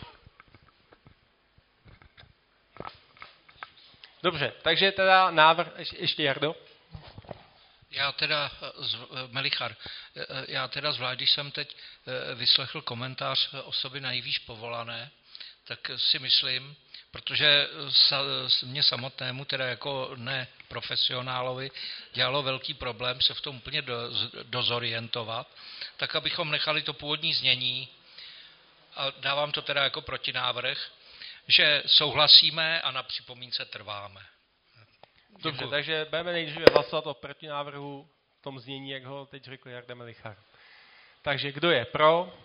Dobře, takže teda návrh, ještě Jardo? Melichar, já teda zvlášť, když jsem teď vyslechl komentář osoby nejvýš povolané, tak si myslím, protože mě samotnému, teda jako neprofesionálovi, dělalo velký problém se v tom úplně dozorientovat, tak abychom nechali to původní znění, a dávám to teda jako protinávrh, že souhlasíme a na připomínce trváme. Dobře, takže budeme nejdříve hlasovat o protinávrhu v tom znění, jak ho teď řekl Jarda Melichar. Takže kdo je pro?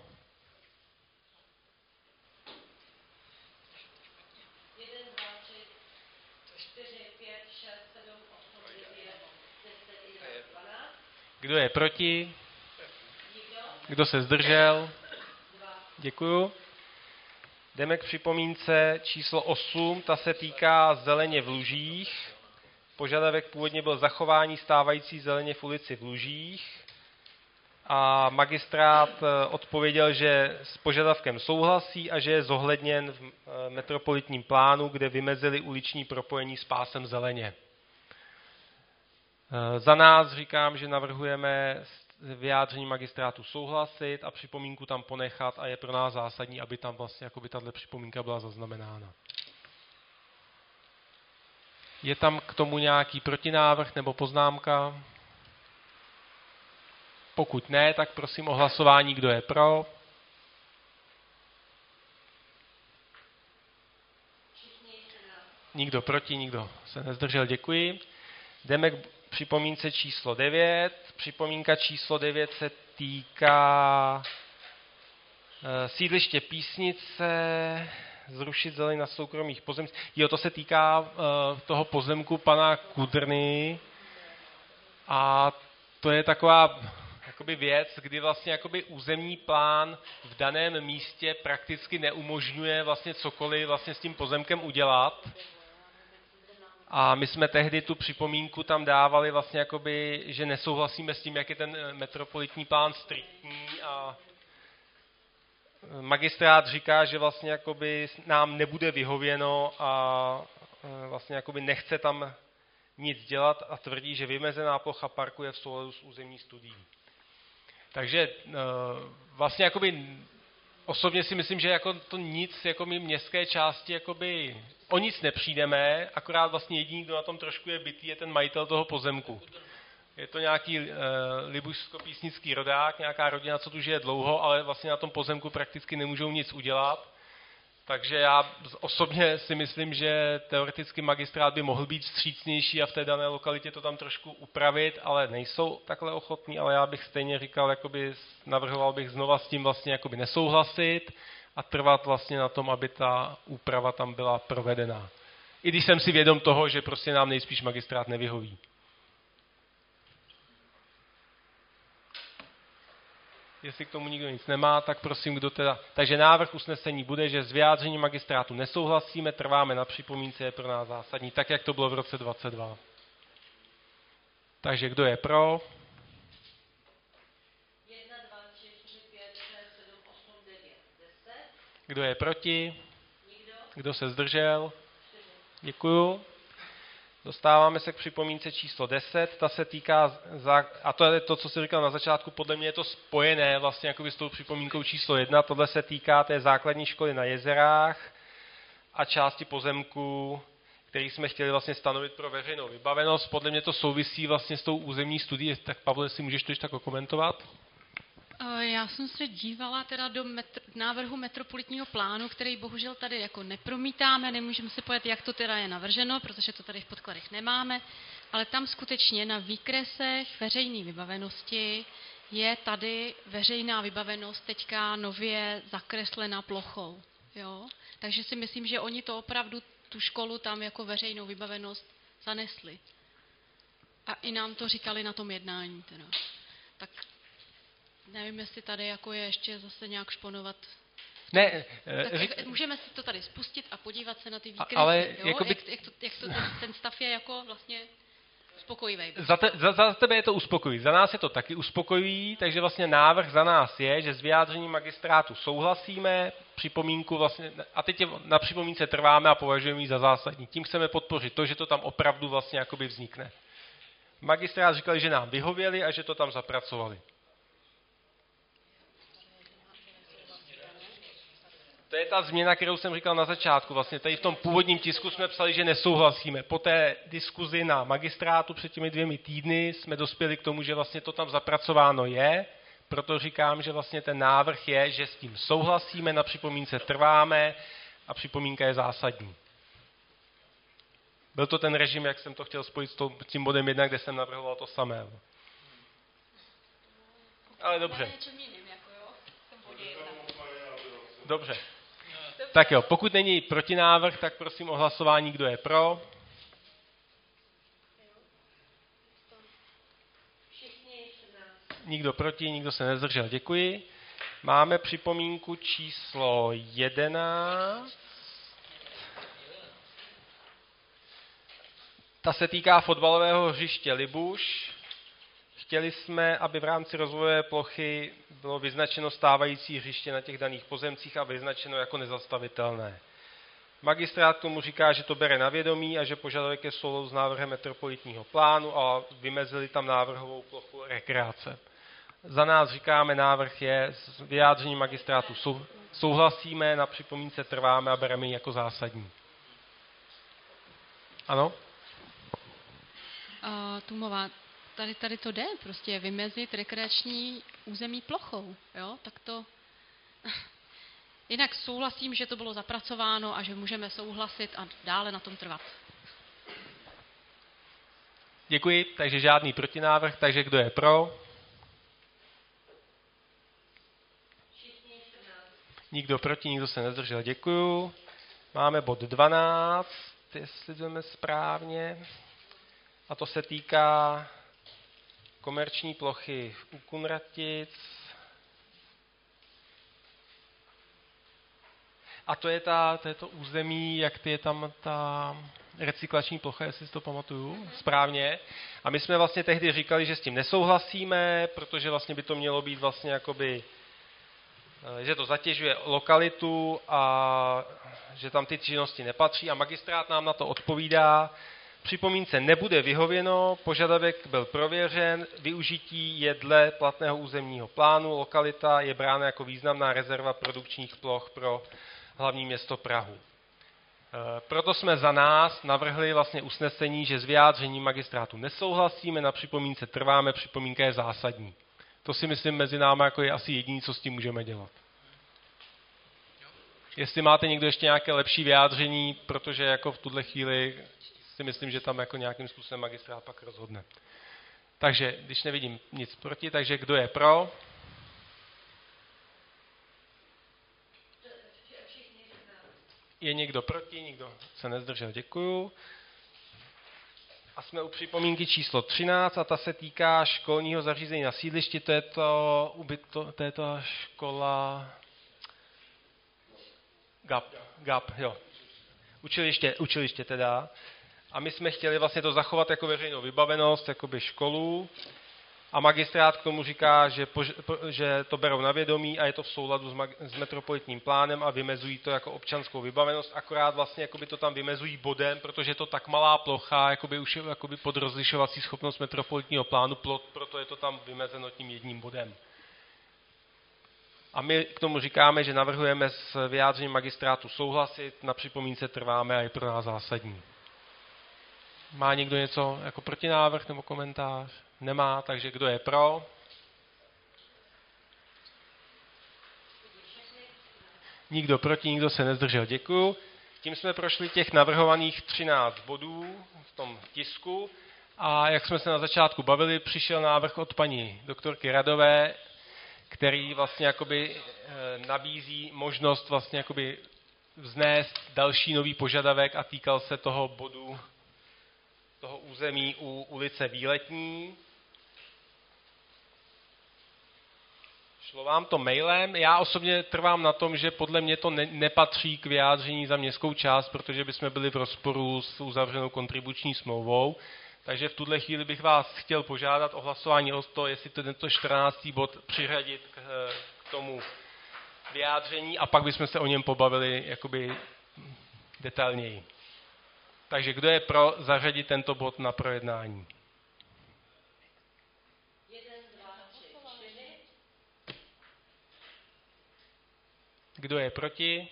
Kdo je proti? Kdo se zdržel? Děkuju. Jdeme k připomínce číslo 8, ta se týká zeleně v Lužích. Požadavek původně byl zachování stávající zeleně v ulici v Lužích a magistrát odpověděl, že s požadavkem souhlasí a že je zohledněn v metropolitním plánu, kde vymezili uliční propojení s pásem zeleně. Za nás říkám, že navrhujeme vyjádření magistrátu souhlasit a připomínku tam ponechat a je pro nás zásadní, aby tam vlastně jakoby tato připomínka byla zaznamenána. Je tam k tomu nějaký protinávrh nebo poznámka? Pokud ne, tak prosím o hlasování, kdo je pro. Nikdo proti, nikdo se nezdržel, děkuji. Jdeme k připomínce číslo 9. Připomínka číslo 9 se týká sídliště Písnice, zrušit zeleň na soukromých pozemcích. Jo, to se týká toho pozemku pana Kudrny a to je taková jakoby věc, kdy vlastně jakoby územní plán v daném místě prakticky neumožňuje vlastně cokoliv vlastně s tím pozemkem udělat. A my jsme tehdy tu připomínku tam dávali vlastně jakoby, že nesouhlasíme s tím, jak je ten metropolitní plán striktní a magistrát říká, že vlastně jakoby nám nebude vyhověno a vlastně jakoby nechce tam nic dělat a tvrdí, že vymezená plocha parku je v souladu s územní studií. Takže vlastně jakoby osobně si myslím, že jako to nic, jako my městské části, jakoby o nic nepřijdeme, akorát vlastně jediný, kdo na tom trošku je bitý, je ten majitel toho pozemku. Je to nějaký libušsko-písnický rodák, nějaká rodina, co tu žije dlouho, ale vlastně na tom pozemku prakticky nemůžou nic udělat. Takže já osobně si myslím, že teoreticky magistrát by mohl být vstřícnější a v té dané lokalitě to tam trošku upravit, ale nejsou takhle ochotní, ale já bych stejně říkal, jakoby navrhoval bych znova s tím vlastně jakoby nesouhlasit a trvat vlastně na tom, aby ta úprava tam byla provedena. I když jsem si vědom toho, že prostě nám nejspíš magistrát nevyhoví. Jestli k tomu nikdo nic nemá, tak prosím, kdo teda... Takže návrh usnesení bude, že s vyjádřením magistrátu nesouhlasíme, trváme na připomínce, je pro nás zásadní, tak jak to bylo v roce 2022. Takže kdo je pro? 1, 2, 3, 4, 5, 6, 7, 8, 9, 10. Kdo je proti? Nikdo? Kdo se zdržel? Děkuju. Dostáváme se k připomínce číslo 10. Ta se týká, a to je to, co jsem říkal na začátku, podle mě je to spojené vlastně jakoby s tou připomínkou číslo 1. Tohle se týká té základní školy na Jezerách a části pozemku, který jsme chtěli vlastně stanovit pro veřejnou vybavenost. Podle mě to souvisí vlastně s tou územní studií. Tak Pavle, jestli můžeš to ještě tak okomentovat? Já jsem se dívala teda do návrhu metropolitního plánu, který bohužel tady jako nepromítáme, nemůžeme si pojet, jak to teda je navrženo, protože to tady v podkladech nemáme, ale tam skutečně na výkresech veřejné vybavenosti je tady veřejná vybavenost teďka nově zakreslená plochou. Jo? Takže si myslím, že oni to opravdu tu školu tam jako veřejnou vybavenost zanesli. A i nám to říkali na tom jednání. Teda. Tak nevím, jestli tady jako je ještě zase nějak šponovat. Ne, můžeme si to tady spustit a podívat se na ty výkresy, ale jo? Jakoby... Jak ten stav je jako vlastně uspokojivý. Za tebe je to uspokojivý, za nás je to taky uspokojivý, takže vlastně návrh za nás je, že s vyjádřením magistrátu souhlasíme, připomínku vlastně, a teď na připomínce trváme a považujeme ji za zásadní. Tím chceme podpořit to, že to tam opravdu vlastně jakoby vznikne. Magistrát říkali, že nám vyhověli a že to tam zapracovali. To je ta změna, kterou jsem říkal na začátku. Vlastně tady v tom původním tisku jsme psali, že nesouhlasíme. Po té diskuzi na magistrátu před těmi 2 týdny jsme dospěli k tomu, že vlastně to tam zapracováno je. Proto říkám, že vlastně ten návrh je, že s tím souhlasíme, na připomínce trváme a připomínka je zásadní. Byl to ten režim, jak jsem to chtěl spojit s tím bodem 1, kde jsem navrhoval to samé. Ale dobře. Dobře. Tak jo, pokud není protinávrh, tak prosím o hlasování, kdo je pro. Nikdo proti, nikdo se nezdržel. Děkuji. Máme připomínku číslo 11. Ta se týká fotbalového hřiště Libuš. Chtěli jsme, aby v rámci rozvojové plochy bylo vyznačeno stávající hřiště na těch daných pozemcích a vyznačeno jako nezastavitelné. Magistrát tomu říká, že to bere na vědomí a že požadavek je v souladu s návrhem metropolitního plánu a vymezili tam návrhovou plochu rekreace. Za nás říkáme, návrh je s vyjádřením magistrátu souhlasíme, na připomínce trváme a bereme ji jako zásadní. Ano? Tumová, tady to jde, prostě vymezit rekreační území plochou, jo, tak to... Jinak souhlasím, že to bylo zapracováno a že můžeme souhlasit a dále na tom trvat. Děkuji, takže žádný protinávrh, takže kdo je pro? Nikdo proti, nikdo se nezdržel, děkuju. Máme bod 12, jestli jdeme správně. A to se týká komerční plochy u Kunratic. A to je to území, jak je tam ta recyklační plocha, jestli si to pamatuju správně. A my jsme vlastně tehdy říkali, že s tím nesouhlasíme, protože vlastně by to mělo být vlastně jakoby, že to zatěžuje lokalitu a že tam ty činnosti nepatří. A magistrát nám na to odpovídá. Připomínce nebude vyhověno, požadavek byl prověřen, využití je dle platného územního plánu, lokalita je brána jako významná rezerva produkčních ploch pro hlavní město Prahu. Proto jsme za nás navrhli vlastně usnesení, že s vyjádřením magistrátu nesouhlasíme, na připomínce trváme, připomínka je zásadní. To si myslím mezi námi jako je asi jediné, co s tím můžeme dělat. Jestli máte někdo ještě nějaké lepší vyjádření, protože jako v tuhle chvíli si myslím, že tam jako nějakým způsobem magistrát pak rozhodne. Takže, když nevidím nic proti, takže kdo je pro? Je někdo proti, nikdo se nezdržel, děkuju. A jsme u připomínky číslo 13 a ta se týká školního zařízení na sídlišti, to je to škola GAP, jo. Učiliště teda. A my jsme chtěli vlastně to zachovat jako veřejnou vybavenost, jakoby školu. A magistrát k tomu říká, že to berou na vědomí a je to v souladu s metropolitním plánem a vymezují to jako občanskou vybavenost, akorát vlastně jakoby to tam vymezují bodem, protože je to tak malá plocha, jakoby už jakoby pod rozlišovací schopnost metropolitního plánu, proto je to tam vymezeno tím jedním bodem. A my k tomu říkáme, že navrhujeme s vyjádřením magistrátu souhlasit, na připomínce trváme a je pro nás zásadní. Má někdo něco jako protinávrh nebo komentář? Nemá, takže kdo je pro? Nikdo proti, nikdo se nezdržel. Děkuju. Tím jsme prošli těch navrhovaných 13 bodů v tom tisku a jak jsme se na začátku bavili, přišel návrh od paní doktorky Radové, který vlastně jakoby nabízí možnost vlastně jakoby vznést další nový požadavek a týkal se toho bodu, toho území u ulice Výletní. Šlo vám to mailem. Já osobně trvám na tom, že podle mě to nepatří k vyjádření za městskou část, protože bychom byli v rozporu s uzavřenou kontribuční smlouvou. Takže v tuhle chvíli bych vás chtěl požádat o hlasování o to, jestli tento 14. bod přiřadit k tomu vyjádření a pak bychom se o něm pobavili jakoby detailněji. Takže kdo je pro zařadit tento bod na projednání? 1, 2, 3, 4. Kdo je proti?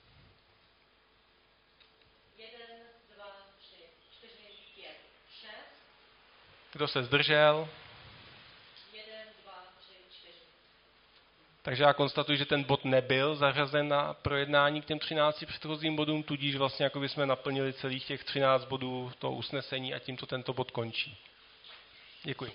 1, 2, 3, 4, 5, 6. Kdo se zdržel? 1, 2, 3, 4. Takže já konstatuji, že ten bod nebyl zařazen na projednání k těm 13 předchozím bodům, tudíž vlastně jako bychom naplnili celých těch 13 bodů toho usnesení a tímto tento bod končí. Děkuji.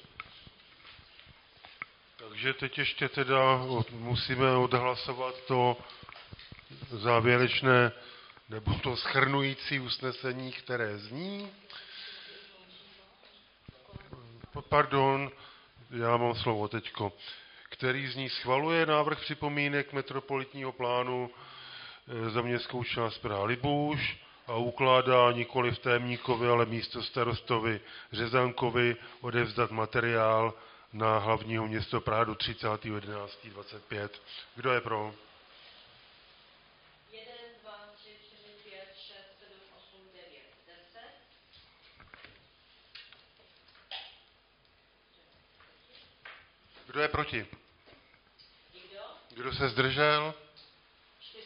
Takže teď ještě teda musíme odhlasovat to závěrečné nebo to shrnující usnesení, které zní. Pardon, já mám slovo teďko. Který z ní schvaluje návrh připomínek metropolitního plánu za městskou část Praha Libuš a ukládá nikoli v Témníkovi, ale místo starostovi Řezankovi odevzdat materiál na hlavního město Praha do 30.11.25. Kdo je pro? 1, 2, 3, 4, 5, 6, 7, 8, 9, 10. Kdo je proti? Nikdo? Kdo se zdržel? 4.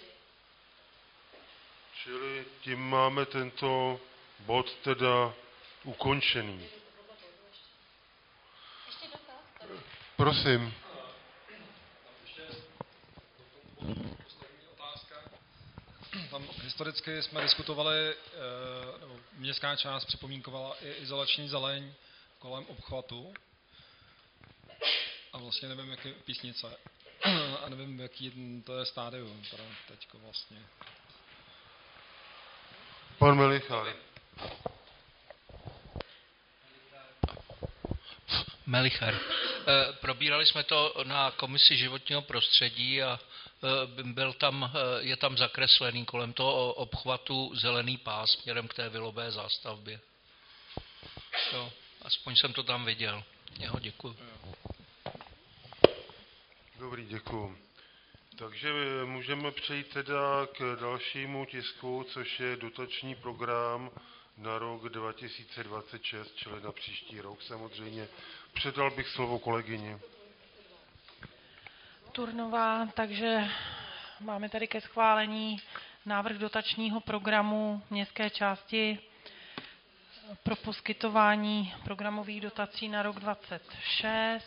Čili tím máme tento bod teda ukončený. Prosím. Tam historicky jsme diskutovali, nebo městská část připomínkovala i izolační zeleň kolem obchvatu. A vlastně nevím, jak je Písnice. A nevím, jaký to je stádium teďko vlastně. Pan Melichar. Melichar. Probírali jsme to na komisi životního prostředí a je tam zakreslený kolem toho obchvatu zelený pás směrem k té vilové zástavbě. Jo, aspoň jsem to tam viděl. Jo, děkuji. Dobrý, děkuji. Takže můžeme přejít teda k dalšímu tisku, což je dotační program na rok 2026, čili na příští rok samozřejmě. Předal bych slovo kolegyni. Turnová, takže máme tady ke schválení návrh dotačního programu městské části pro poskytování programových dotací na rok 2026.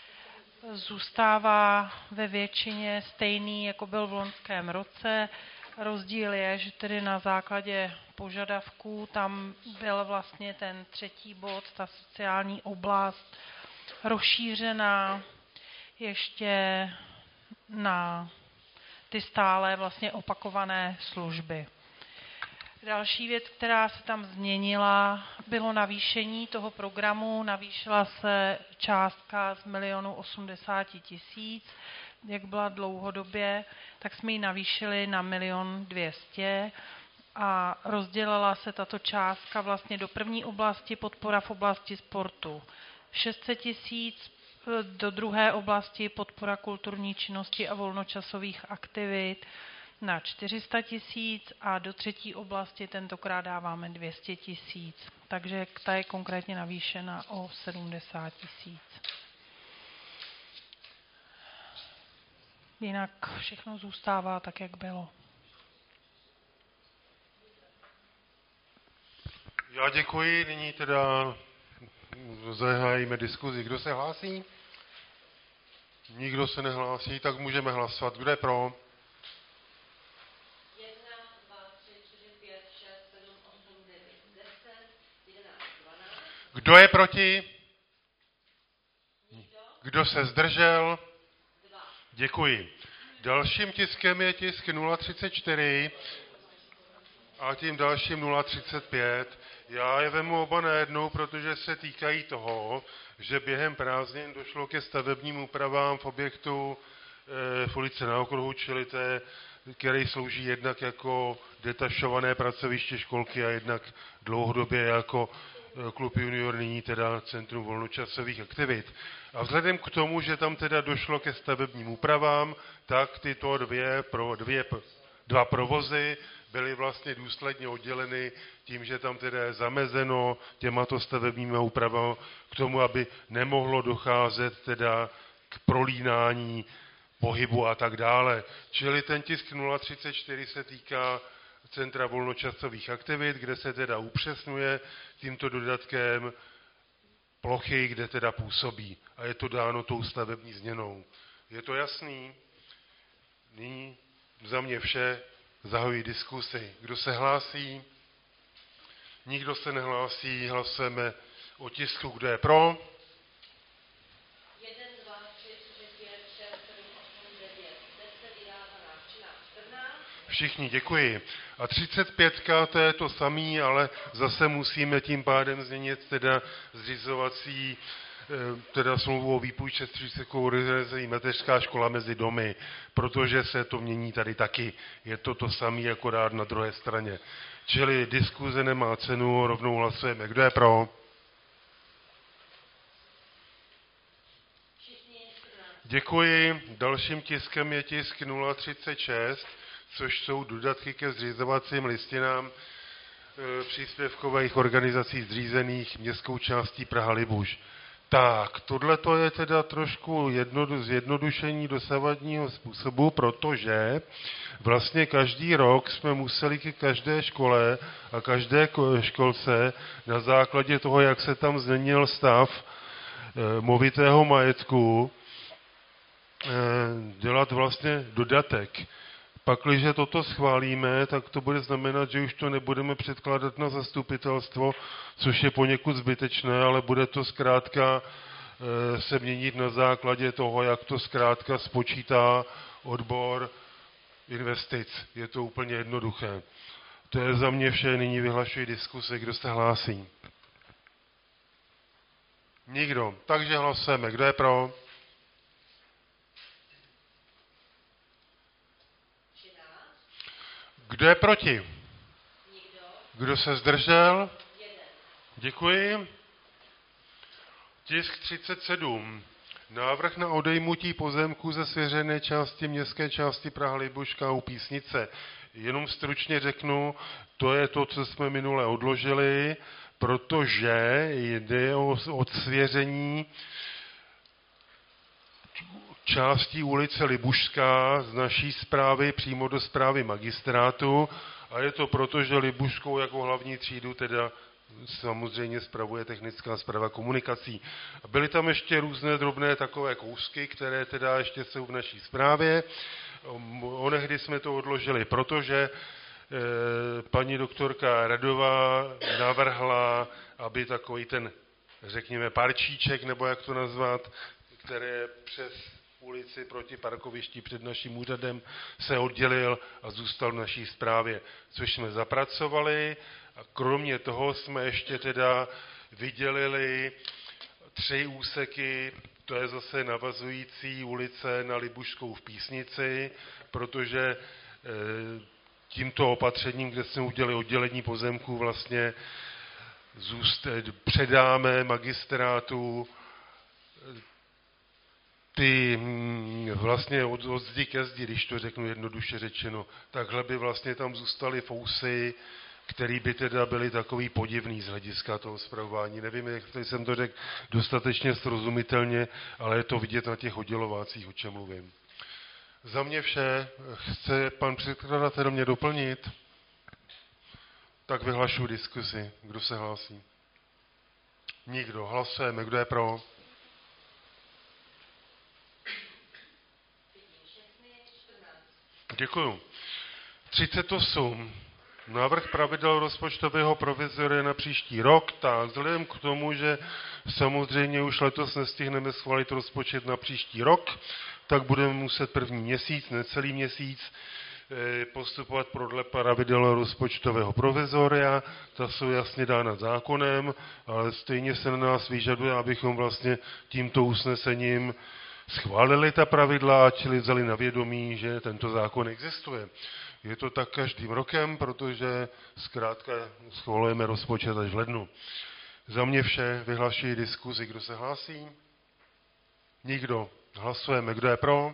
Zůstává ve většině stejný, jako byl v loňském roce. Rozdíl je, že tedy na základě požadavků tam byl vlastně ten třetí bod, ta sociální oblast, rozšířená ještě na ty stále vlastně opakované služby. Další věc, která se tam změnila, bylo navýšení toho programu. Navýšila se částka z 1 080 000, jak byla dlouhodobě, tak jsme ji navýšili na 1 200 000. a rozdělila se tato částka vlastně do první oblasti podpora v oblasti sportu 600 000, do druhé oblasti podpora kulturní činnosti a volnočasových aktivit na 400 000 a do třetí oblasti tentokrát dáváme 200 000. Takže ta je konkrétně navýšena o 70 000. Jinak všechno zůstává tak, jak bylo. Já děkuji, nyní teda zahájíme diskuzi. Kdo se hlásí? Nikdo se nehlásí, tak můžeme hlasovat. Kdo je pro? 1, 2, 3, 4, 5, 6, 7, 8, 9, 10, 11, 12. Kdo je proti? Kdo se zdržel? Děkuji. Dalším tiskem je tisk 034 a tím dalším 035. Já je vemu oba najednou, protože se týkají toho, že během prázdnin došlo ke stavebním úpravám v objektu v ulici Na okruhu, čili té, který slouží jednak jako detašované pracoviště školky a jednak dlouhodobě jako klub junior, nyní teda Centrum volnočasových aktivit. A vzhledem k tomu, že tam teda došlo ke stavebním úpravám, tak tyto dva provozy byly vlastně důsledně odděleny tím, že tam teda je zamezeno těmato stavebními úpravami k tomu, aby nemohlo docházet teda k prolínání pohybu a tak dále. Čili ten tisk 034 se týká Centra volnočasových aktivit, kde se teda upřesňuje tímto dodatkem plochy, kde teda působí. A je to dáno tou stavební změnou. Je to jasný? Nyní za mě vše. Zahajuji diskusi. Kdo se hlásí? Nikdo se nehlásí. Hlasujeme o tisku. Kdo je pro? 1, 2, 3, 4, 5, 6, 7, 8, 9, 10, 11, 12, 13, 14. Všichni děkuji. A 35, to je to samý, ale zase musíme tím pádem změnit teda zřizovací teda smlouvu o výpůjčce střediskovou rezervací mateřská škola mezi domy, protože se to mění tady taky. Je to samý, akorát na druhé straně. Čili diskuze nemá cenu, rovnou hlasujeme. Kdo je pro? Děkuji. Dalším tiskem je tisk 036, což jsou dodatky ke zřizovacím listinám příspěvkových organizací zřízených městskou částí Praha-Libuš. Tak, tohleto je teda trošku zjednodušení dosavadního způsobu, protože vlastně každý rok jsme museli ke každé škole a každé školce na základě toho, jak se tam změnil stav movitého majetku, dělat vlastně dodatek. Pakliže toto schválíme, tak to bude znamenat, že už to nebudeme předkládat na zastupitelstvo, což je poněkud zbytečné, ale bude to zkrátka se měnit na základě toho, jak to zkrátka spočítá odbor investic. Je to úplně jednoduché. To je za mě vše, nyní vyhlašuji diskusi. Kdo se hlásí? Nikdo. Takže hlasujeme. Kdo je pro? Kdo je proti? Kdo se zdržel? Děkuji. Tisk 37. Návrh na odejmutí pozemku ze svěřené části městské části Praha-Libuška u Písnice. Jenom stručně řeknu, to je to, co jsme minule odložili, protože jde o odsvěření částí ulice Libušská z naší správy přímo do správy magistrátu a je to proto, že Libuškou jako hlavní třídu teda samozřejmě spravuje technická správa komunikací. Byly tam ještě různé drobné takové kousky, které teda ještě jsou v naší správě. Onehdy jsme to odložili, protože paní doktorka Radová navrhla, aby takový ten, řekněme, parčíček, nebo jak to nazvat, které přes ulici proti parkovišti před naším úřadem se oddělil a zůstal v naší správě, což jsme zapracovali. A kromě toho jsme ještě teda vydělili 3 úseky, to je zase navazující ulice na Libušskou v Písnici, protože tímto opatřením, kde jsme udělali oddělení pozemků, vlastně předáme magistrátu ty vlastně od zdi ke zdi, když to řeknu jednoduše řečeno. Takhle by vlastně tam zůstaly fousy, který by teda byly takový podivný z hlediska toho spravování. Nevím, jestli jsem to řekl dostatečně srozumitelně, ale je to vidět na těch oddělovácích, o čem mluvím. Za mě vše. Chce pan předkladatel mě doplnit? Tak vyhlašuji diskusi. Kdo se hlásí? Nikdo. Hlasujeme. Kdo je pro? Děkuju. 38. Návrh pravidel rozpočtového provizoria na příští rok. Tak vzhledem k tomu, že samozřejmě už letos nestihneme schválit rozpočet na příští rok, tak budeme muset první měsíc, necelý měsíc, postupovat podle pravidel rozpočtového provizoria. Ta jsou jasně dána zákonem, ale stejně se na nás vyžaduje, abychom vlastně tímto usnesením schválili ta pravidla, čili vzali na vědomí, že tento zákon existuje. Je to tak každým rokem, protože zkrátka schvalujeme rozpočet až v lednu. Za mě vše. Vyhlašuji diskuzi. Kdo se hlásí? Nikdo. Hlasujeme. Kdo je pro?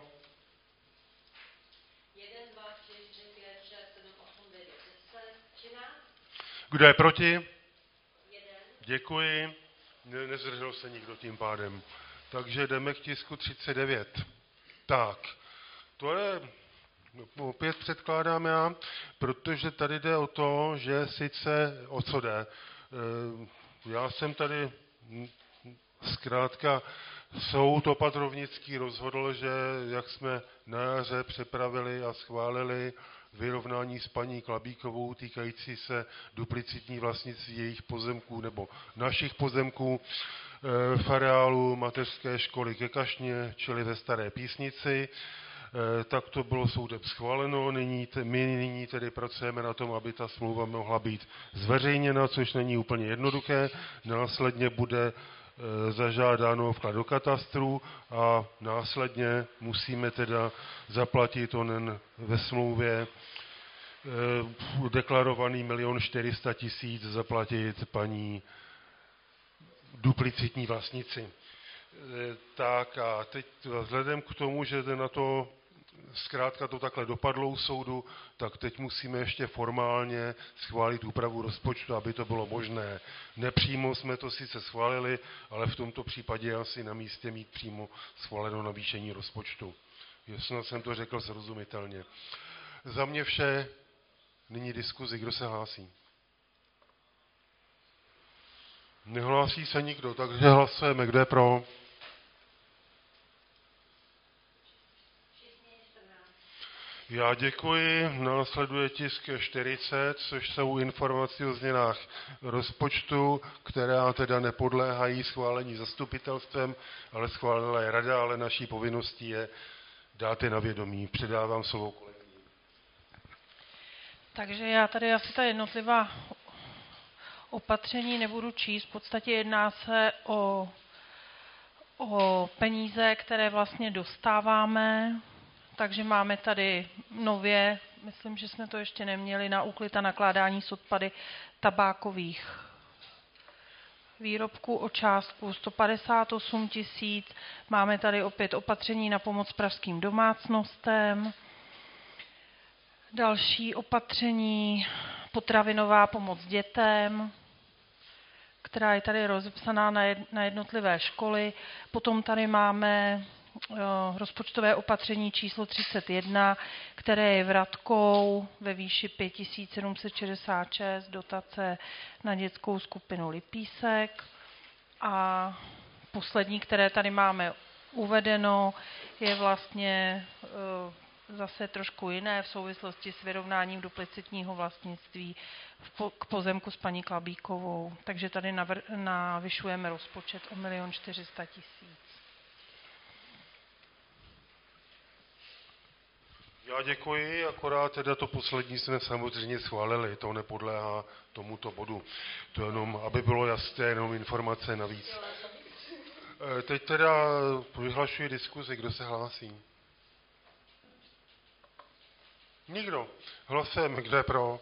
1, 2, 3, 4, 5, 6, 7, 8, 9, 10, 13. Kdo je proti? 1. Děkuji. Nezdržel se nikdo tím pádem. Takže jdeme k tisku 39. Tak, to je, opět předkládám já, protože tady jde o to, že sice, o co jde. Já jsem tady zkrátka soud opatrovnický rozhodl, že jak jsme na jaře připravili a schválili vyrovnání s paní Klabíkovou týkající se duplicitní vlastnictví jejich pozemků nebo našich pozemků v areálu mateřské školy ke Kašně, čili ve Staré Písnici, tak to bylo soudem schváleno. My nyní tedy pracujeme na tom, aby ta smlouva mohla být zveřejněna, což není úplně jednoduché. Následně bude zažádáno vklad do katastru a následně musíme teda zaplatit onen ve smlouvě deklarovaný 1 400 000 zaplatit paní duplicitní vlastnici. Tak a teď vzhledem k tomu, že na to zkrátka to takhle dopadlo u soudu, tak teď musíme ještě formálně schválit úpravu rozpočtu, aby to bylo možné. Nepřímo jsme to sice schválili, ale v tomto případě je asi na místě mít přímo schváleno navýšení rozpočtu. Jestli jsem to řekl srozumitelně. Za mě vše. Nyní diskuzi. Kdo se hlásí? Nehlásí se nikdo, takže hlasujeme. Kdo je pro? Já děkuji. Následuje tisk 40, což jsou informace o změnách rozpočtu, která teda nepodléhají schválení zastupitelstvem, ale schválila je rada, ale naší povinností je dát je na vědomí. Předávám slovo kolegyni. Takže já tady asi ta jednotlivá opatření nebudu číst. V podstatě jedná se o peníze, které vlastně dostáváme. Takže máme tady nově, myslím, že jsme to ještě neměli, na úklid a nakládání s odpady tabákových výrobků o částku 158 000. Máme tady opět opatření na pomoc pražským domácnostem. Další opatření, potravinová pomoc dětem, která je tady rozepsaná na jednotlivé školy. Potom tady máme rozpočtové opatření číslo 31, které je vratkou ve výši 5 766, dotace na dětskou skupinu Lipísek. A poslední, které tady máme uvedeno, je vlastně zase trošku jiné v souvislosti s vyrovnáním duplicitního vlastnictví k pozemku s paní Klabíkovou. Takže tady navyšujeme rozpočet o 1 400 000. Já děkuji, akorát teda to poslední jsme samozřejmě schválili, to nepodléhá tomuto bodu. To jenom, aby bylo jasné, jenom informace navíc. Teď teda vyhlašuji diskuzi, kdo se hlásí. Nikdo. Hlasujeme, kdo je pro?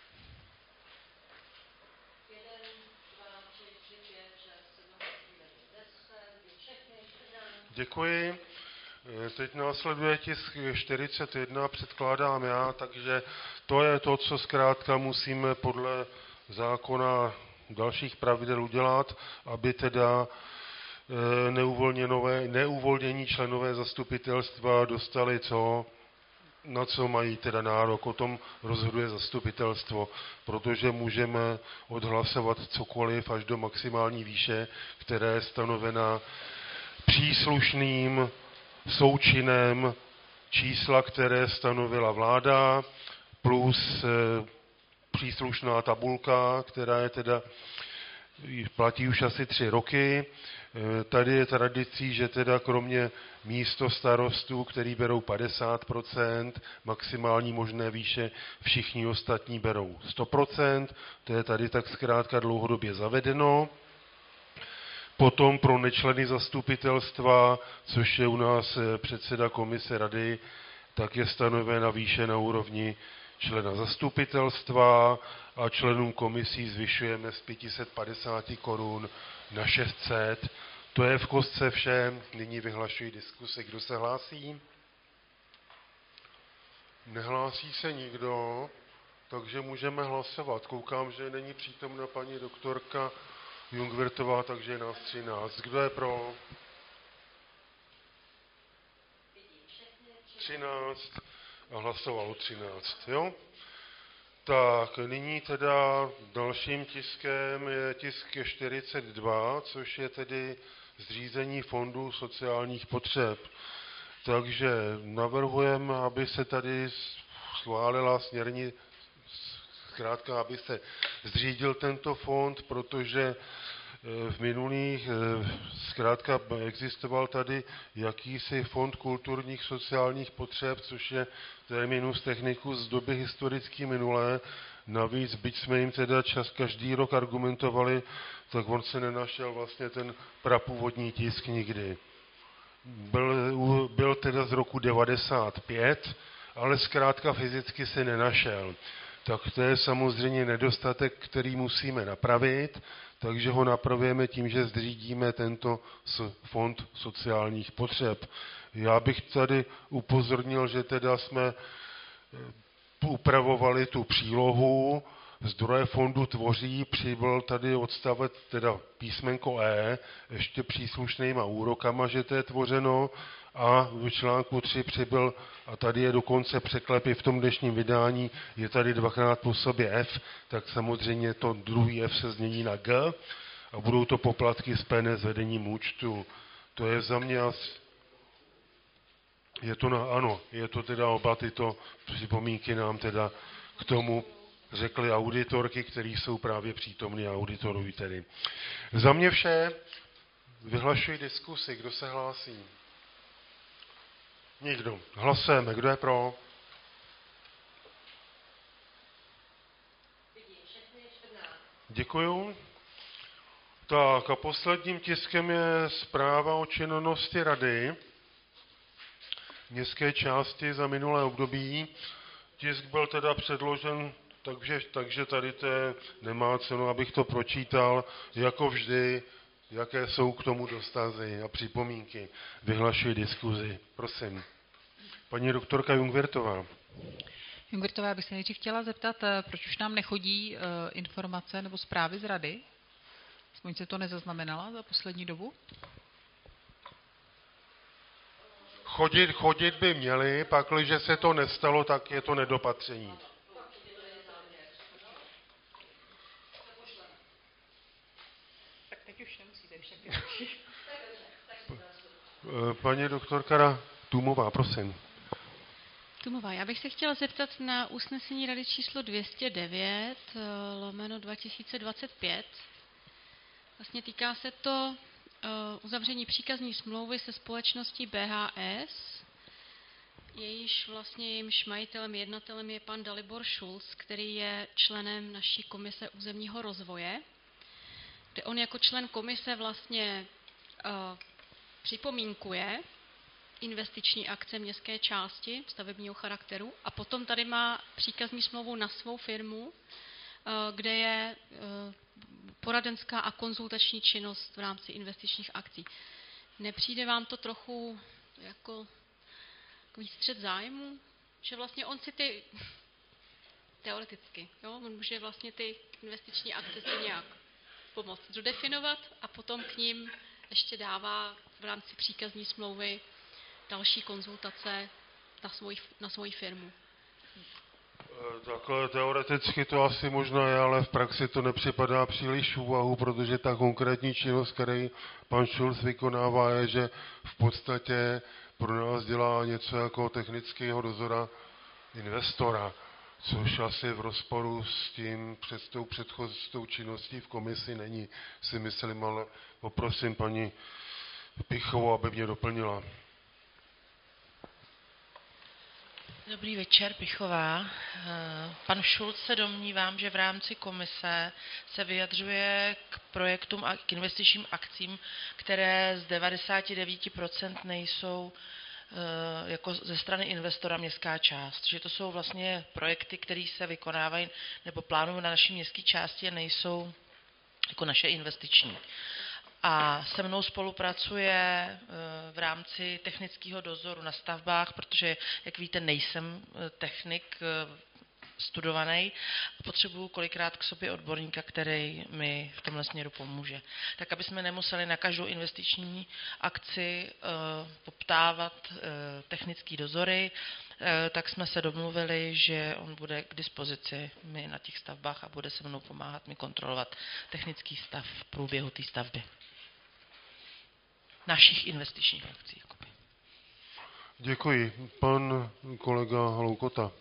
1, 2, 3, 4, 5, 6, 7, 8, 9, 10, všechny 14. Děkuji. Teď následuje tisk 41, předkládám já, takže to je to, co zkrátka musíme podle zákona dalších pravidel udělat, aby teda neuvolnění členové zastupitelstva dostali na co mají teda nárok. O tom rozhoduje zastupitelstvo, protože můžeme odhlasovat cokoliv až do maximální výše, která je stanovena příslušným součinem čísla, které stanovila vláda, plus příslušná tabulka, která je teda platí už asi 3 roky. Tady je tradicí, že teda kromě místo starostů, který berou 50%, maximální možné výše, všichni ostatní berou 100%, to je tady tak zkrátka dlouhodobě zavedeno. Potom pro nečleny zastupitelstva, což je u nás předseda komise rady, tak je stanovena výše na úrovni člena zastupitelstva a členům komisí zvyšujeme z 550 korun na 600. To je v kostce vše. Nyní vyhlašuji diskusi. Kdo se hlásí? Nehlásí se nikdo, takže můžeme hlasovat. Koukám, že není přítomna paní doktorka Jungwirthová, takže je nás 13. Kdo je pro? 13 a hlasovalo 13, jo? Tak, nyní teda dalším tiskem je tisk 42, což je tedy zřízení fondu sociálních potřeb. Takže navrhujeme, aby se tady schválila zkrátka, aby se zřídil tento fond, protože v minulých zkrátka existoval tady jakýsi fond kulturních sociálních potřeb, což je terminus technicus z doby historicky minulé. Navíc, byť jsme jim teda každý rok argumentovali, tak on se nenašel vlastně ten prapůvodní tisk nikdy. Byl teda z roku 95, ale zkrátka fyzicky se nenašel. Tak to je samozřejmě nedostatek, který musíme napravit, takže ho napravíme tím, že zřídíme tento fond sociálních potřeb. Já bych tady upozornil, že teda jsme upravovali tu přílohu, zdroje fondu tvoří, přibyl tady odstavec, teda písmenko E, ještě příslušnýma úrokama, že to je tvořeno, a v článku 3 přibyl, a tady je dokonce překlep i v tom dnešním vydání, je tady 2x po sobě F, tak samozřejmě to druhý F se změní na G a budou to poplatky spojené s vedením účtu. To je za mě ano, je to teda oba tyto připomínky nám teda k tomu řekly auditorky, který jsou právě přítomní a auditorují tedy. Za mě vše, vyhlašuji diskusi, kdo se hlásí? Nikdo. Hlasujeme. Kdo je pro? Děkuju. Tak a posledním tiskem je zpráva o činnosti rady městské části za minulé období. Tisk byl teda předložen, takže tady nemá cenu, abych to pročítal, jako vždy, jaké jsou k tomu dostazy a připomínky. Vyhlašuji diskuzi. Prosím. Paní doktorka Jungwirthová. Jungwirthová, bych se nejdřív chtěla zeptat, proč už nám nechodí informace nebo zprávy z rady? Aspoň se to nezaznamenala za poslední dobu? Chodit by měli, pakliže se to nestalo, tak je to nedopatření. Tak teď už nemusíte Paní doktorka Tůmová, prosím. Tůmová, já bych se chtěla zeptat na usnesení rady číslo 209/2025. Vlastně týká se to uzavření příkazní smlouvy se společností BHS. Jejímž majitelem, jednatelem je pan Dalibor Schulz, který je členem naší komise územního rozvoje, kde on jako člen komise vlastně připomínkuje investiční akce městské části stavebního charakteru a potom tady má příkazní smlouvu na svou firmu, kde je poradenská a konzultační činnost v rámci investičních akcí. Nepřijde vám to trochu jako takový střet zájmu? Že vlastně on si ty, teoreticky, jo, on může vlastně ty investiční akce si nějak pomoct dodefinovat a potom k ním ještě dává v rámci příkazní smlouvy další konzultace na svoji firmu. Takhle teoreticky to asi možná je, ale v praxi to nepřipadá příliš v úvahu, protože ta konkrétní činnost, který pan Schulz vykonává, je, že v podstatě pro nás dělá něco jako technického dozora investora, což asi v rozporu s tím předchozí činností v komisi není, si myslím, ale poprosím paní Pichovou, aby mě doplnila. Dobrý večer, Pichová. Pan Schulz se domnívám, že v rámci komise se vyjadřuje k projektům a k investičním akcím, které z 99% nejsou jako ze strany investora městská část. Že to jsou vlastně projekty, které se vykonávají nebo plánují na naší městské části a nejsou jako naše investiční. A se mnou spolupracuje v rámci technického dozoru na stavbách, protože, jak víte, nejsem technik studovaný a potřebuju kolikrát k sobě odborníka, který mi v tomhle směru pomůže. Tak, aby jsme nemuseli na každou investiční akci poptávat technické dozory, tak jsme se domluvili, že on bude k dispozici mi na těch stavbách a bude se mnou pomáhat mi kontrolovat technický stav v průběhu té stavby. Našich investičních akcí. Děkuji. Pan kolega Haloukota.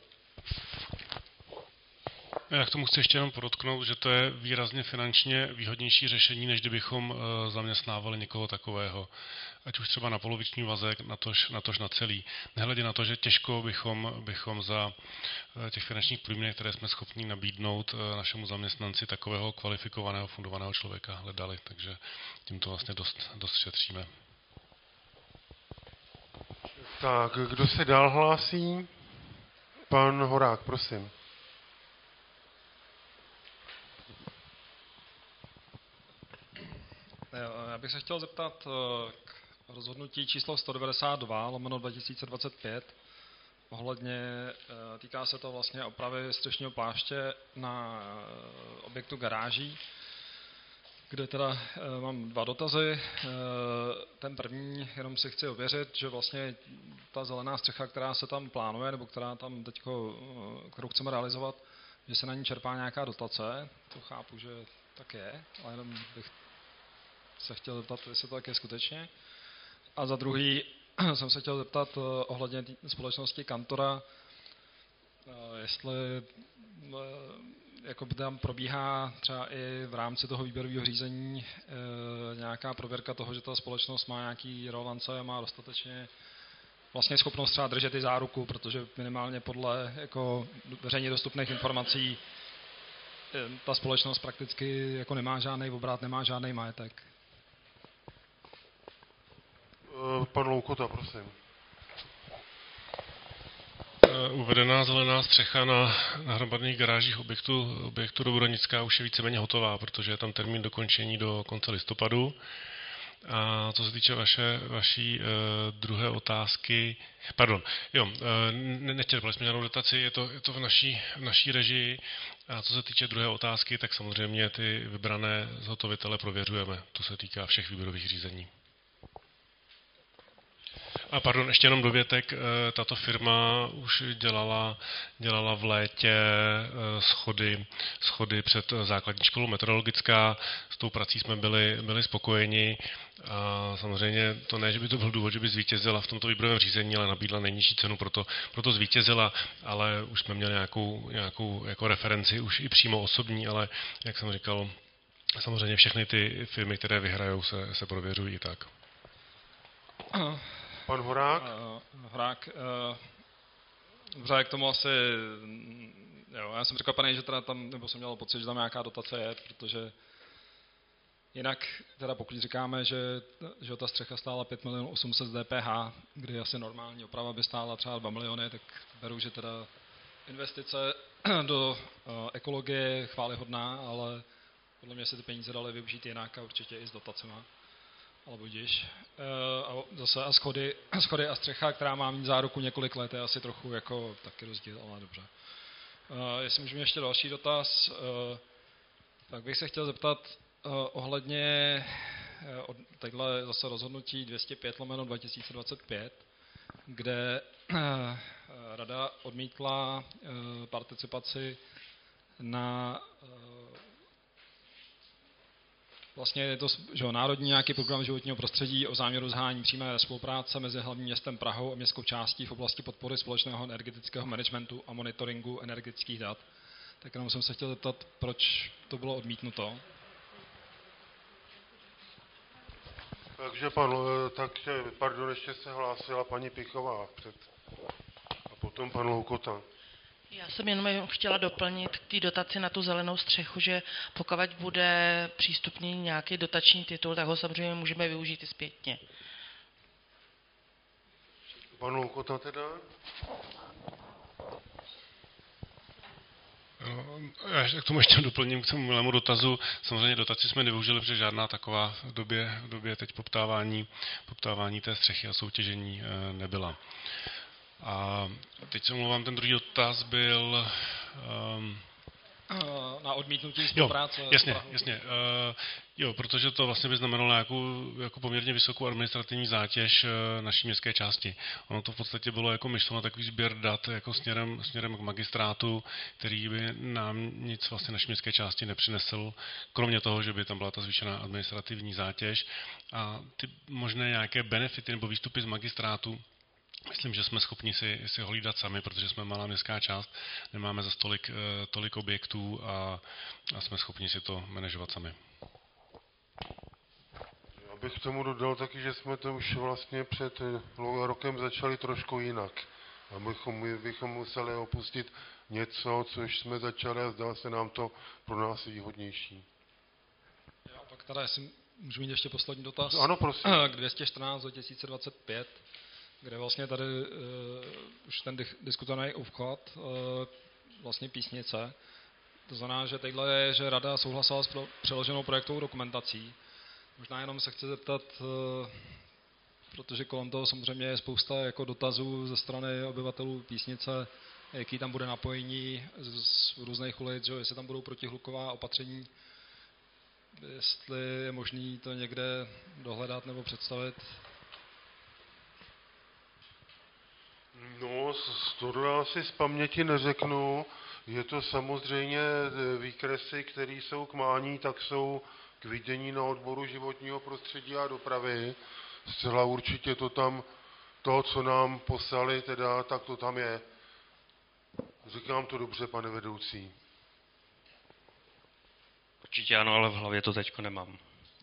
Já k tomu chci ještě jenom podotknout, že to je výrazně finančně výhodnější řešení, než kdybychom zaměstnávali někoho takového. Ať už třeba na poloviční vazek, natož na celý. Nehledě na to, že těžko bychom za těch finančních průměrů, které jsme schopni nabídnout našemu zaměstnanci, takového kvalifikovaného, fundovaného člověka hledali. Takže tím to vlastně dost šetříme. Tak, kdo se dál hlásí? Pan Horák, prosím. Já bych se chtěl zeptat k rozhodnutí číslo 192/2025 ohledně, týká se to vlastně opravy střešního pláště na objektu garáží, kde teda mám dva dotazy. Ten první, jenom si chci ověřit, že vlastně ta zelená střecha, která se tam plánuje, nebo která tam teďko, kterou chceme realizovat, že se na ní čerpá nějaká dotace, to chápu, že tak je, ale jenom bych se chtěl zeptat, jestli to tak je skutečně. A za druhý jsem se chtěl zeptat ohledně společnosti Kantora, jestli jako tam probíhá třeba i v rámci toho výběrového řízení nějaká prověrka toho, že ta společnost má nějaký relevance, má dostatečně vlastně schopnost třeba držet i záruku, protože minimálně podle jako veřejně dostupných informací ta společnost prakticky jako nemá žádný obrat, nemá žádný majetek. Pan Loukota, prosím. Uvedená zelená střecha na hromadných garážích objektu Dobronická už je víceméně hotová, protože je tam termín dokončení do konce listopadu. A co se týče vaší druhé otázky, nečerpali jsme žádnou dotaci, je to v naší režii. A co se týče druhé otázky, tak samozřejmě ty vybrané zhotovitele prověřujeme. To se týká všech výběrových řízení. A pardon, ještě jenom dovětek, tato firma už dělala v létě schody před základní školou meteorologická, s tou prací jsme byli spokojeni a samozřejmě to ne, že by to byl důvod, že by zvítězila v tomto výběrovém řízení, ale nabídla nejnižší cenu, proto zvítězila, ale už jsme měli nějakou jako referenci, už i přímo osobní, ale jak jsem říkal, samozřejmě všechny ty firmy, které vyhrajou, se prověřují i tak. Pan Horák? Horák. Dobře, k tomu asi, jo, já jsem překvapený, že teda tam, nebo jsem měl pocit, že tam nějaká dotace je, protože Jinak teda pokud říkáme, že ta střecha stála 5 800 000 z DPH, kdy asi normální oprava by stála třeba 2 miliony, tak beru, že teda investice do ekologie je chvályhodná, ale podle mě se ty peníze daly využít jinak a určitě i s dotacema. Ale budiž. A zase a schody a střecha, která má mít záruku několik let, je asi trochu jako taky rozdíl, ale dobře. Jestli můžu mít ještě další dotaz, tak bych se chtěl zeptat ohledně tadyhle zase rozhodnutí 205/2025, kde Rada odmítla participaci na vlastně je to národní nějaký program životního prostředí o záměru zahájení přímé spolupráce mezi hlavním městem Prahou a městskou částí v oblasti podpory společného energetického managementu a monitoringu energetických dat. Tak jenom jsem se chtěl zeptat, proč to bylo odmítnuto. Takže pardon, ještě se hlásila paní Pichová a potom pan Loukota. Já jsem jenom chtěla doplnit k té dotaci na tu zelenou střechu, že pokud bude přístupný nějaký dotační titul, tak ho samozřejmě můžeme využít i zpětně. Pan Loukota teda? Já k tomu ještě doplním k tomu milému dotazu. Samozřejmě dotaci jsme nevyužili, protože žádná taková v době teď poptávání té střechy a soutěžení nebyla. A teď se omlouvám, ten druhý dotaz byl... na odmítnutí spolupráce. Jasně. Protože to vlastně by znamenalo nějakou jako poměrně vysokou administrativní zátěž naší městské části. Ono to v podstatě bylo jako myšleno takový sběr dat jako směrem k magistrátu, který by nám nic vlastně naší městské části nepřinesl, kromě toho, že by tam byla ta zvýšená administrativní zátěž a ty možné nějaké benefity nebo výstupy z magistrátu. Myslím, že jsme schopni si ho hlídat sami, protože jsme malá městská část, nemáme za tolik objektů a jsme schopni si to manažovat sami. Já bych k tomu dodal taky, že jsme to už vlastně před rokem začali trošku jinak. A bychom museli opustit něco, což jsme začali a zdá se nám to pro nás výhodnější. Já pak teda, jestli můžu mít ještě poslední dotaz. Ano, prosím. K 214/2025, kde vlastně tady už ten diskutovaný obchvat, vlastně Písnice. To znamená, že tadyhle je, že Rada souhlasila s přeloženou projektovou dokumentací. Možná jenom se chci zeptat, protože kolem toho samozřejmě je spousta jako dotazů ze strany obyvatelů Písnice, jaký tam bude napojení z různých ulic, že? Jestli tam budou protihluková opatření, jestli je možný to někde dohledat nebo představit. No, tohle asi z paměti neřeknu. Je to samozřejmě výkresy, které jsou k mání, tak jsou k vidění na odboru životního prostředí a dopravy. Zcela určitě to, co nám poslali, teda, tak to tam je. Říkám to dobře, pane vedoucí. Určitě ano, ale v hlavě to teďko nemám.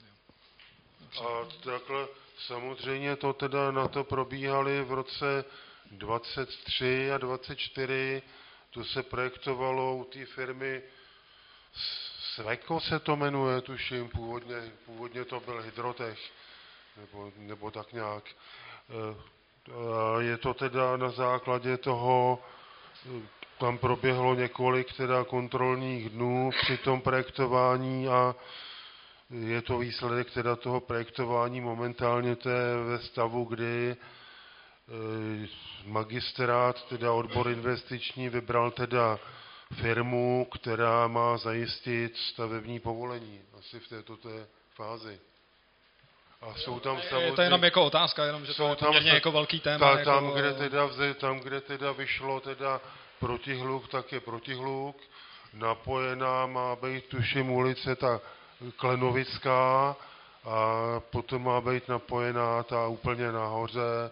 A takhle samozřejmě to teda na to probíhali v roce 23 a 24, to se projektovalo u té firmy Sveko se to jmenuje, tuším, původně to byl Hydrotech, nebo tak nějak. Je to teda na základě toho, tam proběhlo několik teda kontrolních dnů při tom projektování a je to výsledek teda toho projektování momentálně to je ve stavu, kdy magistrát, teda odbor investiční, vybral teda firmu, která má zajistit stavební povolení. Asi v této fázi. A jsou tam samozřejmě... Je to jenom jako otázka, jenom, že to je poměrně jako velký téma. Tam, kde teda vyšlo teda protihluk, tak je protihluk. Napojená má být, tuším, ulice ta Klenovická a potom má být napojená ta úplně nahoře.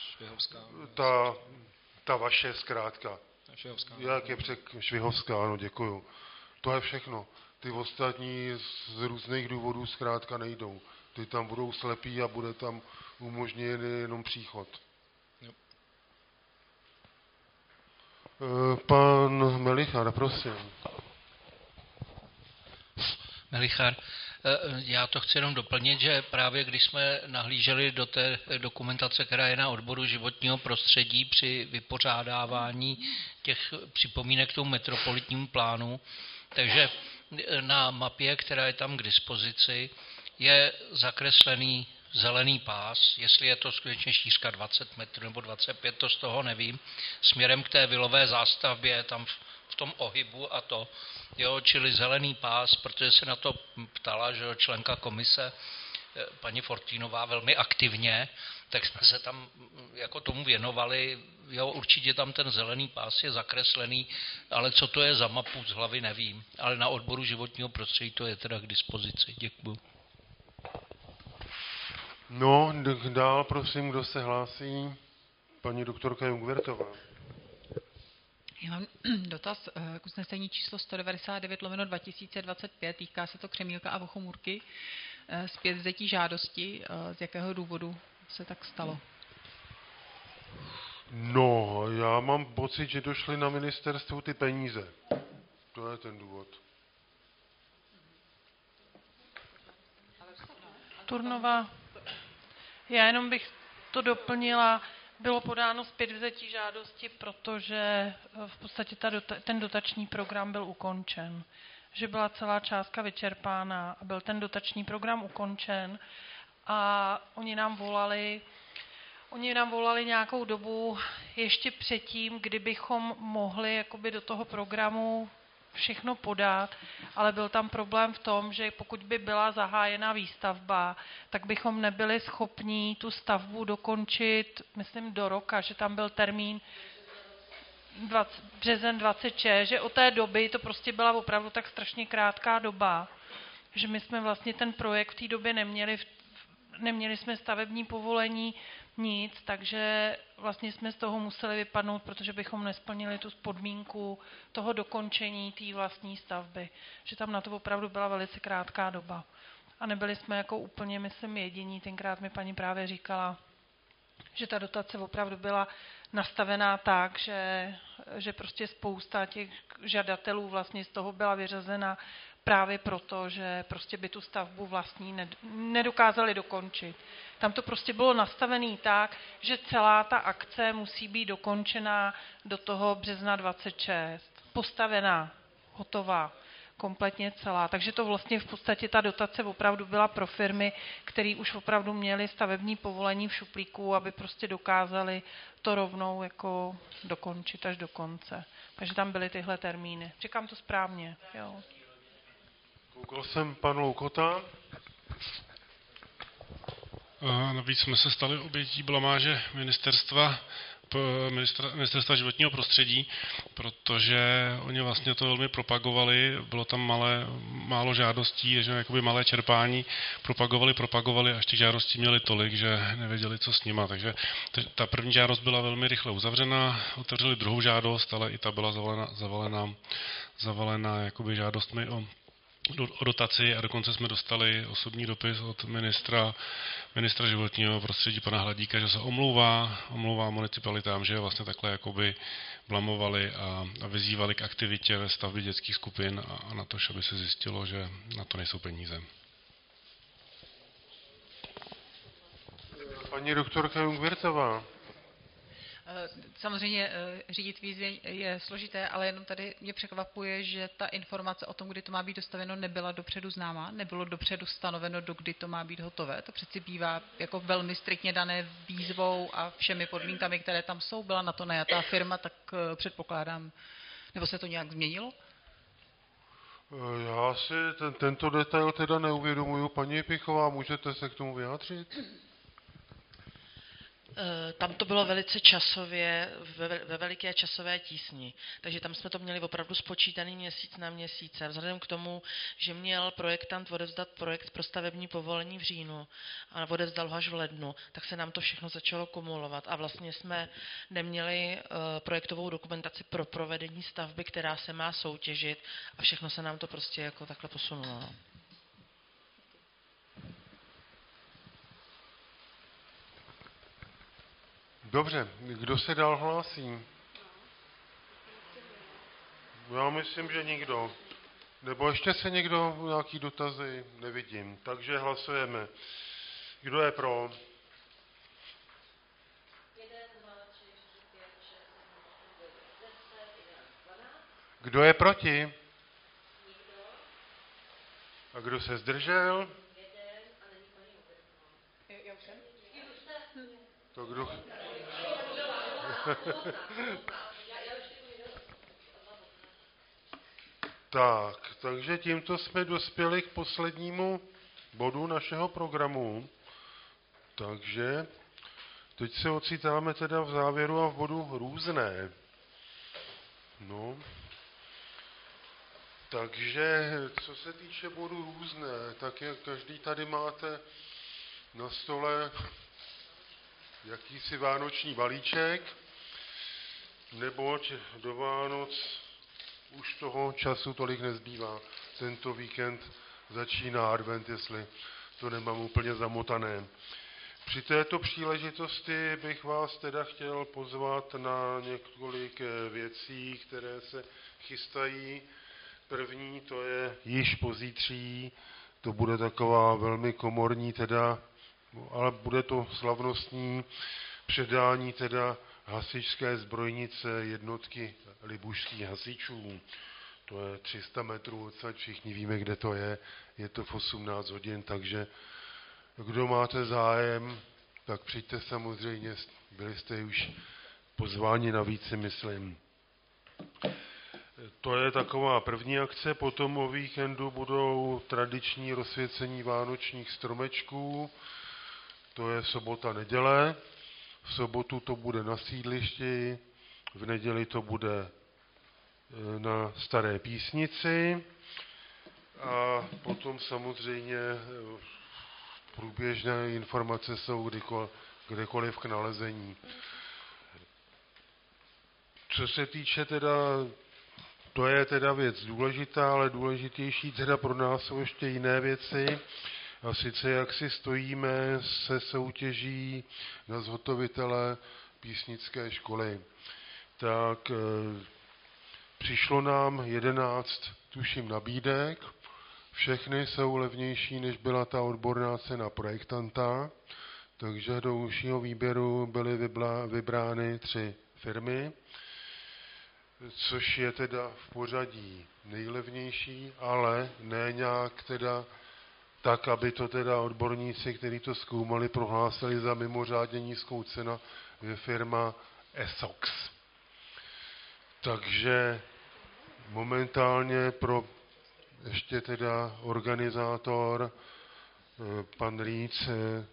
Ta vaše zkrátka. Jak je Švihovská, ano, děkuju. To je všechno. Ty ostatní z různých důvodů zkrátka nejdou. Ty tam budou slepí a bude tam umožněný jenom příchod. Jo. Pan Melichar, prosím. Melichar, Já to chci jenom doplnit, že právě když jsme nahlíželi do té dokumentace, která je na odboru životního prostředí při vypořádávání těch připomínek k tomu metropolitnímu plánu, takže na mapě, která je tam k dispozici, je zakreslený zelený pás, jestli je to skutečně šířka 20 metrů nebo 25, to z toho nevím, směrem k té vilové zástavbě, tam v tom ohybu a to, jo, čili zelený pás, protože se na to ptala, že členka komise paní Fortínová velmi aktivně, tak jsme se tam jako tomu věnovali, jo, určitě tam ten zelený pás je zakreslený, ale co to je za mapu z hlavy nevím, ale na odboru životního prostředí to je teda k dispozici. Děkuju. No, dál prosím, kdo se hlásí? Paní doktorka Jungwirthová. Já mám dotaz k usnesení číslo 199/2025, týká se to Křemílka a Vochomůrky, zpět vzetí žádosti, z jakého důvodu se tak stalo? No, já mám pocit, že došly na ministerstvu ty peníze. To je ten důvod. Turnová. Já jenom bych to doplnila. Bylo podáno zpětvzetí žádosti, protože v podstatě ten dotační program byl ukončen. Že byla celá částka vyčerpána a byl ten dotační program ukončen a oni nám volali nějakou dobu ještě předtím, kdybychom mohli jakoby do toho programu všechno podat, ale byl tam problém v tom, že pokud by byla zahájena výstavba, tak bychom nebyli schopni tu stavbu dokončit, myslím, do roka, že tam byl termín březen 26, že od té doby to prostě byla opravdu tak strašně krátká doba, že my jsme vlastně ten projekt v té době neměli jsme stavební povolení, nic, takže vlastně jsme z toho museli vypadnout, protože bychom nesplnili tu podmínku toho dokončení té vlastní stavby. Že tam na to opravdu byla velice krátká doba. A nebyli jsme jako úplně, myslím, jediní. Tenkrát mi paní právě říkala, že ta dotace opravdu byla nastavená tak, že prostě spousta těch žadatelů vlastně z toho byla vyřazena právě proto, že prostě by tu stavbu vlastní nedokázali dokončit. Tam to prostě bylo nastavené tak, že celá ta akce musí být dokončená do toho března 26. Postavená, hotová, kompletně celá. Takže to vlastně v podstatě ta dotace opravdu byla pro firmy, které už opravdu měly stavební povolení v šuplíku, aby prostě dokázali to rovnou jako dokončit až do konce. Takže tam byly tyhle termíny. Říkám to správně, jo. Koukal jsem pan Loukota. Navíc jsme se stali obětí blamáže ministerstva životního prostředí, protože oni vlastně to velmi propagovali, bylo tam málo žádostí, že jakoby malé čerpání, propagovali, až těch žádostí měli tolik, že nevěděli, co s nima. Takže ta první žádost byla velmi rychle uzavřena, otevřeli druhou žádost, ale i ta byla zavalená jakoby žádostmi o dotaci a dokonce jsme dostali osobní dopis od ministra životního prostředí pana Hladíka, že se omlouvá municipalitám, že vlastně takhle jakoby blamovali a vyzývali k aktivitě ve stavbě dětských skupin a na to, aby se zjistilo, že na to nejsou peníze. Paní doktorka Jungwirthová. Samozřejmě řídit výzvy je složité, ale jenom tady mě překvapuje, že ta informace o tom, kdy to má být dostaveno, nebyla dopředu známa, nebylo dopředu stanoveno, do kdy to má být hotové. To přeci bývá jako velmi striktně dané výzvou a všemi podmínkami, které tam jsou. Byla na to najatá firma, tak předpokládám, nebo se to nějak změnilo? Já si tento detail teda neuvědomuju. Paní Pichová, můžete se k tomu vyjádřit? Tam to bylo velice časově, ve veliké časové tísni. Takže tam jsme to měli opravdu spočítaný měsíc na měsíce. Vzhledem k tomu, že měl projektant odevzdat projekt pro stavební povolení v říjnu a odevzdal ho až v lednu, tak se nám to všechno začalo kumulovat. A vlastně jsme neměli projektovou dokumentaci pro provedení stavby, která se má soutěžit a všechno se nám to prostě jako takhle posunulo. Dobře, kdo se dál hlásí? Já myslím, že nikdo. Nebo ještě se někdo nějaký dotazy? Nevidím. Takže hlasujeme. Kdo je pro? 1, 2, 3, 4, 5, 6, 7, 8, 9, 10, 11, 12. Kdo je proti? Nikdo. A kdo se zdržel? 1 a není paní Hubertová. Já už jsem? To kdo? Tak, takže tímto jsme dospěli k poslednímu bodu našeho programu. Takže teď se ocitáme teda v závěru a v bodu různé. No. Takže co se týče bodu různé, tak jak každý tady máte na stole jakýsi vánoční balíček, neboť do Vánoc už toho času tolik nezbývá. Tento víkend začíná advent, jestli to nemám úplně zamotané. Při této příležitosti bych vás teda chtěl pozvat na několik věcí, které se chystají. První, to je již pozítří, to bude taková velmi komorní teda, ale bude to slavnostní předání teda hasičské zbrojnice jednotky libušských hasičů. To je 300 metrů odsaď, všichni víme, kde to je to v 18 hodin, takže kdo máte zájem, tak přijďte samozřejmě, byli jste už pozváni navíc, si myslím. To je taková první akce, potom o víkendu budou tradiční rozsvěcení vánočních stromečků, to je sobota, neděle. V sobotu to bude na sídlišti, v neděli to bude na Staré Písnici a potom samozřejmě průběžné informace jsou kdekoliv k nalezení. Co se týče teda, to je teda věc důležitá, ale důležitější teda pro nás jsou ještě jiné věci. A sice jak si stojíme se soutěží na zhotovitele písnické školy. Tak přišlo nám 11, tuším, nabídek. Všechny jsou levnější, než byla ta odborná cena projektanta. Takže do užšího výběru byly vybrány 3 firmy, což je teda v pořadí nejlevnější, ale ne nějak teda tak, aby to teda odborníci, kteří to zkoumali, prohlásili za mimořádně nízkou cenu, je firma Essox. Takže momentálně pro ještě teda organizátor, pan Rýc,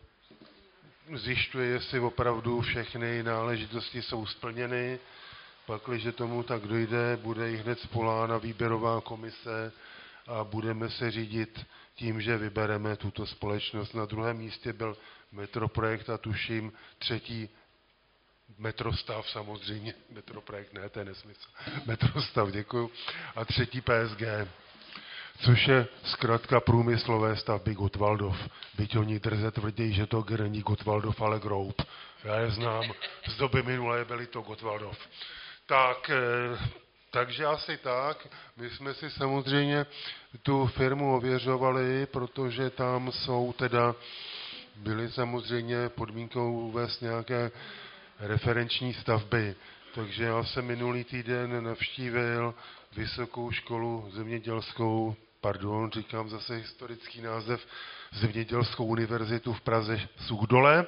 zjišťuje, jestli opravdu všechny náležitosti jsou splněny. Pakliže tomu tak dojde, bude jich hned svolána výběrová komise a budeme se řídit tím, že vybereme tuto společnost. Na druhém místě byl Metroprojekt a tuším 3. Metrostav samozřejmě. Metroprojekt, ne, to je nesmysl. Metrostav, děkuju. A 3. PSG, což je zkrátka průmyslové stavby Gottwaldov. Byť oni drze tvrdí, že to není Gottwaldov, ale Group. Já je znám, z doby minulé byli to Gottwaldov. Tak, takže asi tak. My jsme si samozřejmě tu firmu ověřovali, protože tam jsou teda, byly samozřejmě podmínkou uvést nějaké referenční stavby. Takže já jsem minulý týden navštívil Vysokou školu zemědělskou, říkám zase historický název, Zemědělskou univerzitu v Praze Suchdole,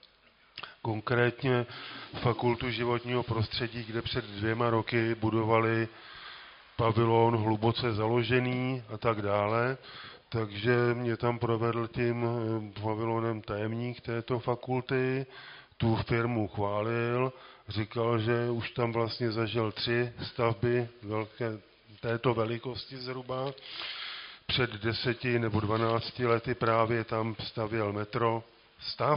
konkrétně Fakultu životního prostředí, kde před 2 roky budovali pavilon hluboce založený a tak dále. Takže mě tam provedl tím pavilonem tajemník této fakulty, tu firmu chválil, říkal, že už tam vlastně zažil 3 stavby velké, této velikosti zhruba. Před 10 nebo 12 lety právě tam stavěl metro stav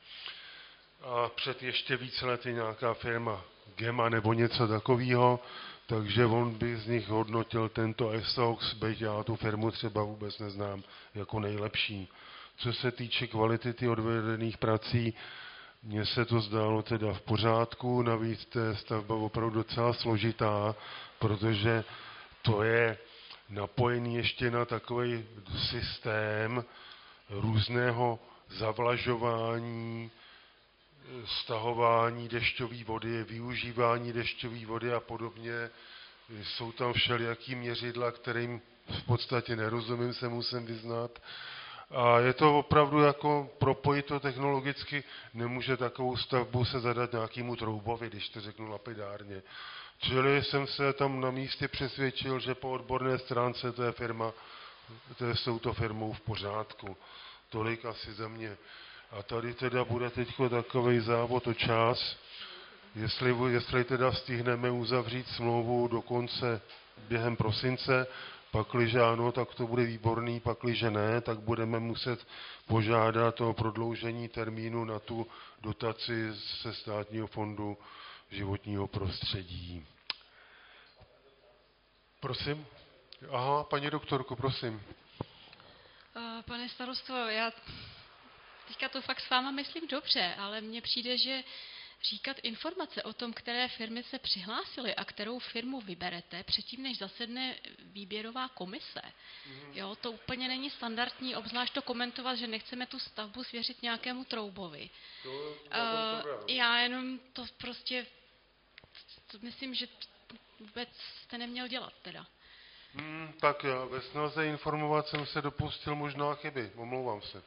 a před ještě více lety nějaká firma Gema nebo něco takového, takže on by z nich hodnotil tento Essox, byť já tu firmu třeba vůbec neznám, jako nejlepší. Co se týče kvality odvedených prací, mně se to zdálo teda v pořádku, navíc ta stavba opravdu docela složitá, protože to je napojený ještě na takový systém různého zavlažování, stahování dešťové vody, využívání dešťové vody a podobně. Jsou tam všelijaký měřidla, kterým v podstatě nerozumím, se musím vyznat. A je to opravdu jako propojit to technologicky, nemůže takovou stavbu se zadat nějakému troubovi, když to řeknu lapidárně. Čili jsem se tam na místě přesvědčil, že po odborné stránce to je firma, jsou to firmou v pořádku. Tolik asi za mě. A tady teda bude teďko takovej závod o čas, jestli teda stihneme uzavřít smlouvu dokonce během prosince, pakliže ano, tak to bude výborný, pakliže ne, tak budeme muset požádat o prodloužení termínu na tu dotaci ze Státního fondu životního prostředí. Prosím? Aha, paní doktorko, prosím. Pane starosto, já teďka to fakt s váma myslím dobře, ale mně přijde, že říkat informace o tom, které firmy se přihlásily a kterou firmu vyberete předtím, než zasedne výběrová komise. Jo, to úplně není standardní, obzvlášť to komentovat, že nechceme tu stavbu svěřit nějakému troubovi. Já jenom to prostě myslím, že vůbec jste neměl dělat teda. Tak já ve snaze informovat jsem se dopustil možná chyby, omlouvám se.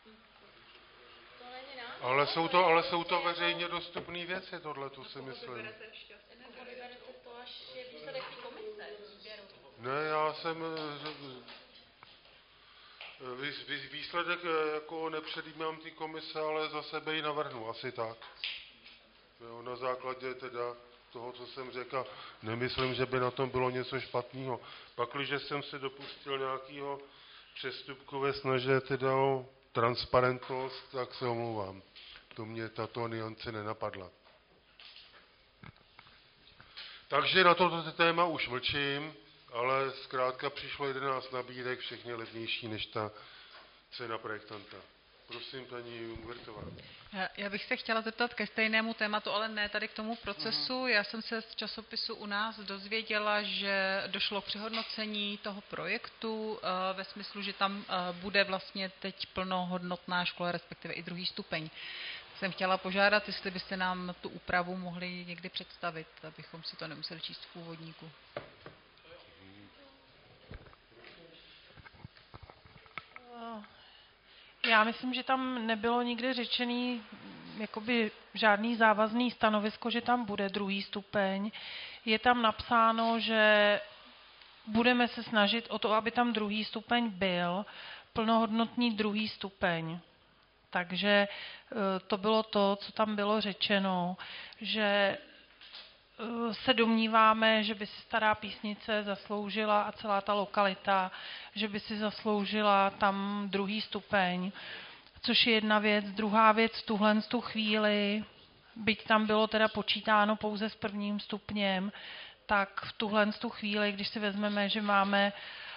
Ale jsou to veřejně dostupné věci, tohleto si myslím. Ne, já jsem... Výsledek jako nepředjímám ty komise, ale za sebe ji navrhnu, asi tak. Jo, na základě teda toho, co jsem řekl, nemyslím, že by na tom bylo něco špatného. Pakliže jsem se dopustil nějakého přestupku ve snaže teda o transparentnost, tak se omlouvám. To mě tato niance nenapadla. Takže na toto téma už mlčím, ale zkrátka přišlo 11 nabídek, všechny levnější než ta cena projektanta. Prosím, paní Jungwirtová. Já bych se chtěla zeptat ke stejnému tématu, ale ne tady k tomu procesu. Já jsem se z časopisu u nás dozvěděla, že došlo k přehodnocení toho projektu ve smyslu, že tam bude vlastně teď plnohodnotná škola, respektive i druhý stupeň. Jsem chtěla požádat, jestli byste nám tu úpravu mohli někdy představit, abychom si to nemuseli číst v úvodníku. Já myslím, že tam nebylo nikde řečený jakoby žádný závazný stanovisko, že tam bude druhý stupeň. Je tam napsáno, že budeme se snažit o to, aby tam druhý stupeň byl, plnohodnotný druhý stupeň. Takže to bylo to, co tam bylo řečeno, že se domníváme, že by si Stará Písnice zasloužila a celá ta lokalita, že by si zasloužila tam druhý stupeň, což je jedna věc. Druhá věc v tuhle chvíli, byť tam bylo teda počítáno pouze s prvním stupněm, tak v tuhle chvíli, když si vezmeme, že máme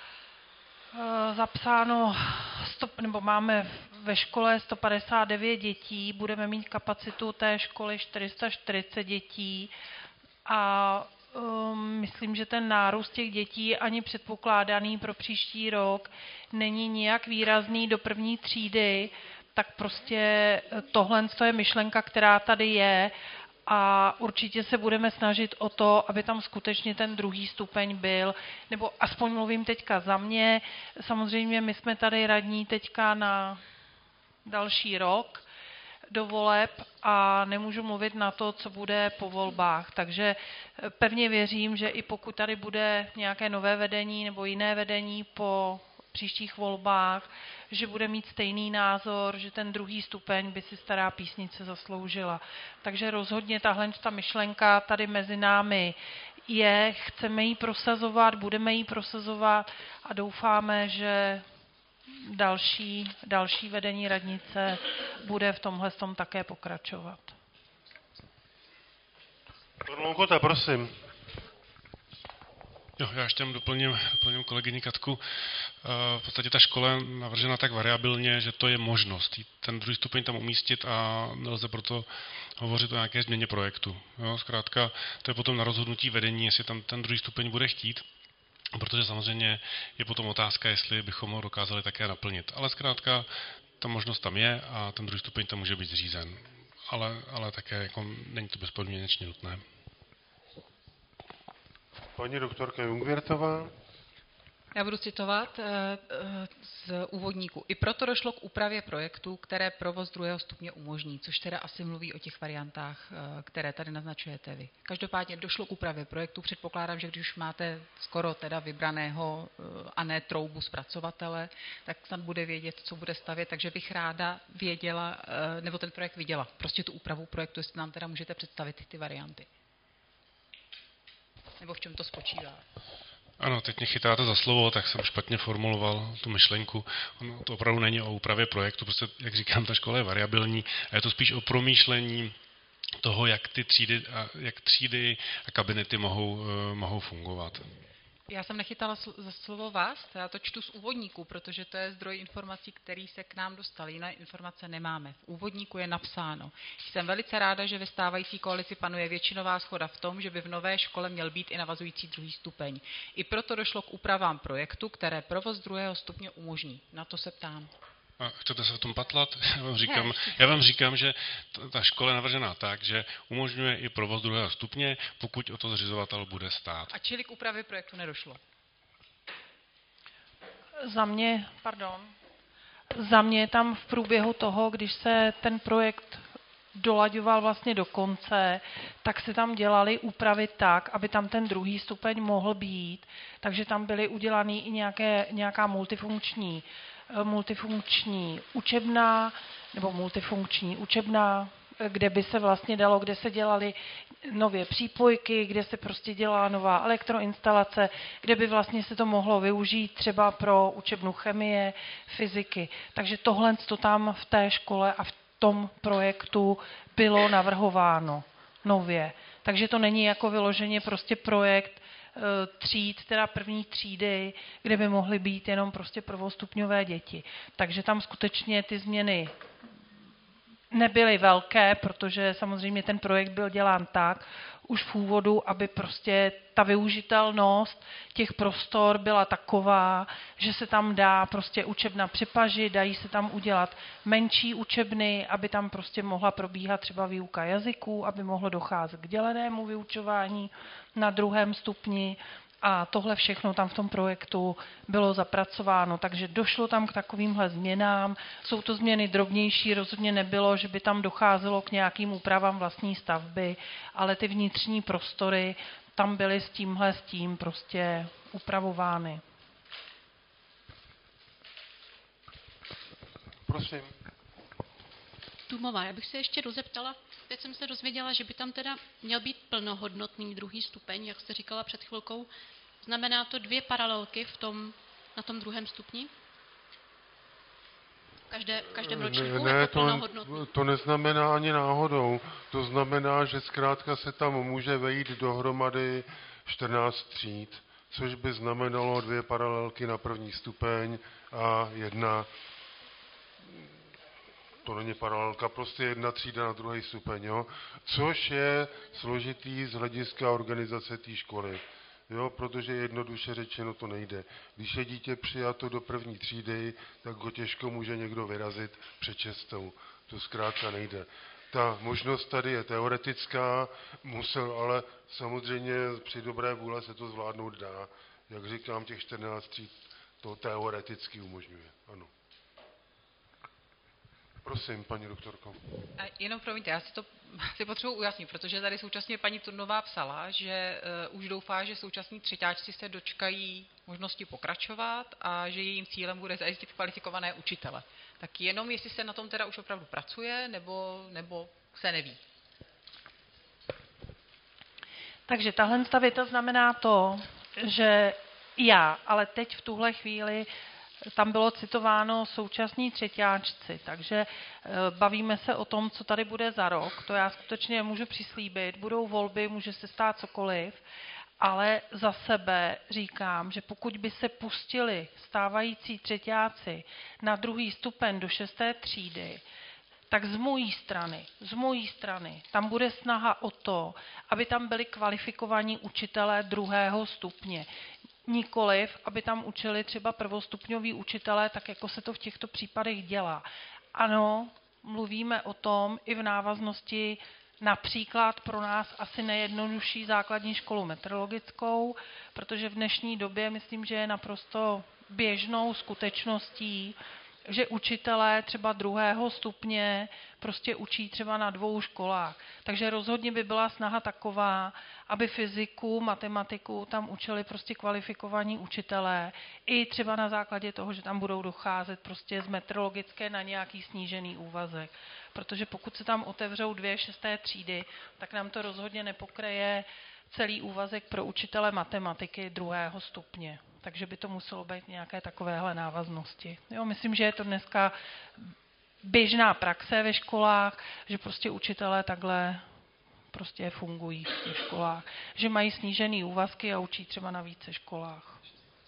zapsáno, nebo máme ve škole 159 dětí, budeme mít kapacitu té školy 440 dětí, a myslím, že ten nárůst těch dětí ani předpokládaný pro příští rok není nijak výrazný do první třídy, tak prostě tohle je myšlenka, která tady je a určitě se budeme snažit o to, aby tam skutečně ten druhý stupeň byl, nebo aspoň mluvím teďka za mě. Samozřejmě my jsme tady radní teďka na další rok do voleb a nemůžu mluvit na to, co bude po volbách. Takže pevně věřím, že i pokud tady bude nějaké nové vedení nebo jiné vedení po příštích volbách, že bude mít stejný názor, že ten druhý stupeň by si Stará Písnice zasloužila. Takže rozhodně tahle myšlenka tady mezi námi je, chceme ji prosazovat, budeme ji prosazovat a doufáme, že další vedení radnice bude v tomhle tom také pokračovat. Pan Lonkota, prosím. Jo, já ještě doplním kolegyni Katku. V podstatě ta škola je navržena tak variabilně, že to je možnost ten druhý stupeň tam umístit a nelze proto hovořit o nějaké změně projektu. Jo, zkrátka to je potom na rozhodnutí vedení, jestli tam ten druhý stupeň bude chtít. protože samozřejmě je potom otázka, jestli bychom ho dokázali také naplnit. Ale zkrátka ta možnost tam je a ten druhý stupeň tam může být zřízen. Ale také jako není to bezpodmínečně nutné. Paní doktorka Jungwirthová. Já budu citovat z úvodníku. I proto došlo k úpravě projektu, které provoz druhého stupně umožní, což teda asi mluví o těch variantách, které tady naznačujete vy. Každopádně došlo k úpravě projektu. Předpokládám, že když už máte skoro teda vybraného a ne troubu zpracovatele, tak snad bude vědět, co bude stavět, takže bych ráda věděla, nebo ten projekt viděla. Prostě tu úpravu projektu, jestli nám teda můžete představit ty varianty. Nebo v čem to spočívá? Ano, teď mě chytáte za slovo, tak jsem špatně formuloval tu myšlenku. Ono to opravdu není o úpravě projektu, prostě, jak říkám, ta škola je variabilní a je to spíš o promýšlení toho, jak třídy a kabinety mohou fungovat. Já jsem nechytala za slovo vás, já to čtu z úvodníku, protože to je zdroj informací, který se k nám dostal. Jiné informace nemáme. V úvodníku je napsáno. Jsem velice ráda, že ve stávající koalici panuje většinová shoda v tom, že by v nové škole měl být i navazující druhý stupeň. I proto došlo k úpravám projektu, které provoz druhého stupně umožní. Na to se ptám. A chcete se v tom patlat? Já vám říkám, že ta škola je navržená tak, že umožňuje i provoz druhého stupně, pokud o to zřizovatel bude stát. A čili k úpravě projektu nedošlo? Za mě tam v průběhu toho, když se ten projekt dolaďoval vlastně do konce, tak se tam dělaly úpravy tak, aby tam ten druhý stupeň mohl být, takže tam byly udělaný i nějaká multifunkční učebna, nebo multifunkční učebna, kde by se vlastně dalo, kde se dělaly nově přípojky, kde se prostě dělala nová elektroinstalace, kde by vlastně se to mohlo využít třeba pro učebnu chemie, fyziky. Takže tohle to tam v té škole a v tom projektu bylo navrhováno nově. Takže to není jako vyloženě prostě projekt tříd, teda první třídy, kde by mohly být jenom prostě prvostupňové děti. Takže tam skutečně ty změny nebyly velké, protože samozřejmě ten projekt byl dělán tak, už v úvodu, aby prostě ta využitelnost těch prostor byla taková, že se tam dá prostě učebna připažit, dají se tam udělat menší učebny, aby tam prostě mohla probíhat třeba výuka jazyků, aby mohlo docházet k dělenému vyučování na druhém stupni. A tohle všechno tam v tom projektu bylo zapracováno, takže došlo tam k takovýmhle změnám. Jsou to změny drobnější, rozhodně nebylo, že by tam docházelo k nějakým úpravám vlastní stavby, ale ty vnitřní prostory tam byly s tím prostě upravovány. Prosím. Tumová, já bych se ještě rozeptala, teď jsem se dozvěděla, že by tam teda měl být plnohodnotný druhý stupeň, jak jste říkala před chvilkou. Znamená to 2 paralelky na tom druhém stupni? V každém ročníku? Ne, to neznamená ani náhodou. To znamená, že zkrátka se tam může vejít dohromady 14 tříd, což by znamenalo 2 paralelky na první stupeň a 1. To není paralelka, prostě 1 třída na druhý stupeň, jo? Což je složitý z hlediska organizace té školy, jo? Protože jednoduše řečeno to nejde. Když je dítě přijato do první třídy, tak ho těžko může někdo vyrazit před 6. To zkrátka nejde. Ta možnost tady je teoretická, ale samozřejmě při dobré vůle se to zvládnout dá. Jak říkám, těch 14 tříd to teoreticky umožňuje, ano. Prosím, paní doktorko. Jenom promiňte, já si potřebuji ujasnit, protože tady současně paní Turnová psala, že už doufá, že současní třeťáčci se dočkají možnosti pokračovat a že jejím cílem bude zajistit kvalifikované učitele. Tak jenom jestli se na tom teda už opravdu pracuje, nebo se neví. Takže tahle věta znamená to, že ale teď v tuhle chvíli tam bylo citováno současní třeťáčci, takže bavíme se o tom, co tady bude za rok. To já skutečně můžu přislíbit. Budou volby, může se stát cokoliv, ale za sebe říkám, že pokud by se pustili stávající třeťáci na druhý stupeň do 6. třídy, tak z mojí strany, tam bude snaha o to, aby tam byli kvalifikovaní učitelé druhého stupně. Nikoliv, aby tam učili třeba prvostupňoví učitelé, tak jako se to v těchto případech dělá. Ano, mluvíme o tom i v návaznosti například pro nás asi nejjednodušší základní školu meteorologickou, protože v dnešní době myslím, že je naprosto běžnou skutečností, že učitelé třeba 2. stupně prostě učí třeba na 2 školách. Takže rozhodně by byla snaha taková, aby fyziku, matematiku tam učili prostě kvalifikovaní učitelé, i třeba na základě toho, že tam budou docházet prostě z meteorologické na nějaký snížený úvazek. Protože pokud se tam otevřou 2 6. třídy, tak nám to rozhodně nepokryje celý úvazek pro učitele matematiky 2. stupně. Takže by to muselo být nějaké takovéhle návaznosti. Jo, myslím, že je to dneska běžná praxe ve školách, že prostě učitelé takhle prostě fungují v těch školách. Že mají snížený úvazky a učí třeba na více školách.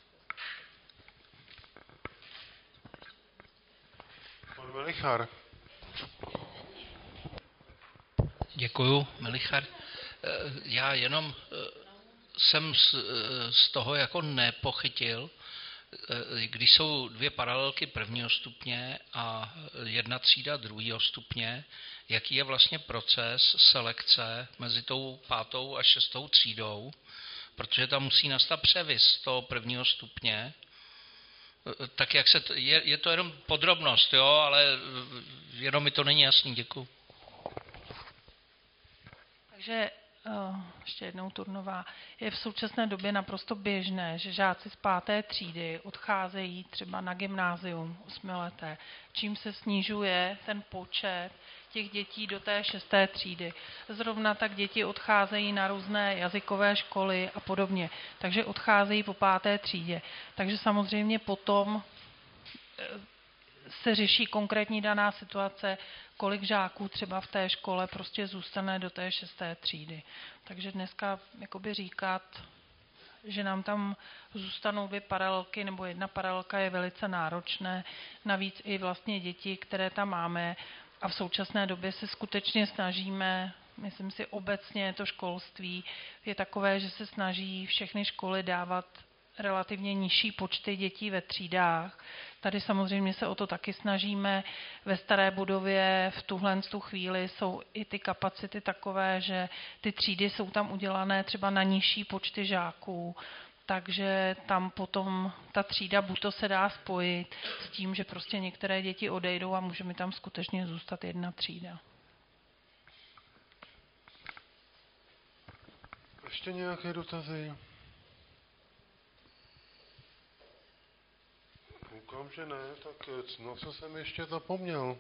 Pan Melichar. Děkuju, Melichar. Já jenom jsem z toho jako nepochytil, když jsou 2 paralelky 1. stupně a 1 třída 2. stupně, jaký je vlastně proces selekce mezi tou 5. a 6. třídou, protože tam musí nastat převis z toho 1. stupně. Tak jak je to jenom podrobnost, jo, ale jenom mi to není jasný. Děkuju. Takže ještě jednou Turnová, je v současné době naprosto běžné, že žáci z 5. třídy odcházejí třeba na gymnázium 8leté, čím se snižuje ten počet těch dětí do té 6. třídy. Zrovna tak děti odcházejí na různé jazykové školy a podobně, takže odcházejí po 5. třídě. Takže samozřejmě potom se řeší konkrétní daná situace, kolik žáků třeba v té škole prostě zůstane do té 6. třídy. Takže dneska jakoby říkat, že nám tam zůstanou 2 paralelky nebo 1 paralelka je velice náročné. Navíc i vlastně děti, které tam máme a v současné době se skutečně snažíme, myslím si obecně to školství je takové, že se snaží všechny školy dávat relativně nižší počty dětí ve třídách. Tady samozřejmě se o to taky snažíme. Ve staré budově v tuhle chvíli jsou i ty kapacity takové, že ty třídy jsou tam udělané třeba na nižší počty žáků, takže tam potom ta třída buď to se dá spojit s tím, že prostě některé děti odejdou a může mi tam skutečně zůstat 1 třída. Ještě nějaké dotazy? Koukám, že ne, tak no, co jsem ještě zapomněl?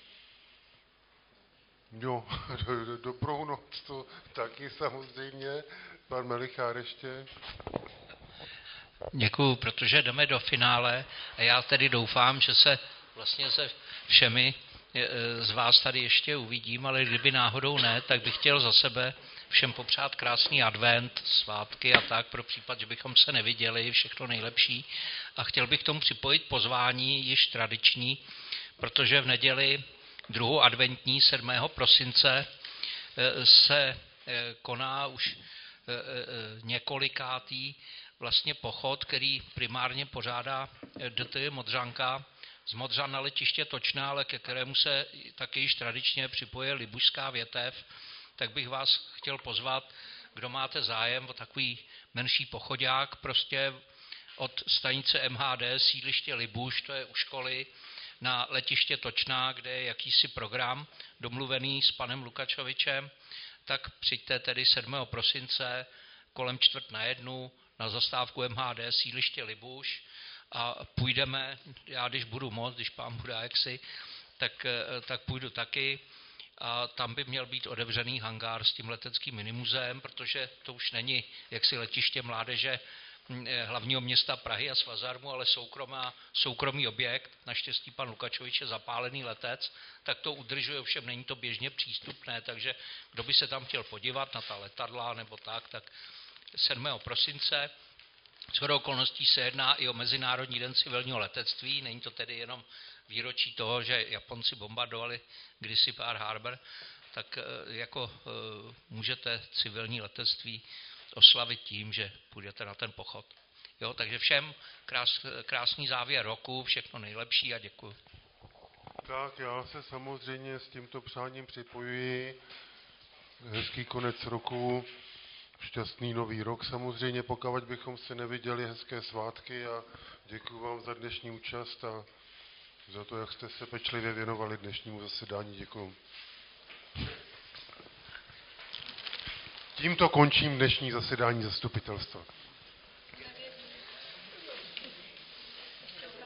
Jo, dobrou noc, to taky samozřejmě. Pan Melichár ještě. Děkuju, protože jdeme do finále a já tedy doufám, že se vlastně se všemi z vás tady ještě uvidím, ale kdyby náhodou ne, tak bych chtěl za sebe všem popřát krásný advent, svátky a tak, pro případ, že bychom se neviděli, všechno nejlepší. A chtěl bych k tomu připojit pozvání již tradiční, protože v neděli 2. adventní 7. prosince se koná už několikátý vlastně pochod, který primárně pořádá DT Modřanka z Modřan na letiště Točná, ale ke kterému se taky již tradičně připoje Libušská větev, tak bych vás chtěl pozvat, kdo máte zájem o takový menší pochodák, prostě od stanice MHD, sídliště Libuš, to je u školy, na letiště Točná, kde je jakýsi program domluvený s panem Lukačovičem, tak přijďte tedy 7. prosince kolem 12:45 na zastávku MHD, sídliště Libuš a půjdeme, já když budu moc, když pán bude jaksi, tak půjdu taky. A tam by měl být otevřený hangár s tím leteckým minimuzeem, protože to už není jaksi letiště mládeže hlavního města Prahy a Svazarmu, ale soukromý objekt. Naštěstí pan Lukačovič je zapálený letec, tak to udržuje, ovšem není to běžně přístupné, takže kdo by se tam chtěl podívat na ta letadla nebo tak 7. prosince. Shodou okolností se jedná i o Mezinárodní den civilního letectví, není to tedy jenom výročí toho, že Japonci bombardovali kdysi Pearl Harbor, tak jako můžete civilní letectví oslavit tím, že půjdete na ten pochod. Jo, takže všem krásný závěr roku, všechno nejlepší a děkuji. Tak já se samozřejmě s tímto přáním připojuji. Hezký konec roku, šťastný nový rok samozřejmě, pokud bychom se neviděli, hezké svátky a děkuji vám za dnešní účast a za to, jak jste se pečlivě věnovali dnešnímu zasedání. Děkuji. Tímto končím dnešní zasedání zastupitelstva.